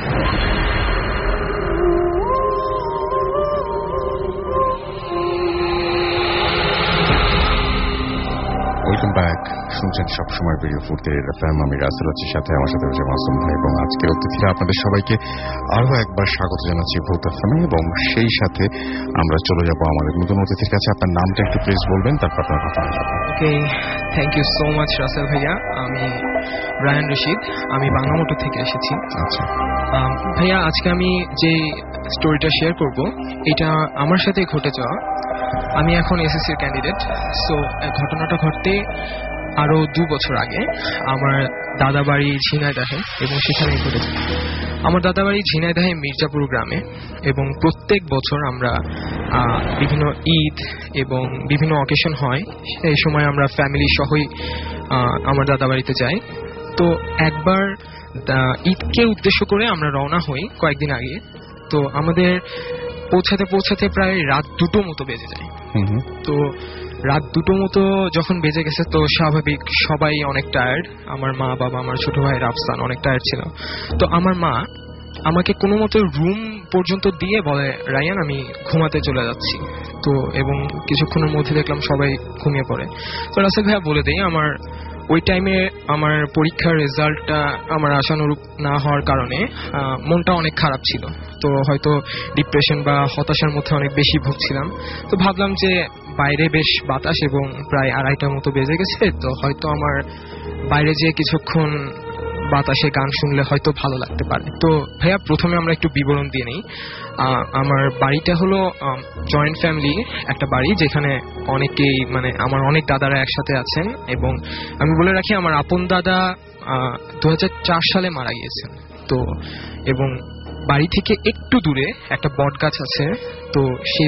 Welcome back. শুনছেন সবসময় ভিডিও ফুটের এফএম। আমি রাসেল আছি, সাথে আমার সাথে রয়েছে মাসুম ভাই এবং আজকের অতিথিরা। আপনাদের সবাইকে আরো একবার স্বাগত জানাচ্ছি ভূত এফএমে এবং সেই সাথে আমরা চলে যাব আমাদের নতুন অতিথির কাছে। আপনার নামটা একটু প্লিজ বলবেন, তারপর আপনার কথা বলবো। Okay, thank you so much Rasel ভাইয়া। আমি রায়ান রশিদ, আমি বাংলামোটর থেকে এসেছি। আচ্ছা ভাইয়া, আজকে আমি যে স্টোরিটা শেয়ার করব এটা আমার সাথে ঘটে যাওয়া। আমি এখন এসএসসির ক্যান্ডিডেট। সো ঘটনাটা ঘটতে আরো 2 বছর আগে আমার দাদা বাড়ি ঝিনাইদহে এবং সেখানেই ঘটেছে। আমার দাদা বাড়ি ঝিনাইদহে মির্জাপুর গ্রামে এবং প্রত্যেক বছর আমরা বিভিন্ন ঈদ এবং বিভিন্ন অকেশন হয়, এই সময় আমরা ফ্যামিলি সহই আমার দাদা বাড়িতে যাই। তো একবার ঈদকে উদ্দেশ্য করে আমরা রওনা হই কয়েকদিন আগে। তো আমাদের পৌঁছাতে প্রায় রাত 2টো মতো বেজে যায়। তো রাত 2টো মতো যখন বেজে গেছে তো স্বাভাবিক সবাই অনেক টায়ার্ড। আমার মা বাবা, আমার ছোট ভাই রাফসান অনেক টায়ার্ড ছিল। তো আমার মা আমাকে কোনো মতো রুম পর্যন্ত দিয়ে বলে, রায়ান আমি ঘুমাতে চলে যাচ্ছি। তো এবং কিছুক্ষণের মধ্যে দেখলাম সবাই ঘুমিয়ে পড়ে। তো রাসেল ভাইয়া বলে দেই, আমার ওই টাইমে আমার পরীক্ষার রেজাল্টটা আমার আশানুরূপ না হওয়ার কারণে মনটা অনেক খারাপ ছিল। তো হয়তো ডিপ্রেশন বা হতাশার মধ্যে অনেক বেশি ভুগছিলাম। তো ভাবলাম যে বাইরে বেশ বাতাস এবং প্রায় 2:30টার মতো বেজে গেছে, তো হয়তো আমার বাইরে যেয়ে কিছুক্ষণ বাতাসে গান শুনলে হয়তো ভালো লাগতে পারে। তো ভাইয়া প্রথমে আমরা একটু বিবরণ দিয়ে নিই। আমার বাড়িটা হলো জয়েন্ট ফ্যামিলি একটা বাড়ি, যেখানে অনেকেই মানে আমার অনেক দাদারা একসাথে আছেন। এবং আমি বলে রাখি আমার আপন দাদা 2004 সালে মারা গিয়েছেন। তো এবং বাড়ি থেকে একটু দূরে একটা বট গাছ আছে। তো সেই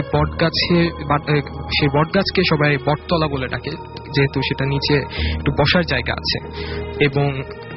বট গাছকে সবাই বটতলা বলে ডাকে, যেহেতু সেটা নিচে একটু বসার জায়গা আছে। এবং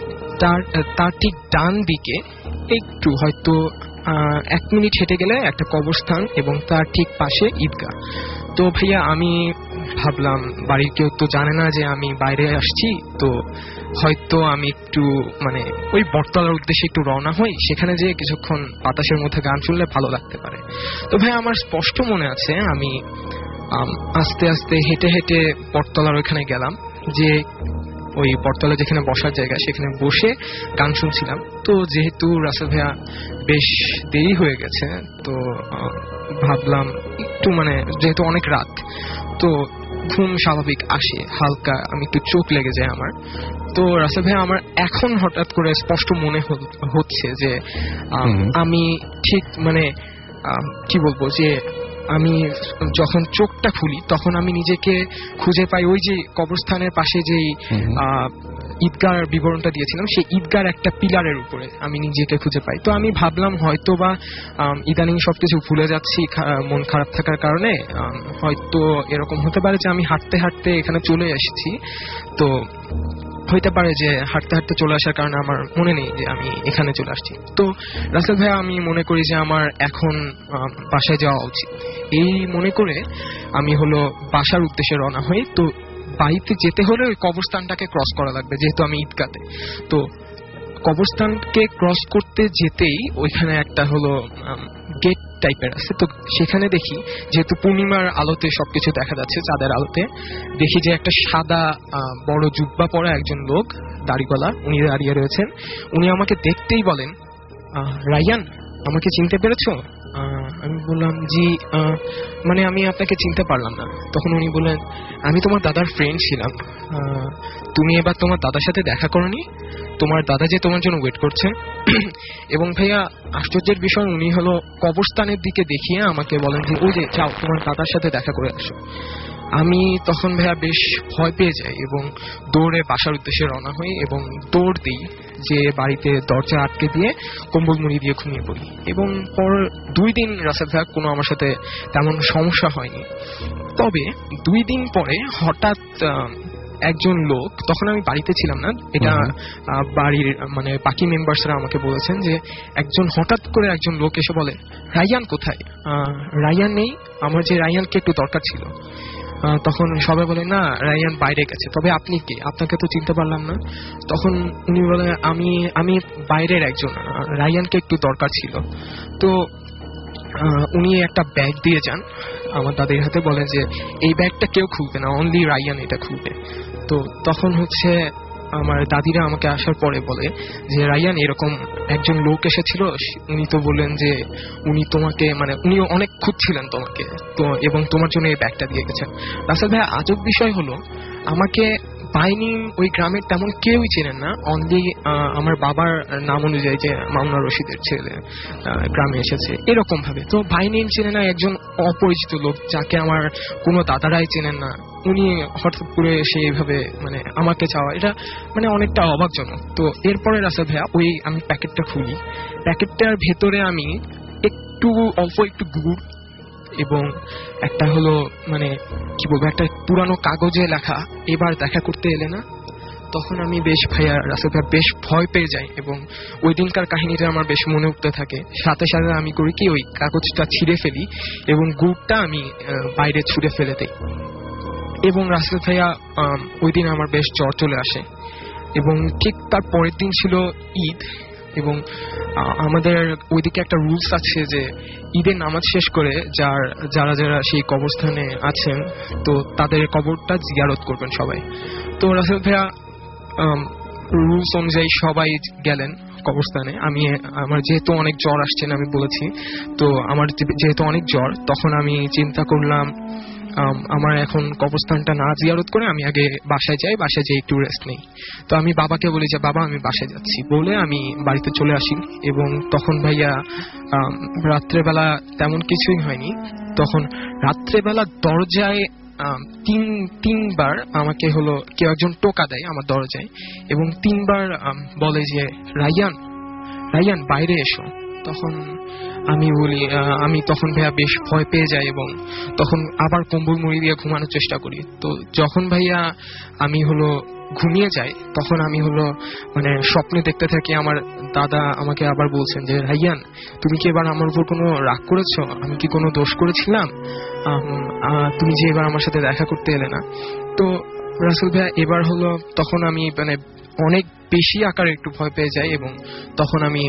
তার ঠিক ডান দিকে একটু হয়তো 1 মিনিট হেঁটে গেলে একটা কবরস্থান এবং তার ঠিক পাশে ঈদগাহ। তো ভাইয়া আমি ভাবলাম বাড়ির কেউ তো জানে না যে আমি বাইরে আসছি, তো হয়তো আমি একটু মানে ওই বটতলার উদ্দেশ্যে একটু রওনা হই, সেখানে যে কিছুক্ষণ বাতাসের মধ্যে গান শুনলে ভালো লাগতে পারে। তো ভাই আমার স্পষ্ট মনে আছে আমি আস্তে আস্তে হেঁটে হেঁটে বটতলার ওইখানে গেলাম, যে ওই বটতলা যেখানে বসার জায়গা সেখানে বসে গান শুনছিলাম। তো যেহেতু রাসেল ভাইয়া বেশ দেরি হয়ে গেছে, তো ভাবলাম একটু মানে যেহেতু অনেক রাত, তো ঘুম স্বাভাবিক আসে হালকা, আমি একটু চোখ লেগে যায় আমার। তো রাসেল ভাইয়া আমার এখন হঠাৎ করে স্পষ্ট মনে হচ্ছে যে আমি ঠিক মানে কি বলবো, যে আমি যখন চোখটা খুলি তখন আমি নিজেকে খুঁজে পাই ওই যে কবরস্থানের পাশে যে ঈদগার বিবরণটা দিয়েছিলাম, সেই ঈদগার একটা পিলারের উপরে আমি নিজেকে খুঁজে পাই। তো আমি ভাবলাম হয়তো বা ইদানিং সবকিছু ভুলে যাচ্ছি মন খারাপ থাকার কারণে, হয়তো এরকম হতে পারে যে আমি হাঁটতে হাঁটতে এখানে চলে এসেছি। তো হইতে পারে যে হাঁটতে হাঁটতে চলে আসার কারণে আমার মনে নেই যে আমি এখানে চলে আসছি। তো রাসেল ভাইয়া আমি মনে করি যে আমার এখন বাসায় যাওয়া উচিত। এই মনে করে আমি হলো বাসার উদ্দেশ্যে রওনা হই। তো বাড়িতে যেতে হলে ওই কবরস্থানটাকে ক্রস করা লাগবে, যেহেতু আমি ঈদগাতে। তো কবরস্থানকে ক্রস করতে যেতেই ওইখানে একটা হলো গেট টাইপের আছে। তো সেখানে দেখি যেহেতু পূর্ণিমার আলোতে সবকিছু দেখা যাচ্ছে, চাঁদের আলোতে দেখি যে একটা সাদা বড় জুব্বা পরা একজন লোক, দাড়িওয়ালা, উনি দাঁড়িয়ে রয়েছেন। উনি আমাকে দেখতেই বলেন, রায়ান আমাকে চিনতে পেরেছো? আমি বললাম জি, মানে আমি আপনাকে চিনতে পারলাম না। তখন উনি বললেন, আমি তোমার দাদার ফ্রেন্ড ছিলাম, তুমি এবার তোমার দাদার সাথে দেখা করনি? তোমার দাদা যে তোমার জন্য ওয়েট করছে। এবং ভাইয়া আশ্চর্যের বিষয়, উনি হলো কবরস্থানের দিকে দেখিয়ে আমাকে বলেন যে ওই যে যাও তোমার দাদার সাথে দেখা করে আসো। আমি তখন ভাইয়া বেশ ভয় পেয়ে যাই এবং দৌড়ে বাসার উদ্দেশ্যে রওনা হই এবং দৌড় দিই, যে বাড়িতে দরজা আটকে দিয়ে কম্বল মুড়ি দিয়ে ঘুমিয়ে পড়ি। এবং পর 2 দিন রাসেল ভাইয়া কোনো আমার সাথে তেমন সমস্যা হয়নি। তবে 2 দিন পরে হঠাৎ একজন লোক, তখন আমি বাড়িতে ছিলাম না, এটা বাড়ির মানে বাকি মেম্বার্সরা আমাকে বলেছেন যে হঠাৎ করে একজন লোক এসে বলে, রায়ান কোথায়? রায়ান নেই, আমার যে রায়ানকে একটু দরকার ছিল। তখন সবাই বলে, না রায়ান বাইরে গেছে, তবে আপনি কে? আপনাকে তো চিনতে পারলাম না। তখন উনি বলে, আমি বাইরের একজন, রায়ানকে একটু দরকার ছিল। তো উনি একটা ব্যাগ দিয়ে যান আমার দাদির হাতে, বলে যে এই ব্যাগটা কেউ খুলবে না, অনলি রায়ান এটা খুলবে। তো তখন হচ্ছে আমার দাদিরা আমাকে আসার পরে বলে যে রায়ান এরকম একজন লোক এসেছিল, উনি তো বললেন যে উনি তোমাকে মানে উনি অনেক খুঁজছিলেন তোমাকে, তো এবং তোমার জন্য এই ব্যাগটা দিয়ে গেছেন। রাসেল ভাই আজব বিষয় হলো আমাকে বাইনি ওই গ্রামের তেমন কেউই চেনেন না, অনলি আমার বাবার নাম অনুযায়ী যে মামুনা রশিদের ছেলে গ্রামে এসেছে এরকম ভাবে। তো বাইনি চেনে না একজন অপরিচিত লোক যাকে আমার কোনো দাদারাই চেনেন না, উনি হঠাৎ করে এসে এইভাবে মানে আমাকে চাওয়া, এটা মানে অনেকটা অবাকজনক। তো এরপরে রাসেল ভাইয়া ওই আমি প্যাকেটটা খুলি, প্যাকেটটার ভেতরে আমি অল্প একটু গুড় এবং একটা হলো মানে কি বলবো একটা পুরানো কাগজে লেখা এবার দেখা করতে এলে না। তখন আমি বেশ ভাইয়া রাসেল ভাইয়া বেশ ভয় পেয়ে যাই এবং ওই দিনকার কাহিনীটা আমার বেশ মনে উঠতে থাকে। সাথে সাথে আমি করি কি ওই কাগজটা ছিঁড়ে ফেলি এবং গুড়টা আমি বাইরে ছুঁড়ে ফেলে দিই। এবং রাসেল ভাইয়া ওই দিন আমার বেশ জ্বর চলে আসে এবং ঠিক তার পরের দিন ছিল ঈদ এবং আমাদের ওইদিকে একটা রুলস আছে যে ঈদের নামাজ শেষ করে যারা যারা সেই কবরস্থানে আছেন তো তাদের কবরটা জিয়ারত করবেন সবাই। তো রাসেল ভাইয়া রুলস অনুযায়ী সবাই গেলেন কবরস্থানে। আমার যেহেতু অনেক জ্বর আসছেন আমি বলেছি, তো আমার যেহেতু অনেক জ্বর তখন আমি চিন্তা করলাম আমার এখন কবরস্থানটা না জিয়ারত করে আমি আগে বাসায় যাই, বাসায় যাই একটু রেস্ট নেই। তো আমি বাবাকে বলি যে বাবা আমি বাসায় যাচ্ছি বলে আমি বাড়িতে চলে আসি এবং তখন ভাইয়া রাত্রেবেলা তেমন কিছুই হয়নি। তখন রাত্রেবেলা দরজায় তিনবার আমাকে হলো কেউ একজন টোকা দেয় আমার দরজায় এবং 3 বার বলে যে রায়ান রায়ান বাইরে এসো। তখন আমি বলি আমি তখন ভাইয়া বেশ ভয় পেয়ে যাই এবং তখন আবার কম্বল মুড়ি দিয়ে ঘুমানোর চেষ্টা করি। তো যখন ভাইয়া আমি হলো ঘুমিয়ে যাই তখন আমি হলো মানে স্বপ্নে দেখতে থাকি আমার দাদা আমাকে আবার বলছেন যে রায়ান তুমি কি এবার আমার উপর কোনো রাগ করেছো, আমি কি কোনো দোষ করেছিলাম, তুমি যে এবার আমার সাথে দেখা করতে এলে না। তো রাসেল ভাইয়া এবার হলো তখন আমি মানে অনেক বেশি আকারে একটু ভয় পেয়ে যাই এবং তখন আমি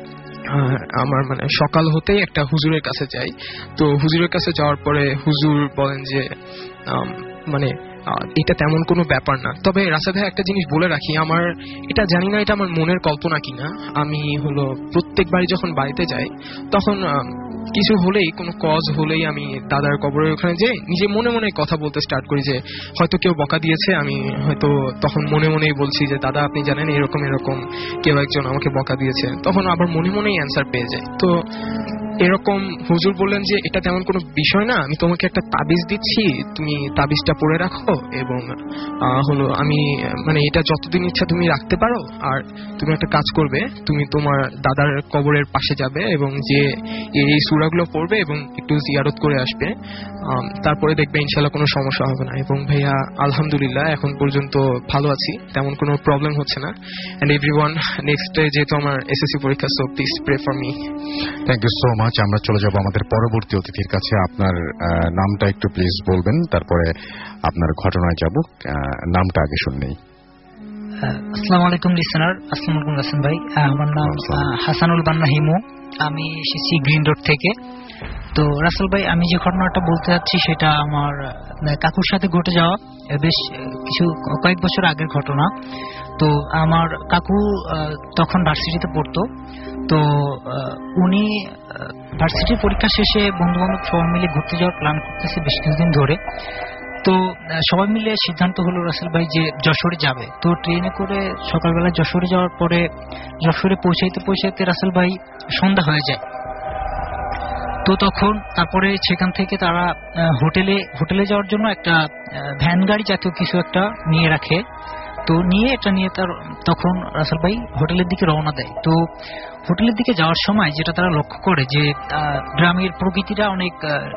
আমার মানে সকাল হতেই একটা হুজুরের কাছে যাই। তো হুজুরের কাছে যাওয়ার পরে হুজুর বলেন যে মানে এটা তেমন কোনো ব্যাপার না। তবে রাসেল ভাই একটা জিনিস বলে রাখি, আমার এটা জানি না এটা আমার মনের কল্পনা কিনা, আমি হলো প্রত্যেকবারই যখন বাড়িতে যাই তখন কিছু হলেই কোনো কজ হলেই আমি দাদার কবরের ওখানে যাই নিজে মনে মনে কথা বলতে স্টার্ট করি যে হয়তো কেউ বকা দিয়েছে, আমি হয়তো তখন মনে মনেই বলছি যে দাদা আপনি জানেন এরকম এরকম কেউ একজন আমাকে বকা দিয়েছে, তখন আবার মনে মনেই অ্যান্সার পেয়ে যায়। তো এরকম হুজুর বললেন যে এটা তেমন কোনো বিষয় না, আমি তোমাকে একটা তাবিজ দিচ্ছি তুমি তাবিজটা পরে রাখো এবং হলো আমি মানে এটা যতদিন ইচ্ছা তুমি রাখতে পারো, আর তুমি একটা কাজ করবে তুমি তোমার দাদার কবরের পাশে যাবে এবং যে এই সূরাগুলো পড়বে এবং একটু জিয়ারত করে আসবে, তারপরে দেখবে ইনশাআল্লাহ কোনো সমস্যা হবে না। এবং ভাইয়া আলহামদুলিল্লাহ এখন পর্যন্ত ভালো আছি, তেমন কোনো প্রবলেম হচ্ছে না। এন্ড এভরিওয়ান নেক্সট ডে যেহেতু আমার এসএসসি পরীক্ষা, so please pray for me. Thank you so much. আমরা চলে যাব আমাদের পরবর্তী অতিথির কাছে। আপনার নামটা একটু প্লিজ বলবেন, তারপরে আপনার ঘটনায় যাব। নামটা আগে শুনলেই। আসসালামু আলাইকুম লিসেনার, আসসালামু আলাইকুম রাসেল ভাই। আমার নাম হাসানুল বান্না হিমু, আমি এসেছি গ্রিন রোড থেকে। তো রাসেল ভাই আমি যে ঘটনাটা বলতে যাচ্ছি সেটা আমার কাকুর সাথে ঘটে যাওয়া বেশ কয়েক বছর আগের ঘটনা। তো আমার কাকু তখন ভার্সিটিতে পড়তো। তো উনি ভার্সিটির পরীক্ষা শেষে বন্ধু বান্ধব সবাই মিলে ঘুরতে যাওয়ার প্ল্যান করতেছে বেশ কিছুদিন ধরে। তো সবাই মিলে সিদ্ধান্ত হলো রাসেল ভাই যে যশোরে যাবে। তো ট্রেনে করে সকালবেলা যশোরে যাওয়ার পরে যশোরে পৌঁছাইতে রাসেল ভাই সন্ধ্যা হয়ে যায়। তো তখন তারপরে সেখান থেকে তারা হোটেলে যাওয়ার জন্য একটা ভ্যান গাড়ি জাতীয় কিছু একটা নিয়ে রাখে। তো এটা নিয়ে তখন রাসেল ভাই হোটেলের দিকে রওনা দেয়। তো হোটেলের দিকে যাওয়ার সময় যেটা তারা লক্ষ্য করে যে গ্রামের প্রকৃতিটা অনেক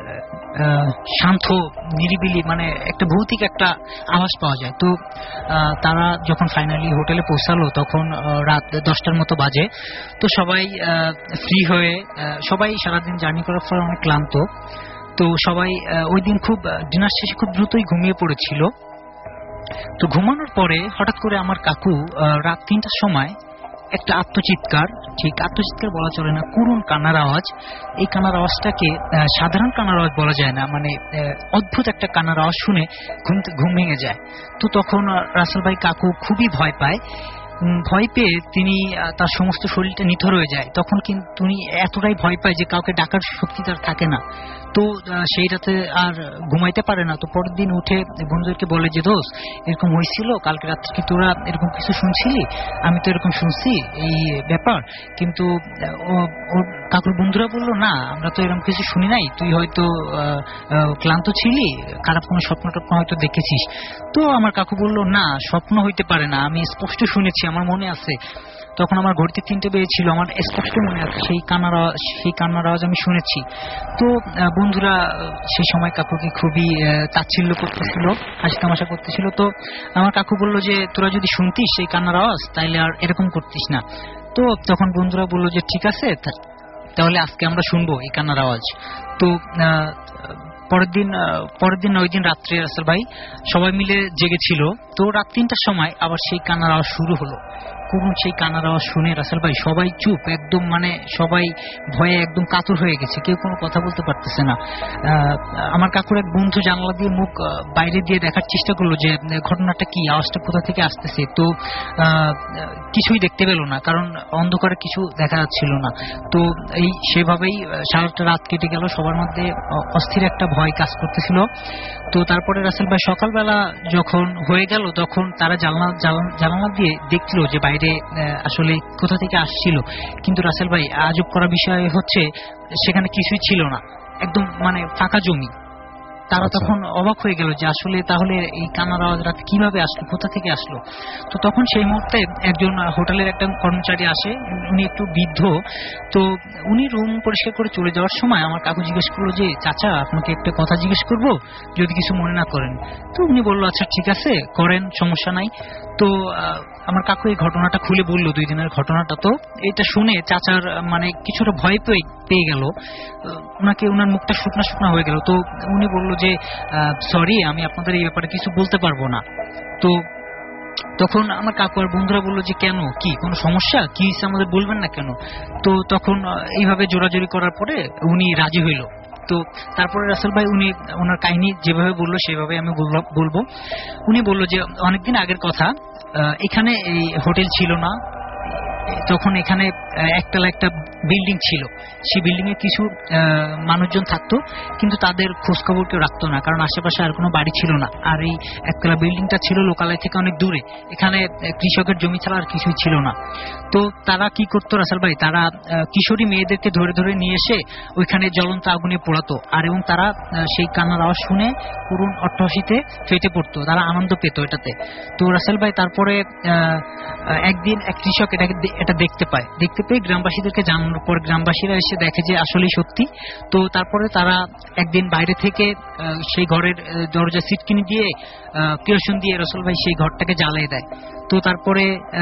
শান্ত নিরিবিলি, মানে একটা ভৌতিক একটা আভাস পাওয়া যায়। তো তারা যখন ফাইনালি হোটেলে পৌঁছালো তখন রাত 10টার মতো বাজে। তো সবাই ফ্রি হয়ে সবাই সারাদিন জার্নি করার পর অনেক ক্লান্ত। তো সবাই ওই দিন খুব ডিনার শেষে খুব দ্রুতই ঘুমিয়ে পড়েছিল। তো ঘুমানোর পরে হঠাৎ করে আমার কাকু রাত 3টার সময় একটা আত্মচিৎকার, ঠিক আত্মচিৎকার বলা চলে না, করুণ কান্নার আওয়াজ। এই কান্নার আওয়াজটাকে সাধারণ কান্নার আওয়াজ বলা যায় না, মানে অদ্ভুত একটা কান্নার আওয়াজ শুনে ঘুম ভেঙে যায়। তো তখন রাসেল ভাই কাকু খুবই ভয় পায়। ভয় পেয়ে তিনি তার সমস্ত শরীরটা নিথর হয়ে যায়। তখন কিন্তু তিনি এতটাই ভয় পায় যে কাউকে ডাকার শক্তি তার থাকে না। তো সেই রাতে আর ঘুমাইতে পারে না। তো পরের দিন উঠে বন্ধুদেরকে বলে যে দোস্ত এরকম হয়েছিল, কালকে রাত্রে কি তোরা এরকম কিছু শুনছিলি? আমি তো এরকম শুনছি এই ব্যাপার, কিন্তু ওর কাকুর বন্ধুরা বললো না আমরা তো এরকম কিছু শুনি নাই, তুই হয়তো ক্লান্ত ছিলি, খারাপ কোনো স্বপ্ন টপ্ন হয়তো দেখেছিস। তো আমার কাকু বললো না স্বপ্ন হইতে পারে না, আমি স্পষ্ট শুনেছি, আমার মনে আছে। তখন আমার ঘড়িতে 3টে বেজেছিল, আমার স্পষ্ট মনে আছে সেই কান্নার আওয়াজ আমি শুনেছি। তো বন্ধুরা সেই সময় কাকুকে খুবই তাচ্ছিল্য করতেছিল, হাসি তামাশা করতেছিল। তো আমার কাকু বললো যে তোরা যদি শুনতিস সেই কান্নার আওয়াজ তাইলে আর এরকম করতিস না। তো তখন বন্ধুরা বললো যে ঠিক আছে তাহলে আজকে আমরা শুনবো এই কান্নার আওয়াজ। তো পরের দিন ওই দিন রাত্রে রাসেল ভাই সবাই মিলে জেগেছিল। তো রাত 3টার সময় আবার সেই কান্নার আওয়াজ শুরু হলো। করুণ সেই কান্নার আওয়াজ শুনে রাসেল ভাই সবাই চুপ, একদম মানে সবাই ভয়ে একদম কাতর হয়ে গেছে, কেউ কোনো কথা বলতে পারতেছে না। আমার কাকুর এক বন্ধু জানলা দিয়ে মুখ বাইরে দিয়ে দেখার চেষ্টা করলো যে ঘটনাটা কি, আওয়াজটা কোথা থেকে আসতেছে। তো কিছুই দেখতে পেল না, কারণ অন্ধকারে কিছু দেখা যাচ্ছিল না। তো এই সেভাবেই সারাটা রাত কেটে গেল, সবার মধ্যে অস্থির একটা ভয় কাজ করতেছিল। তো তারপরে রাসেল ভাই সকালবেলা যখন হয়ে গেল তখন তারা জানালা দিয়ে দেখছিল যে বাইরে আসলে কোথা থেকে আসছিল। কিন্তু রাসেল ভাই আজব করা বিষয় হচ্ছে সেখানে কিছুই ছিল না, একদম মানে ফাঁকা জমি। তারা তখন অবাক হয়ে গেল যে আসলে তাহলে এই কান্নার আওয়াজ রাত কিভাবে আসলো, কোথা থেকে আসলো। তো তখন সেই মুহূর্তে একজন হোটেলের একটা কর্মচারী আসে, উনি একটু বৃদ্ধ। তো উনি রুম পরিষ্কার করে চলে যাওয়ার সময় আমার কাকু জিজ্ঞেস করলো যে চাচা আপনাকে একটা কথা জিজ্ঞেস করবো, যদি কিছু মনে না করেন। তো উনি বললো আচ্ছা ঠিক আছে করেন, সমস্যা নাই। তো আমার কাকু এই ঘটনাটা খুলে বললো 2 দিনের ঘটনাটা। তো এটা শুনে চাচার মানে কিছুটা ভয় পেয়ে গেল, ওনার মুখটা শুকনা হয়ে গেল। তো উনি বললো যে সরি আমি আপনাদের এই ব্যাপারে কিছু বলতে পারবো না। তো তখন আমার কাকু আর বন্ধুরা বললো যে কেন, কি কোনো সমস্যা, কি হয়েছে আমাদের বলবেন না কেন? তো তখন এইভাবে জোরাজোরি করার পরে উনি রাজি হইল। তো তারপরে রাসেল ভাই উনি ওনার কাহিনী যেভাবে বললো সেভাবে আমি বলবো। উনি বললো যে অনেকদিন আগের কথা, এখানে এই হোটেল ছিল না, তখন এখানে একতলা একটা বিল্ডিং ছিল। সেই বিল্ডিং এ কিছু মানুষজন থাকতো, কিন্তু তাদের খোঁজ খবর কেউ রাখতো না, কারণ আশেপাশে আর কোনো বাড়ি ছিল না। আর এই একতলা বিল্ডিংটা ছিল লোকালয় থেকে অনেক দূরে, এখানে কৃষকের জমি ছাড়া আর কিছুই ছিল না। তো তারা কি করতো রাসেল ভাই, তারা কিশোরী মেয়েদেরকে ধরে ধরে নিয়ে এসে ওইখানে জ্বলন্ত আগুনে পোড়াতো, আর এবং তারা সেই কান্নার আওয়াজ শুনে করুণ অট্টহাসিতে ফেটে পড়তো, তারা আনন্দ পেত এটাতে। তো রাসেল ভাই তারপরে একদিন এক কৃষক এটা দেখতে পেয়ে গ্রামবাসীদেরকে জানানোর পর গ্রামবাসীরা এসে দেখে যে আসলেই সত্যি। তো তারপরে তারা একদিন বাইরে থেকে সেই ঘরের দরজা সিটকিনি দিয়ে কেরোসিন দিয়ে রাসেল ভাই সেই ঘরটাকে জ্বালিয়ে দেয়। তো তারপরে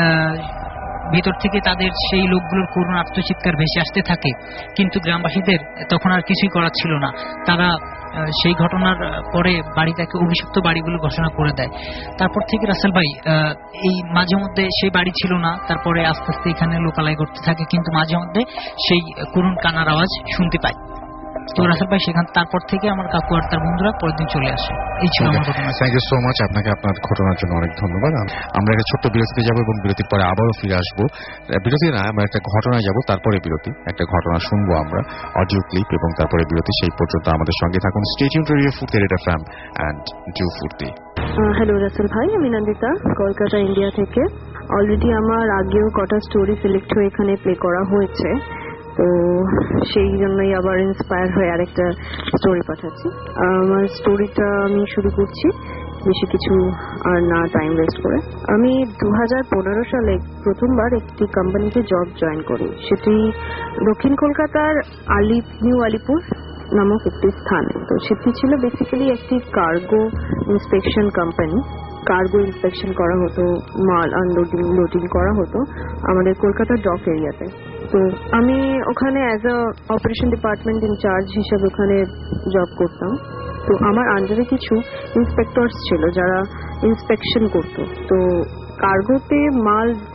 ভিতর থেকে তাদের সেই লোকগুলোর করুণ আত্মচিৎকার ভেসে আসতে থাকে, কিন্তু গ্রামবাসীদের তখন আর কিছুই করার ছিল না। তারা সেই ঘটনার পরে বাড়িটাকে অভিশপ্ত বাড়ি বলে ঘোষণা করে দেয়। তারপর থেকে রাসেল ভাই এই মাঝে মধ্যে সেই বাড়ি ছিল না, তারপরে আস্তে আস্তে এখানে লোকালয় করতে থাকে, কিন্তু মাঝে মধ্যে সেই করুণ কান্নার আওয়াজ শুনতে পায়। তো রাসেল ভাই সেখান তারপর থেকে আমার কাকু আর তার বন্ধুরা পরের দিন চলে আসে। এই ছিল আমার ঘটনা। থ্যাংক ইউ সো মাচ, আপনাকে আপনার ঘটনার জন্য অনেক ধন্যবাদ। আমরা একটা ছোট্ট বিরতিতে যাবো এবং বিরতির পরে আবারও ফিরে আসবো। বিরতি না, আমরা একটা ঘটনায় যাবো, তারপরে বিরতি, একটা ঘটনা শুনবো আমরা, অডিও ক্লিপ, এবং তারপরে বিরতি। সেই পর্যন্ত আমাদের সঙ্গে থাকুন। Stay tuned to radio Foorti, red FM and do Foorti. Hello Rasel ভাই, আমি নন্দিতা, কলকাতা ইন্ডিয়া থেকে। অলরেডি আমার আগেও কটা স্টোরি সিলেক্ট হয়ে এখানে প্লে করা হয়েছে, তো সেই জন্যই আবার ইন্সপায়ার হয়ে আরেকটা স্টোরি পাঠাচ্ছি। আমার স্টোরিটা আমি শুরু করছি, বেশি কিছু আর না টাইম ওয়েস্ট করে। আমি 2015 সালে প্রথমবার একটি কোম্পানিতে জব জয়েন করি। সেটি দক্ষিণ কলকাতার নিউ আলিপুর নামক একটি স্থানে। তো সেটি ছিল বেসিক্যালি একটি cargo inspection company. Cargo inspection করা হতো, মাল আনলোডিং লোডিং করা হতো আমাদের কলকাতা ডক এরিয়াতে। তো আমি ওখানে as a operation department incharge হিসেবে ওখানে জব করতাম। তো আমার আন্ডারে কিছু ইন্সপেক্টরস ছিল যারা ইন্সপেকশন করতো। তো কার্গোতে মাল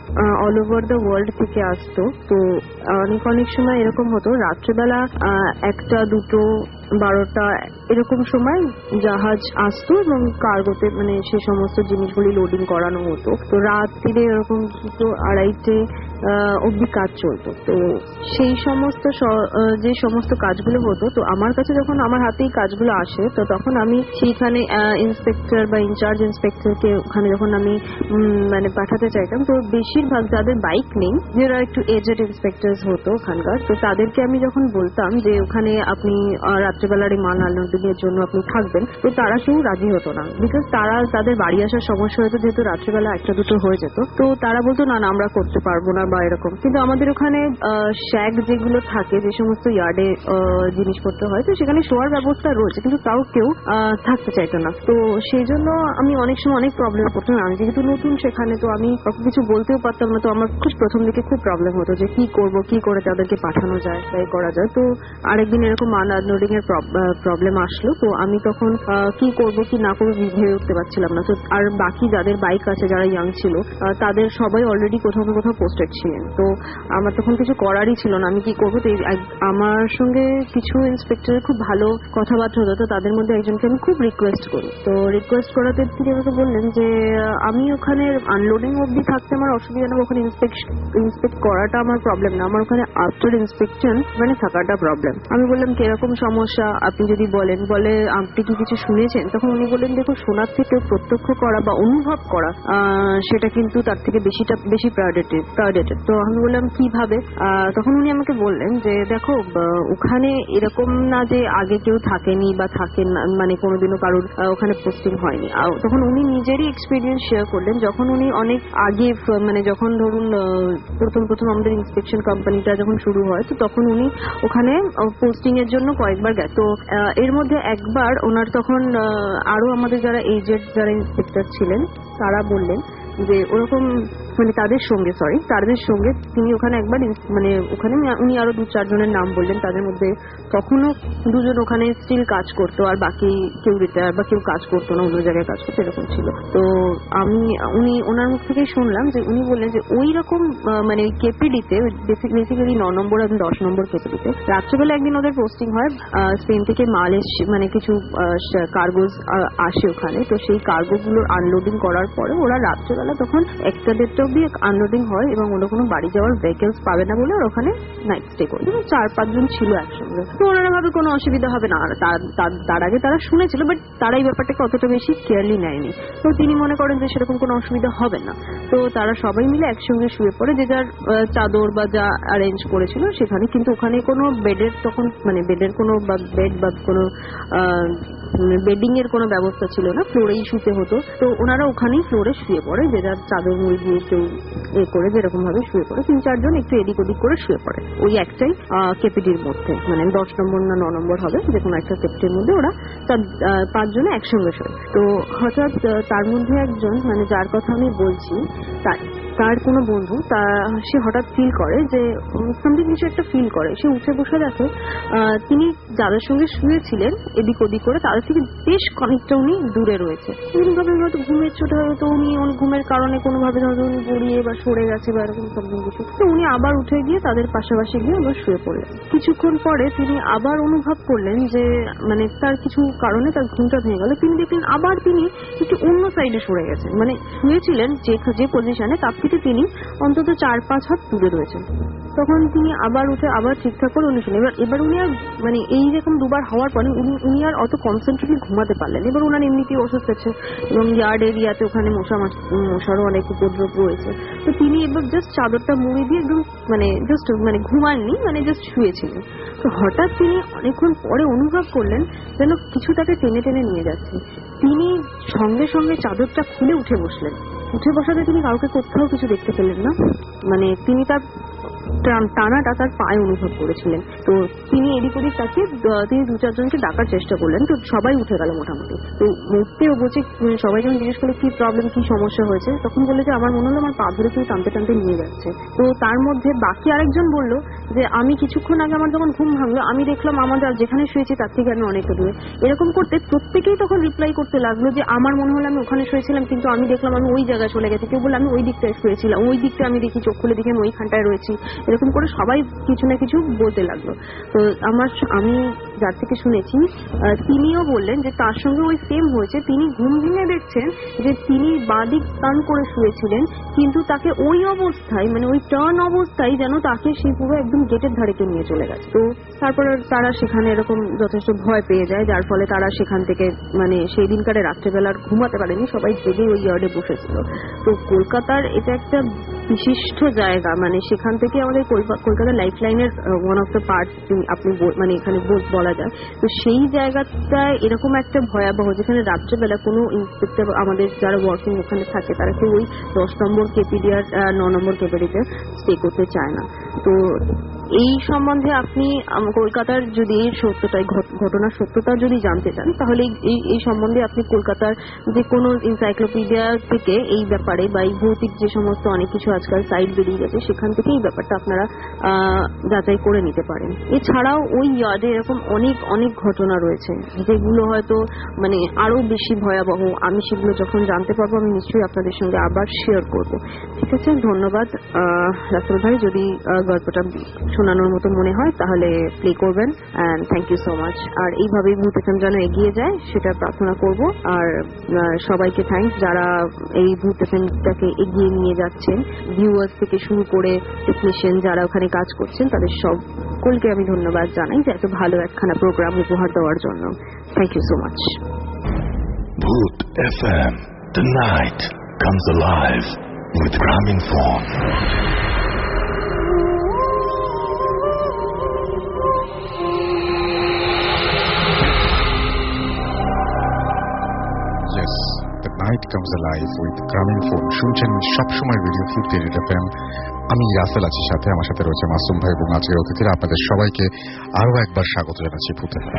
অল ওভার দ্য ওয়ার্ল্ড থেকে আসতো। তো অনেক সময় এরকম হতো রাত্রেবেলা 1টা 2টো 12টা এরকম সময় জাহাজ আসতো এবং কার্গোতে মানে সে সমস্ত জিনিসগুলি লোডিং করানো হতো। তো রাত্রিরে এরকম 2টো 2:30টে অব্দি কাজ চলতো। তো সেই সমস্ত যে সমস্ত কাজগুলো হতো, তো আমার কাছে যখন আমার হাতে এই কাজগুলো আসে, তো তখন আমি সেইখানে ইন্সপেক্টর বা ইনচার্জ ইন্সপেক্টরকে ওখানে যখন আমি মানে পাঠাতে চাইতাম, তো বেশিরভাগ যাদের বাইক নেই, যারা একটু এজেড ইন্সপেক্টরস হতো ওখানকার, তো তাদেরকে আমি যখন বলতাম যে ওখানে আপনি রাত্রেবেলার এই মাল আনলোডিং এর জন্য আপনি থাকবেন, তো তারা কেউ রাজি হতো না। বিকজ তাদের বাড়ি আসার সমস্যা হতো, যেহেতু রাত্রেবেলা 1টা 2টো হয়ে যেত। তো তারা বলতো না আমরা করতে পারবো না বা এরকম। কিন্তু আমাদের ওখানে শ্যাগ যেগুলো থাকে, যে সমস্ত ইয়ার্ডে জিনিসপত্র হয়, তো সেখানে শোয়ার ব্যবস্থা রয়েছে, কিন্তু তাও কেউ থাকতে চাইতো না। তো সেই জন্য আমি অনেক সময় অনেক প্রবলেম করতাম। আমি যেহেতু নতুন সেখানে, তো আমি কিছু বলতেও পারতাম না। তো আমার খুব প্রথম দিকে খুব প্রবলেম হতো যে কি করব, কি করে তাদেরকে পাঠানো যায়, তাই করা যায়। তো আরেকদিন এরকম মাল আনলোডিং এর প্রবলেম আসলো। তো আমি তখন কি করব কি না করবো ভেবে উঠতে পারছিলাম না। তো আর বাকি যাদের বাইক আছে, যারা ইয়াং ছিল, তাদের সবাই অলরেডি কোথাও না কোথাও পোস্টেড ছিলেন। তো আমার তখন কিছু করারই ছিল না, আমি কি করবো। তো আমার সঙ্গে কিছু ইন্সপেক্টরের খুব ভালো কথাবার্তা হতো। তো তাদের মধ্যে একজনকে আমি খুব রিকোয়েস্ট করি। তো রিকোয়েস্ট করাতে তিনি আমাকে বললেন যে আমি ওখানে আনলোডিং অবধি থাকতে আমার অসুবিধা না, ওখানে ইন্সপেক্ট করাটা আমার প্রবলেম না, আমার ওখানে আফটার ইন্সপেকশন মানে থাকাটা প্রবলেম। আমি বললাম কিরকম সমস্যা আপনি যদি বলেন, বলে আপনি কি কিছু শুনেছেন? তখন উনি বললেন দেখো, শোনার থেকে প্রত্যক্ষ করা বা অনুভব করা সেটা কিন্তু তার থেকে বেশি প্রায়োরিটেড। তো আমি বললাম কিভাবে? তখন উনি আমাকে বললেন যে দেখো, ওখানে এরকম না যে আগে কেউ থাকেনি বা থাকেন না, মানে কোনোদিনও কারোর ওখানে পোস্টিং হয়নি। তখন উনি নিজেরই এক্সপিরিয়েন্স শেয়ার করলেন। যখন উনি অনেক আগে, মানে যখন ধরুন প্রথম আমাদের ইন্সপেকশন কোম্পানিটা যখন শুরু হয়, তো তখন উনি ওখানে পোস্টিং এর জন্য কয়েকবার গেছে। তো এর মধ্যে একবার ওনার তখন আরো আমাদের যারা এজেড যারা ইন্সপেক্টর ছিলেন, তারা বললেন যে ওরকম মানে তাদের সঙ্গে তিনি ওখানে একবার মানে ওখানে উনি আরো 2-4 জনের নাম বললেন। তাদের মধ্যে তখনও 2 জন ওখানে স্টিল কাজ করতো, আর বাকি কেউ রিটায়ার বা কেউ কাজ করতো না, অন্য জায়গায় কাজ করতো, এরকম ছিল। তো উনি ওনার মুখ থেকে শুনলাম যে উনি বললেন যে ওই রকম মানে কেপিডিতে বেসিক্যালি 9 নম্বর এবং 10 নম্বর কেপিডিতে রাত্রেবেলা একদিন ওদের পোস্টিং হয়। স্পেন থেকে মাল মানে কিছু কার্গোজ আসে ওখানে। তো সেই কার্গোগুলোর আনলোডিং করার পরে ওরা রাত্রেবেলা তখন 1টা-1:30 অব্দি আনলোডিং হয় এবং ওরা কোনো বাড়ি যাওয়ার ভেহিকলস পাবে না বলে ওখানে নাইট স্টে করে। 4-5 জন ছিল একসঙ্গে। তো ওনারা ভাবে কোনো অসুবিধা হবে না। তার আগে তারা শুনেছিল, বাট তারা এই ব্যাপারটাকে অতটা বেশি কেয়ারলি নেয়নি। তো তিনি মনে করেন যে সেরকম কোনো অসুবিধা হবে না। তো তারা সবাই মিলে একসঙ্গে শুয়ে পড়ে, যে যার চাদর বা যা অ্যারেঞ্জ করেছিল সেখানে। কিন্তু ওখানে কোনো বেডের তখন মানে বেডের কোনো বা বেড বা কোনো বেডিং এর কোনো ব্যবস্থা ছিল না, ফ্লোরেই শুতে হতো। তো ওনারা ওখানেই ফ্লোরে শুয়ে পড়ে, যে যার চাদর মুড়ি দিয়ে কেউ করে যেরকম ভাবে শুয়ে পড়ে। 3-4 জন একটু এদিক ওদিক করে শুয়ে পড়ে ওই একটাই কেপিডির মধ্যে, মানে 10 নম্বর না 9 নম্বর হবে, যে কোনো একটা কেপিডির মধ্যে ওরা 5 জনে একসঙ্গে শোয়। তো হঠাৎ তার মধ্যে একজন, মানে যার কথা আমি বলছি, তার কোনো বন্ধু, সে হঠাৎ ফিল করে যে সামথিং কিছু একটা ফিল করে। সে উঠে বসে দেখে তিনি যাদের সঙ্গে শুয়েছিলেন এদিক ওদিক করে, তাদের থেকে বেশ খানিকটা উনি দূরে রয়েছে। এরকমভাবে হয়তো ঘুমের ছোট হয়তো উনি ঘুমের কারণে কোনোভাবে হয়তো উনি গড়িয়ে বা সরে গেছে বা এরকম সামথিং কিছু। তো উনি আবার উঠে গিয়ে তাদের পাশাপাশি গিয়ে আবার শুয়ে পড়লেন। কিছুক্ষণ পরে তিনি আবার অনুভব করলেন যে মানে তার কিছু কারণে তার ঘুমটা ভেঙে গেল। তিনি দেখলেন আবার তিনি একটু অন্য সাইডে সরে গেছেন, মানে শুয়েছিলেন যে পজিশনে তার থেকে তিনি অন্তত 4-5 হাত দূরে রয়েছেন। তখন তিনি আবার উঠে আবার ঠিকঠাক করে উনি শুনে। এবার উনি আর মানে এই রকম দুবার হওয়ার পরে উনি আর অত কনসেন্ট্রেটলি ঘুমাতে পারলেন। এবার ওনার এমনিতেই অসুস্থ আছে এবং ইয়ার্ড এরিয়াতে ওখানে মশারও অনেক উপদ্রব রয়েছে। তো তিনি এবার জাস্ট চাদরটা মুড়ি দিয়ে একদম মানে ঘুমাননি, মানে জাস্ট শুয়েছিলেন। তো হঠাৎ তিনি অনেকক্ষণ পরে অনুভব করলেন যেন কিছু তাকে টেনে টেনে নিয়ে যাচ্ছে। তিনি সঙ্গে সঙ্গে চাদরটা খুলে উঠে বসলেন। উঠে বসাতে তিনি কাউকে কোথাও কিছু দেখতে পেলেন না। মানে তিনি তার টানাটা তার পায়ে অনুভব করেছিলেন। তো তিনি এদিক ওদিক তাকে তিনি 2-4 জনকে ডাকার চেষ্টা করলেন, তো সবাই উঠে গেল মোটামুটি। তো মুহূর্তেও বলছে, সবাই যখন জিজ্ঞেস করলো কি প্রবলেম, কি সমস্যা হয়েছে, তখন বলে যে আমার মনে হলো আমার পা ধরে কেউ টানতে টানতে নিয়ে যাচ্ছে। তো তার মধ্যে বাকি আরেকজন বলল যে আমি কিছুক্ষণ আগে আমার যখন ঘুম ভাঙলো আমি দেখলাম আমাদের যেখানে শুয়েছি তার থেকে আমি অনেকটা দূরে। এরকম করতে প্রত্যেকেই তখন রিপ্লাই করতে লাগলো যে আমার মনে হলো আমি ওখানে শুয়েছিলাম, কিন্তু আমি দেখলাম আমি ওই জায়গায় চলে গেছি। কেউ বলে আমি ওই দিকটায় শুয়েছিলাম, ওই দিকটা আমি দেখি, চোখ খুলে দেখি আমি ওইখানটায় রয়েছি। এরকম করে সবাই কিছু না কিছু বলতে লাগলো। তো আমি যার থেকে শুনেছি তিনিও বললেন যে তার সঙ্গে ওই সেম হয়েছে। তিনি ঘুম ভেঙে দেখছেন যে তিনি বাদিক টান করে শুয়েছিলেন, কিন্তু তাকে ওই অবস্থায় মানে ওই টার্ন অবস্থায় যেন তাকে সেই পুরো একদম গেটের ধারেকে নিয়ে চলে গেছে। তো তারপর তারা সেখানে এরকম যথেষ্ট ভয় পেয়ে যায়, যার ফলে তারা সেখান থেকে মানে সেই দিনকারে রাত্রেবেলার ঘুমাতে পারেনি, সবাই জেগে ওই ইয়ার্ডে বসেছিল। তো কলকাতার এটা একটা বিশিষ্ট জায়গা, মানে সেখান থেকে আমাদের কলকাতা লাইফ লাইনের ওয়ান অফ দ্য পার্ট আপনি মানে এখানে বলা যায়। তো সেই জায়গাটায় এরকম একটা ভয়াবহ, যেখানে রাত্রেবেলা কোনো ইন্সপেক্টর আমাদের যারা ওয়ার্কিং ওখানে থাকে তারা কেউ ওই 10 নম্বর কেপিডি আর 9 নম্বর কেপিডিতে স্টে করতে চায় না। তো এই সম্বন্ধে আপনি কলকাতার যদি এই সত্যটাই ঘটনার সত্যতা যদি জানতে চান, তাহলে এই সম্বন্ধে আপনি কলকাতার যে কোনো এনসাইক্লোপিডিয়া থেকে এই ব্যাপারে বা এই ভৌতিক যে সমস্ত অনেক কিছু আজকাল সাইট বেরিয়ে গেছে সেখান থেকে এই ব্যাপারটা আপনারা যাচাই করে নিতে পারেন। এছাড়াও ওই ইয়ার্ডে এরকম অনেক অনেক ঘটনা রয়েছে যেগুলো হয়তো মানে আরো বেশি ভয়াবহ। আমি সেগুলো যখন জানতে পারবো আমি নিশ্চয়ই আপনাদের সঙ্গে আবার শেয়ার করবো। ঠিক আছে, ধন্যবাদ রাসেল ভাই। যদি গল্পটা শোনানোর মতো মনে হয় তাহলে প্লে করবেন। And thank you so much. আর এইভাবেই ভূত এফএম যেন এগিয়ে যায় সেটা প্রার্থনা করব। আর সবাইকে থ্যাংকস যারা এই ভূত এফএমটাকে এগিয়ে নিয়ে যাচ্ছেন, ভিউয়ার্স থেকে শুরু করে টেকনিশিয়ান যারা ওখানে কাজ করছেন, তাদের সকলকে আমি ধন্যবাদ জানাই যে এত ভালো একখানা প্রোগ্রাম উপহার দেওয়ার জন্য। Thank you so much. Bhoot FM, the night comes alive with Graminphone. Yes, the night comes alive with Graminphone. শুনছেন সবসময় রেডিও ফুর্তি রেড এফএম। আমি রাসেল আছি সাথে, আমার সাথে রয়েছে মাসুম ভাই এবং আজকের অতিথিরা। আপনাদের সবাইকে আরো একবার স্বাগত জানাচ্ছি ভূত এফএম।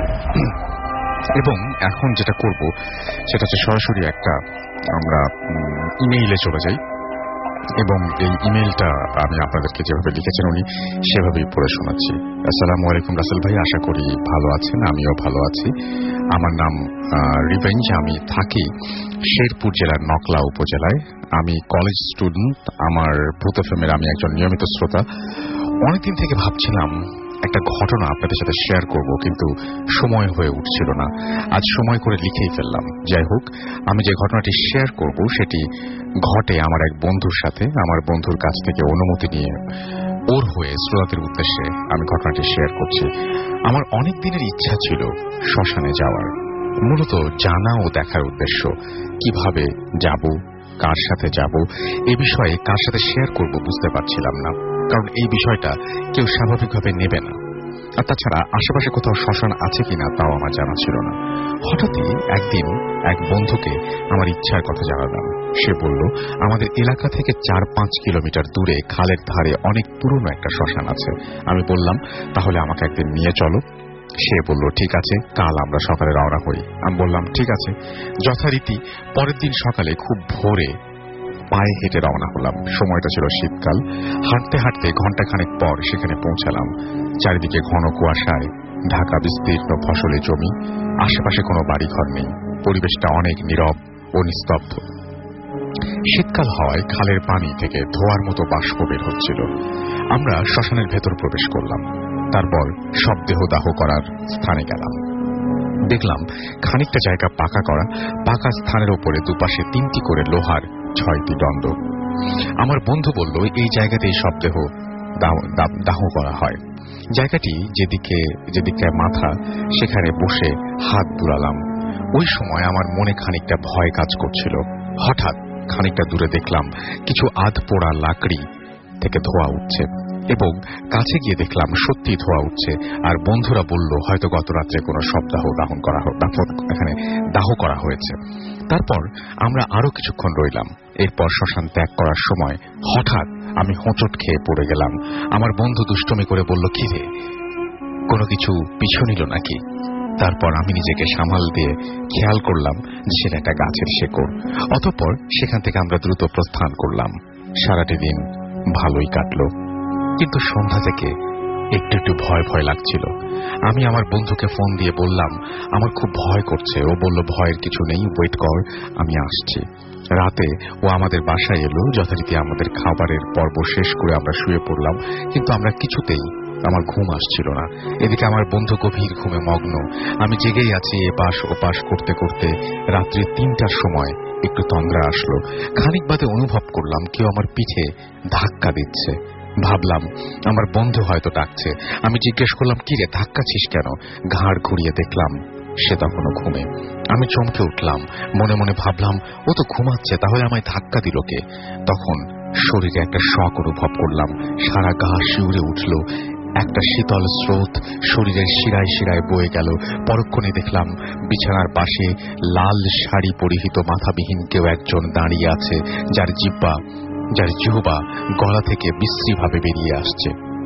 এবং এখন যেটা করব সেটা হচ্ছে সরাসরি একটা আমরা ইমেইলে চলে যাই এবং এই ইমেইলটা আমি আপনাদেরকে যেভাবে লিখেছেন উনি সেভাবেই পড়ে শোনাচ্ছি। আসসালামু আলাইকুম রাসেল ভাই, আশা করি ভালো আছেন। আমিও ভালো আছি। আমার নাম রিভেঞ্জ। আমি থাকি শেরপুর জেলার নকলা উপজেলায়। আমি কলেজ স্টুডেন্ট। আমার ভূত এফএমের আমি একজন নিয়মিত শ্রোতা। অনেকদিন থেকে ভাবছিলাম একটা ঘটনা আপনাদের সাথে শেয়ার করব, কিন্তু সময় হয়ে উঠছিল না। আজ সময় করে লিখেই ফেললাম। যাই হোক, আমি যে ঘটনাটি শেয়ার করব সেটি ঘটে আমার এক বন্ধুর সাথে। আমার বন্ধুর কাছ থেকে অনুমতি নিয়ে ওর হয়ে শ্রোতাদের উদ্দেশ্যে আমি ঘটনাটি শেয়ার করছি। আমার অনেক দিনের ইচ্ছা ছিল শ্মশানে যাওয়ার, মূলত জানা ও দেখার উদ্দেশ্য। কিভাবে যাব, কার সাথে যাব, এ বিষয়ে কার সাথে শেয়ার করব বুঝতে পারছিলাম না, কারণ এই বিষয়টা কেউ স্বাভাবিকভাবে নেবে না। আর তাছাড়া আশেপাশে কোথাও শ্মশান আছে কিনা তাও আমার জানা ছিল না। হঠাৎই একদিন এক বন্ধুকে আমার ইচ্ছার কথা জানালাম। সে বলল আমাদের এলাকা থেকে 4-5 কিলোমিটার দূরে খালের ধারে অনেক পুরনো একটা শ্মশান আছে। আমি বললাম তাহলে আমাকে একদিন নিয়ে চলো। সে বলল ঠিক আছে, কাল আমরা সকালে রওনা হই। আমি বললাম ঠিক আছে। যথারীতি পরের দিন সকালে খুব ভোরে পায়ে হেঁটে রওনা হলাম। সময়টা ছিল শীতকাল। হাঁটতে হাঁটতে ঘণ্টাখানেক পর সেখানে পৌঁছালাম। চারিদিকে ঘন কুয়াশায় ঢাকা বিস্তীর্ণ ফসলে জমি। আশেপাশে কোনো বাড়িঘর নেই। পরিবেশটা অনেক নীরব ও নিস্তব্ধ। শীতকাল হওয়ায় খালের পানি থেকে ধোঁয়ার মতো বাষ্প বের হচ্ছিল। আমরা শ্মশানের ভেতর প্রবেশ করলাম। তারপর সব দেহদাহ করার স্থানে গেলাম। দেখলাম খানিকটা জায়গা পাকা করা। পাকা স্থানের উপরে দুপাশে 3টি করে লোহার 6টি দণ্ড। আমার বন্ধু বলল এই জায়গাতেই সব দেহ দাহ করা হয়। জায়গাটি যেদিকে মাথা সেখানে বসে হাত বুলালাম। ওই সময় আমার মনে খানিকটা ভয় কাজ করছিল। হঠাৎ খানিকটা দূরে দেখলাম কিছু আধ পোড়া লাকড়ি থেকে ধোঁয়া উঠছে এবং কাছে গিয়ে দেখলাম সত্যি ধোঁয়া উঠছে। আর বন্ধুরা বলল হয়তো গত রাত্রে কোনো সব এখানে দাহ করা হয়েছে। তারপর আমরা আরো কিছুক্ষণ রইলাম। এরপর শ্মশান ত্যাগ করার সময় হঠাৎ আমি হোঁচট খেয়ে পড়ে গেলাম। আমার বন্ধু দুষ্টুমি করে বলল, কি রে, কোনো কিছু পিছু নিল নাকি? তারপর আমি নিজেকে সামাল দিয়ে খেয়াল করলাম যে সেটা একটা গাছের শেকড়। অতঃপর সেখান থেকে আমরা দ্রুত প্রস্থান করলাম। সারাটি দিন ভালোই কাটলো, কিন্তু সন্ধ্যা থেকে একটু একটু ভয় ভয় লাগছিল। আমি আমার বন্ধুকে ফোন দিয়ে বললাম, আমার খুব ভয় করছে। ও বলল, ভয়ের কিছু নেই, ওয়েট কর, আমি আসছি। রাতে ও আমাদের বাসায় এলো। যথারীতি আমাদের খাবারের পর্ব শেষ করে আমরা শুয়ে পড়লাম, কিন্তু আমরা কিছুতেই আমার ঘুম আসছিল না। এদিকে আমার বন্ধু গভীর ঘুমে মগ্ন। আমি জেগেই আছি এপাশ ওপাশ করতে করতে। রাত্রি ৩টার সময় একটু তন্দ্রা আসলো। খানিক বাদে অনুভব করলাম কেউ আমার পিঠে ধাক্কা দিচ্ছে। ভাবলাম আমার বন্ধু হয়তো ডাকছে। আমি জিজ্ঞেস করলাম, কি রে, ধাক্কাছিস কেন? ঘাড় ঘুরিয়ে দেখলাম সে তখনও ঘুমে। আমি চমকে উঠলাম, মনে মনে ভাবলাম, ও তো ঘুমাচ্ছে, তাহলে আমায় ধাক্কা দিল কে? তখন শরীরে একটা শক অনুভব করলাম, সারা গা শিউরে উঠল। একটা শীতল স্রোত শরীরের শিরায় শিরায় বয়ে গেল। পরক্ষণে দেখলাম বিছানার পাশে লাল শাড়ি পরিহিত মাথাবিহীন কেউ একজন দাঁড়িয়ে আছে, যার জিহ্বা গলা থেকে বিশ্রীভাবে বেরিয়ে আসছে।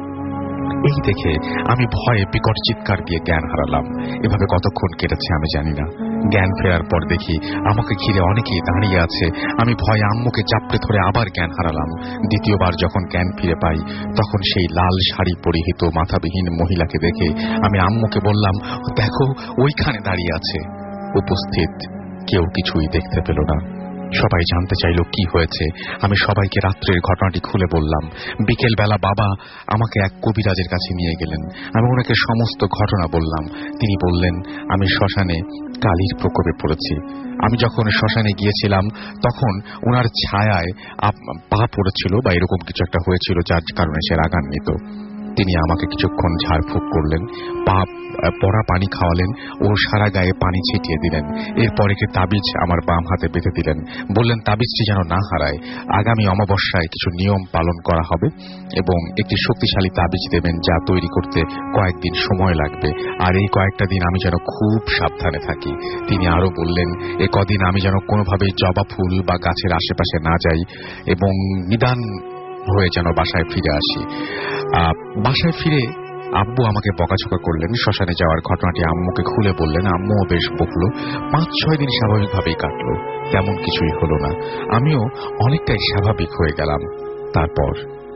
এই দেখে আমি ভয়ে বিকট চিৎকার দিয়ে জ্ঞান হারালাম। এভাবে কতক্ষণ কেটেছে আমি জানি না। জ্ঞান ফেরার পর দেখি আমাকে ঘিরে অনেকেই দাঁড়িয়ে আছে। আমি ভয়ে আম্মুকে চাপড়ে ধরে আবার জ্ঞান হারালাম। দ্বিতীয়বার যখন জ্ঞান ফিরে পাই, তখন সেই লাল শাড়ি পরিহিত মাথাবিহীন মহিলাকে দেখে আমি আম্মুকে বললাম, দেখো, ওইখানে দাঁড়িয়ে আছে। উপস্থিত কেউ কিছুই দেখতে পেল না। সবাই জানতে চাইল কি হয়েছে। আমি সবাইকে রাত্রের ঘটনাটি খুলে বললাম। বিকেলবেলা বাবা আমাকে এক কবিরাজের কাছে নিয়ে গেলেন। আমি ওনাকে সমস্ত ঘটনা বললাম। তিনি বললেন, আমি শ্মশানে কালির প্রকোপে পড়েছি। আমি যখন শ্মশানে গিয়েছিলাম তখন ওনার ছায়ায় পা পড়েছিল বা এরকম কিছু একটা হয়েছিল, যার কারণে সে রাগান্বিত। তিনি আমাকে কিছুক্ষণ ঝাড়ফুঁক করলেন, পা পড়া পানি খাওয়ালেন ও সারা গায়ে পানি ছিটিয়ে দিলেন। এরপর একটি তাবিজ আমার বাম হাতে বেঁধে দিলেন। বললেন তাবিজটি যেন না হারায়। আগামী অমাবস্যায় কিছু নিয়ম পালন করা হবে এবং একটি শক্তিশালী তাবিজ দেবেন, যা তৈরি করতে কয়েকদিন সময় লাগবে। আর এই কয়েকটা দিন আমি যেন খুব সাবধানে থাকি। তিনি আরো বললেন, এ কদিন আমি যেন কোনোভাবেই জবা ফুল বা গাছের আশেপাশে না যাই এবং নিদান হয়ে যেন বাসায় ফিরে আসি। বাসায় ফিরে আব্বু আমাকে বকাঝকা করলেন। শ্মশানে যাওয়ার ঘটনাটি আম্মুকে খুলে বললেন। আম্মুও বেশ বকল। ৫-৬ দিন স্বাভাবিকভাবেই কাটলো, তেমন কিছুই হলো না। আমিও অনেকটাই স্বাভাবিক হয়ে গেলাম। তারপর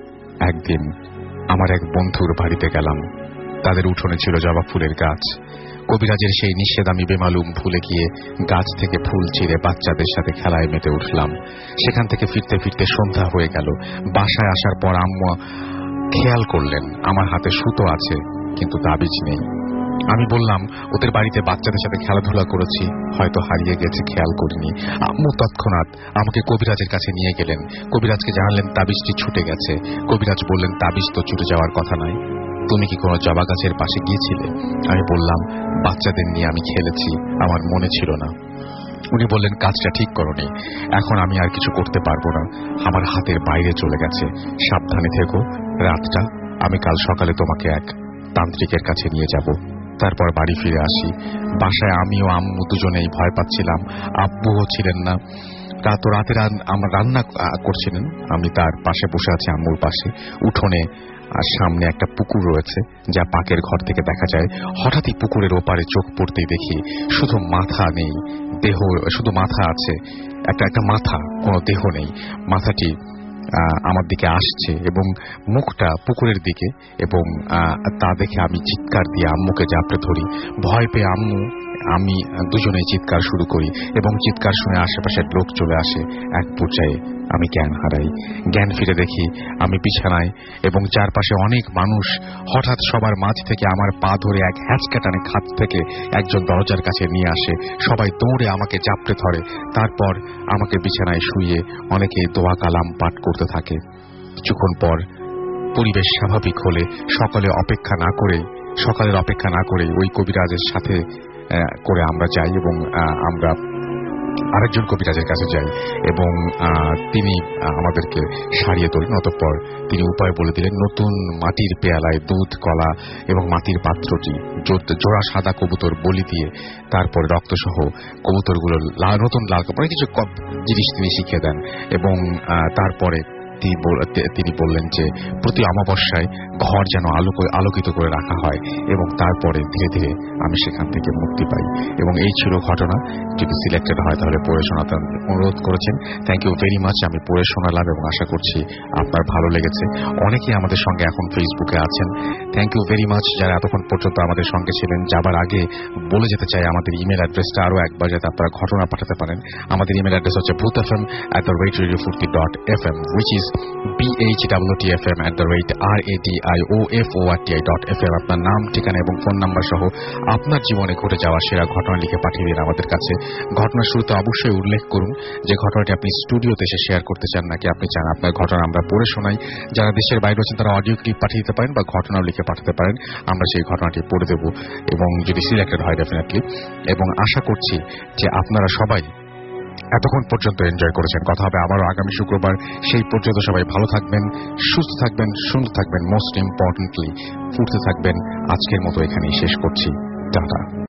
একদিন আমার এক বন্ধুর বাড়িতে গেলাম। তাদের উঠোনে ছিল জবা ফুলের গাছ। কবিরাজের সেই নিষেধ আমি বেমালুম ভুলে গিয়ে গাছ থেকে ফুল ছিঁড়ে বাচ্চাদের সাথে খেলায় মেতে উঠলাম। সেখান থেকে ফিরতে ফিরতে সন্ধ্যা হয়ে গেল। বাসায় আসার পর আম্মু খেয়াল করলেন আমার হাতে সুতো আছে, কিন্তু তাবিজ নেই। আমি বললাম, ওদের বাড়িতে বাচ্চাদের সাথে খেলাধুলা করেছি, হয়তো হারিয়ে গেছে, খেয়াল করিনি। আম্মু তৎক্ষণাৎ আমাকে কবিরাজের কাছে নিয়ে গেলেন। কবিরাজকে জানালেন তাবিজটি ছুটে গেছে। কবিরাজ বললেন, তাবিজ তো ছুটে যাওয়ার কথা নয়, তুমি কি কোনো জবা গাছের পাশে গিয়েছিলে? আমি বললাম, বাচ্চাদের নিয়ে আমি খেলেছি, আমার মনে ছিল না। উনি বললেন, কাজটা ঠিক করনি, এখন আমি আর কিছু করতে পারবো না, আমার হাতের বাইরে চলে গেছে, সাবধানে থেকো। রাতটা আমি কাল সকালে তোমাকে এক তান্ত্রিকের কাছে নিয়ে যাব। তারপর বাড়ি ফিরে আসি। বাসায় আমি ও আম্মু দুজনেই ভয় পাচ্ছিলাম। আব্বুও ছিলেন না। রাতে আমার রান্না করছিলেন। আমি তার পাশে বসে আছি, আম্মুর পাশে। উঠোনে আর সামনে একটা পুকুর রয়েছে, যা পাকের ঘর থেকে দেখা যায়। হঠাৎই পুকুরের ওপারে চোখ পড়তেই দেখি শুধু মাথা নেই, দেহ শুধু মাথা আছে, একটা মাথা, কোনো দেহ নেই। মাথাটি আমার দিকে আসছে এবং মুখটা পুকুরের দিকে, এবং তা দেখে আমি চিৎকার দিয়ে আম্মুকে জাপটে ধরি। ভয় পেয়ে আমি দুজনেই চিৎকার শুরু করি এবং চিৎকার শুনে আশেপাশের লোক চলে আসে। এক পর্যায়ে আমি জ্ঞান হারাই। জ্ঞান ফিরে দেখি আমি বিছানায় এবং চারপাশে অনেক মানুষ। হঠাৎ সবার মাঝ থেকে আমার পা ধরে এক হ্যাঁচকা টানে খাট থেকে একজন দরজার কাছে নিয়ে আসে। সবাই দৌড়ে আমাকে জাপটে ধরে। তারপর আমাকে বিছানায় শুইয়ে অনেকে দোয়া কালাম পাঠ করতে থাকে। কিছুক্ষণ পর পরিবেশ স্বাভাবিক হলে সকালের অপেক্ষা না করে ওই কবিরাজের সাথে করে আমরা যাই এবং আমরা আরেকজন কবিরাজের কাছে যাই এবং তিনি আমাদেরকে সারিয়ে তোলেন। অতঃপর তিনি উপায় বলে দিলেন। নতুন মাটির পেয়ালায় দুধ, কলা এবং মাটির পাত্রটি জোড়া সাদা কবুতর বলি দিয়ে তারপরে রক্তসহ কবুতরগুলো নতুন লাল কাপড়ে কিছু জিনিস তিনি শিখিয়ে দেন এবং তারপরে তিনি বললেন যে প্রতি অমাবস্যায় ঘর যেন আলোকিত করে রাখা হয় এবং তারপরে ধীরে ধীরে আমি সেখান থেকে মুক্তি পাই। এবং এই ছিল ঘটনা। যদি সিলেক্টেড হয় তাহলে পড়ে শোনাতে অনুরোধ করেছেন। Thank you very much. আমি পড়ে শোনালাম এবং আশা করছি আপনার ভালো লেগেছে। অনেকেই আমাদের সঙ্গে এখন ফেসবুকে আছেন। থ্যাংক ইউ ভেরি মাচ যারা এতক্ষণ পর্যন্ত আমাদের সঙ্গে ছিলেন। যাবার আগে বলে যেতে চাই আমাদের ইমেল অ্যাড্রেসটা আরো একবার, যাতে আপনারা ঘটনা পাঠাতে পারেন। আমাদের ইমেল অ্যাড্রেস হচ্ছে bhutfm@radiofurti.fm, which is bhwtfm@radiofurti.fm। আপনার নাম, ঠিকানা এবং ফোন নাম্বার সহ আপনার জীবনে ঘটে যাওয়া সেরা ঘটনা লিখে পাঠিয়ে দিন আমাদের কাছে। ঘটনার শুরুতে অবশ্যই উল্লেখ করুন যে ঘটনাটি আপনি স্টুডিওতে এসে শেয়ার করতে চান নাকি আপনি চান আপনার ঘটনা আমরা পড়ে শোনাই। যারা দেশের বাইরে আছেন তারা অডিও ক্লিপ পাঠিয়ে দিতে পারেন বা ঘটনাও লিখে পাঠাতে পারেন। আমরা সেই ঘটনাটি পড়ে দেব এবং যদি সিলেক্টেড হয় ডেফিনেটলি। এবং আশা করছি যে আপনারা সবাই এতক্ষণ পর্যন্ত এনজয় করেছেন। কথা হবে আবারও আগামী শুক্রবার। সেই পর্যন্ত সবাই ভালো থাকবেন, সুস্থ থাকবেন, সুন্দর থাকবেন, মোস্ট ইম্পর্টেন্টলি ফুটতে থাকবেন। আজকের মতো এখানেই শেষ করছি। টাটা।